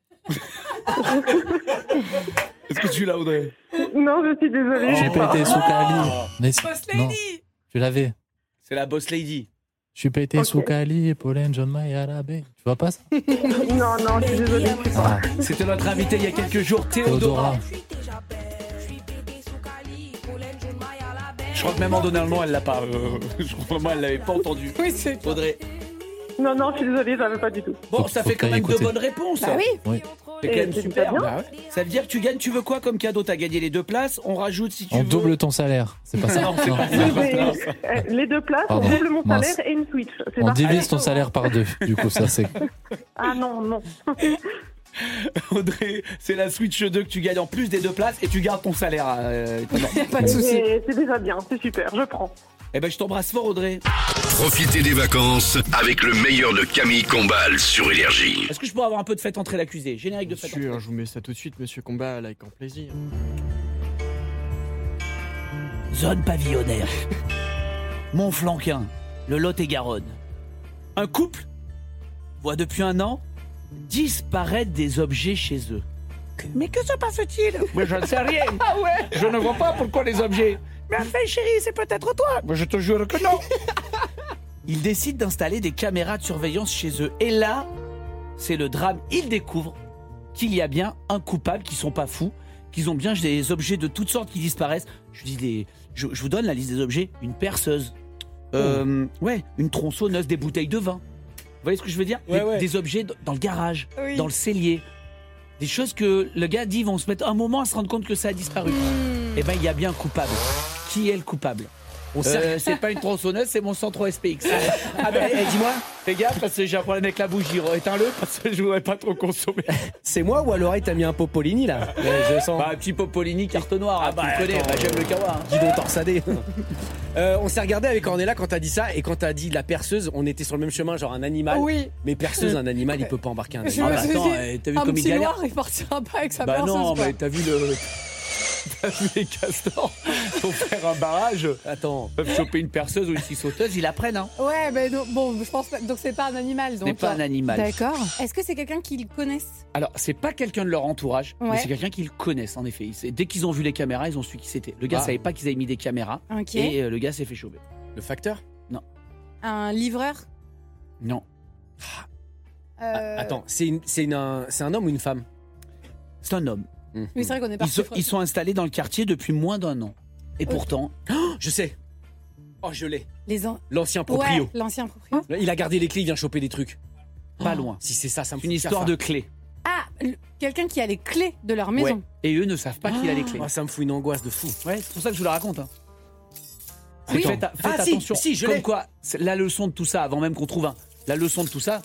Est-ce que tu l'as, Audrey? Non, je suis désolée. J'ai pété sous Cali. Mais si- Boss non, Lady. tu l'avais. C'est la Boss Lady. Je suis pété Ok. sous Cali, Pauline, John Mayer, l'abbé. Tu vois pas ça? Non, je suis désolée. Ah, C'était notre invité il y a quelques jours, Théodora. Théodora. Je crois que même en donnant le nom, elle l'a pas. Je crois que moi, elle l'avait pas entendu. Oui, c'est Audrey. Non, je suis désolée, j'avais pas du tout. Bon, ça faut fait que quand t'ailles même écouter. deux bonnes réponses. Bah oui. Oui. C'est quand même C'est super. bien. Bah ouais. Ça veut dire que tu gagnes, tu veux quoi comme cadeau? T'as gagné les 2 places, on rajoute si tu On veux. double ton salaire. C'est pas ça. Non, c'est pas ça. Les 2 places, Pardon. on double mon Mince. salaire et une Switch. C'est On parfait. divise ton salaire par 2. Du coup, ça c'est. Ah non. Audrey, c'est la Switch 2 que tu gagnes en plus des 2 places et tu gardes ton salaire. Pas de souci. C'est déjà bien, c'est super, je prends. Eh ben, je t'embrasse fort, Audrey. Profitez des vacances avec le meilleur de Camille Combal sur Énergie. Est-ce que je pourrais avoir un peu de fête entrée l'accusé? Générique de fête entrée. Sûr, je vous mets ça tout de suite, monsieur Combat, avec grand plaisir. Zone pavillonnaire. Montflanquin, le Lot-et-Garonne. Un couple voit depuis un an disparaître des objets chez eux. Mais que se passe-t-il? Moi, je ne sais rien. Ah ouais. Je ne vois pas pourquoi les objets. Mais enfin, chérie, c'est peut-être toi. Moi, je te jure que non. Ils décident d'installer des caméras de surveillance chez eux. Et là, c'est le drame. Ils découvrent qu'il y a bien un coupable, qu'ils sont pas fous, qu'ils ont bien des objets de toutes sortes qui disparaissent. Je vous donne la liste des objets. Une perceuse. Ouais, une tronçonneuse, des bouteilles de vin. Vous voyez ce que je veux dire? Des objets dans le garage, dans le cellier. Des choses que le gars dit vont se mettre un moment à se rendre compte que ça a disparu. Eh ben, il y a bien un coupable. Qui est le coupable? C'est pas une tronçonneuse, c'est mon 103 SPX. Ah ben, dis-moi. Fais gaffe, parce que j'ai un problème avec la bougie. Éteins-le, parce que je voudrais pas trop consommer. C'est moi ou à l'oreille t'as mis un Popolini là? Je sens. Un petit Popolini carte noire, tu le connais, j'aime le kawa. Guidon torsadé. On s'est regardé avec Ornella quand t'as dit ça, et quand t'as dit la perceuse, on était sur le même chemin, genre un animal. Oui. Mais perceuse, un animal, il peut pas embarquer un Je animal. me suis dit, t'as vu comme il petit galère? noir, il partira pas avec sa perceuse. Bah non, quoi. mais t'as vu les castors pour faire un barrage. Attends. Ils peuvent choper une perceuse ou une scie sauteuse, ils la prennent. Hein. Ouais, mais bon, je pense pas. Donc c'est pas un animal. Ce n'est pas un animal. D'accord. Est-ce que c'est quelqu'un qu'ils connaissent? Alors, c'est pas quelqu'un de leur entourage, mais Ouais. c'est quelqu'un qu'ils connaissent, en effet. Dès qu'ils ont vu les caméras, ils ont su qui c'était. Le gars savait pas qu'ils avaient mis des caméras. Ok. Et le gars s'est fait choper. Le facteur? Non. Un livreur? Non. Attends, c'est un homme ou une femme? C'est un homme. Oui, c'est vrai qu'on est parti. Ils sont installés dans le quartier depuis moins d'1 an. Et pourtant... Je sais. Oh, je l'ai. Ouais, L'ancien proprio. l'ancien proprio. Il a gardé les clés, il vient choper des trucs. Pas loin. Si c'est ça, ça me fout Une histoire de clés. Ah, quelqu'un qui a les clés de leur maison. Ouais. Et eux ne savent pas qu'il a les clés. Oh, ça me fout une angoisse de fou. Ouais, c'est pour ça que je vous la raconte. Hein. Oui. Faites attention. Si, je Comme l'ai. quoi, c'est la leçon de tout ça, avant même qu'on trouve la leçon de tout ça,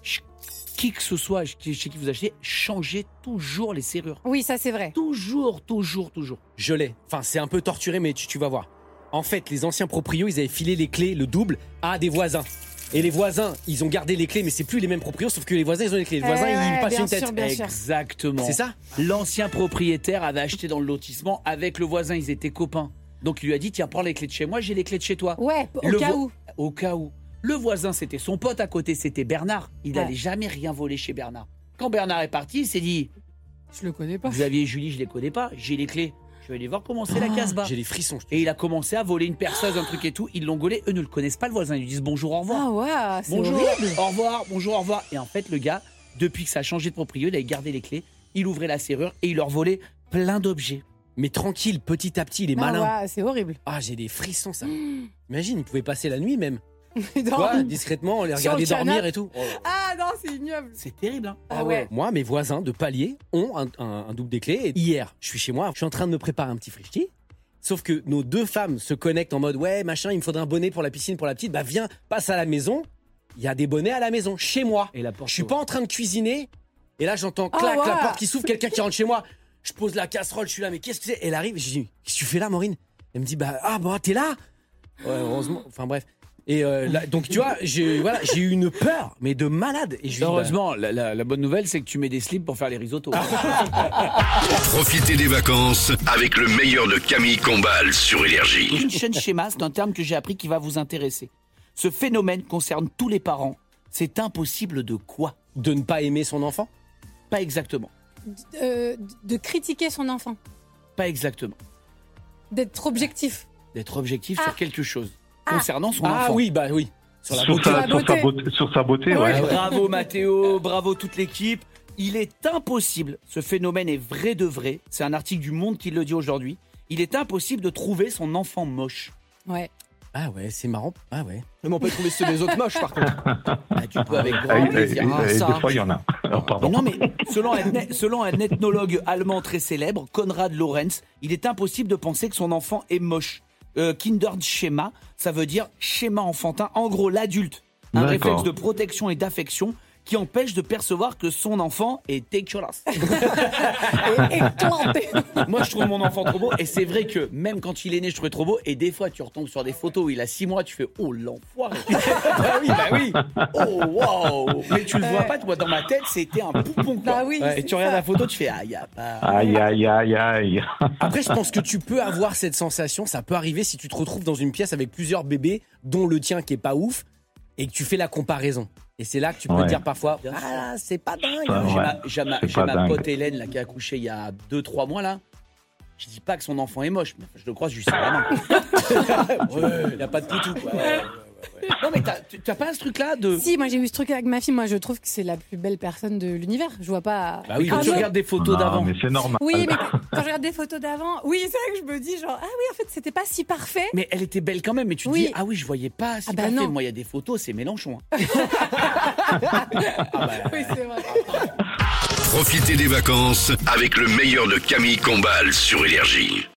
qui que ce soit chez qui vous achetez, changez toujours les serrures. Oui, ça c'est vrai. Toujours. Je l'ai. Enfin, c'est un peu torturé, mais tu vas voir. En fait, les anciens proprios, ils avaient filé les clés, le double, à des voisins. Et les voisins, ils ont gardé les clés, mais c'est plus les mêmes proprios, sauf que les voisins, ils ont les clés. Les voisins, ils passent une tête. Exactement. C'est ça? L'ancien propriétaire avait acheté dans le lotissement avec le voisin, ils étaient copains. Donc il lui a dit, tiens, prends les clés de chez moi, j'ai les clés de chez toi. Ouais, Au cas où. Le voisin, c'était son pote à côté, c'était Bernard. Il n'allait jamais rien voler chez Bernard. Quand Bernard est parti, il s'est dit, je le connais pas. Xavier et Julie, je les connais pas, j'ai les clés. Je vais aller voir comment c'est la Casbah. J'ai les frissons. Et il a commencé à voler une perceuse, un truc et tout. Ils l'ont gaulé. Eux ne le connaissent pas, le voisin. Ils lui disent bonjour, au revoir. Ah ouais, c'est bonjour, horrible. au revoir, bonjour, au revoir. Et en fait, le gars, depuis que ça a changé de propriétaire, il avait gardé les clés. Il ouvrait la serrure et il leur volait plein d'objets. Mais tranquille, petit à petit, il est malin. Ouais, c'est horrible. Ah, j'ai des frissons, ça. Imagine, il pouvait passer la nuit même. Non. Quoi, discrètement, on les regardait dormir et tout. Oh. Ah non, c'est ignoble. C'est terrible, hein. Ah ouais. Moi, mes voisins de palier ont un double des clés. Et hier, je suis chez moi, je suis en train de me préparer un petit frichti. Sauf que nos deux femmes se connectent en mode ouais, machin, il me faudrait un bonnet pour la piscine, pour la petite. Bah viens, passe à la maison. Il y a des bonnets à la maison, chez moi. Et la porte je suis pas en train de cuisiner. Et là, j'entends clac, la porte qui s'ouvre, quelqu'un qui rentre chez moi. Je pose la casserole, je suis là, mais qu'est-ce que c'est? Elle arrive, je dis, qu'est-ce que tu fais là, Maureen? Elle me dit, t'es là? Ouais, heureusement. Enfin bref. Et là, donc tu vois, j'ai eu une peur, mais de malade. Et heureusement, la bonne nouvelle, c'est que tu mets des slips pour faire les risottos. Profitez des vacances avec le meilleur de Camille Combal sur Énergie. Une chaîne schéma, c'est un terme que j'ai appris qui va vous intéresser. Ce phénomène concerne tous les parents. C'est impossible de quoi? De ne pas aimer son enfant? Pas exactement. De critiquer son enfant. Pas exactement. D'être objectif. D'être objectif sur quelque chose. Concernant son enfant. Ah oui, bah oui. Sur sa beauté, ouais. Bravo Mathéo, bravo toute l'équipe. Il est impossible, ce phénomène est vrai de vrai, c'est un article du Monde qui le dit aujourd'hui, il est impossible de trouver son enfant moche. Ouais. Ah ouais, c'est marrant. Ah ouais. Mais on peut trouver ceux des autres moches par contre. Tu peux avec grand plaisir. Des fois, il y en a. Mais non, mais selon un ethnologue allemand très célèbre, Konrad Lorenz, il est impossible de penser que son enfant est moche. Kinderschema, ça veut dire schéma enfantin. En gros, l'adulte, un réflexe de protection et d'affection qui empêche de percevoir que son enfant est dégueulasse. Et éclaté. Moi, je trouve mon enfant trop beau. Et c'est vrai que même quand il est né, je trouvais trop beau. Et des fois, tu retombes sur des photos où il a 6 mois, tu fais « Oh, l'enfoiré !» Bah oui. Oh, wow. Mais tu le vois pas, toi, dans ma tête, c'était un poupon, quoi. Bah oui, et tu regardes la photo, tu fais « Ah, y a pas... » Aïe. Après, je pense que tu peux avoir cette sensation. Ça peut arriver si tu te retrouves dans une pièce avec plusieurs bébés, dont le tien qui est pas ouf, et que tu fais la comparaison. Et c'est là que tu peux dire parfois, ah là, c'est pas dingue. J'ai ma pote Hélène là, qui a accouché il y a 2-3 mois là. Je dis pas que son enfant est moche, mais je le croise, je lui serre la main. Il n'y a pas de poutou, quoi. Non, mais t'as pas ce truc-là de. Si, moi j'ai eu ce truc avec ma fille. Moi je trouve que c'est la plus belle personne de l'univers. Je vois pas. Bah oui, quand tu regardes des photos d'avant. Mais c'est normal. Oui, mais quand je regarde des photos d'avant, oui, c'est vrai que je me dis genre, ah oui, en fait, c'était pas si parfait. Mais elle était belle quand même, mais tu te dis, ah oui, je voyais pas si parfait. Non. Moi, il y a des photos, c'est Mélenchon. Oui, c'est vrai. Profitez des vacances avec le meilleur de Camille Combal sur Énergie.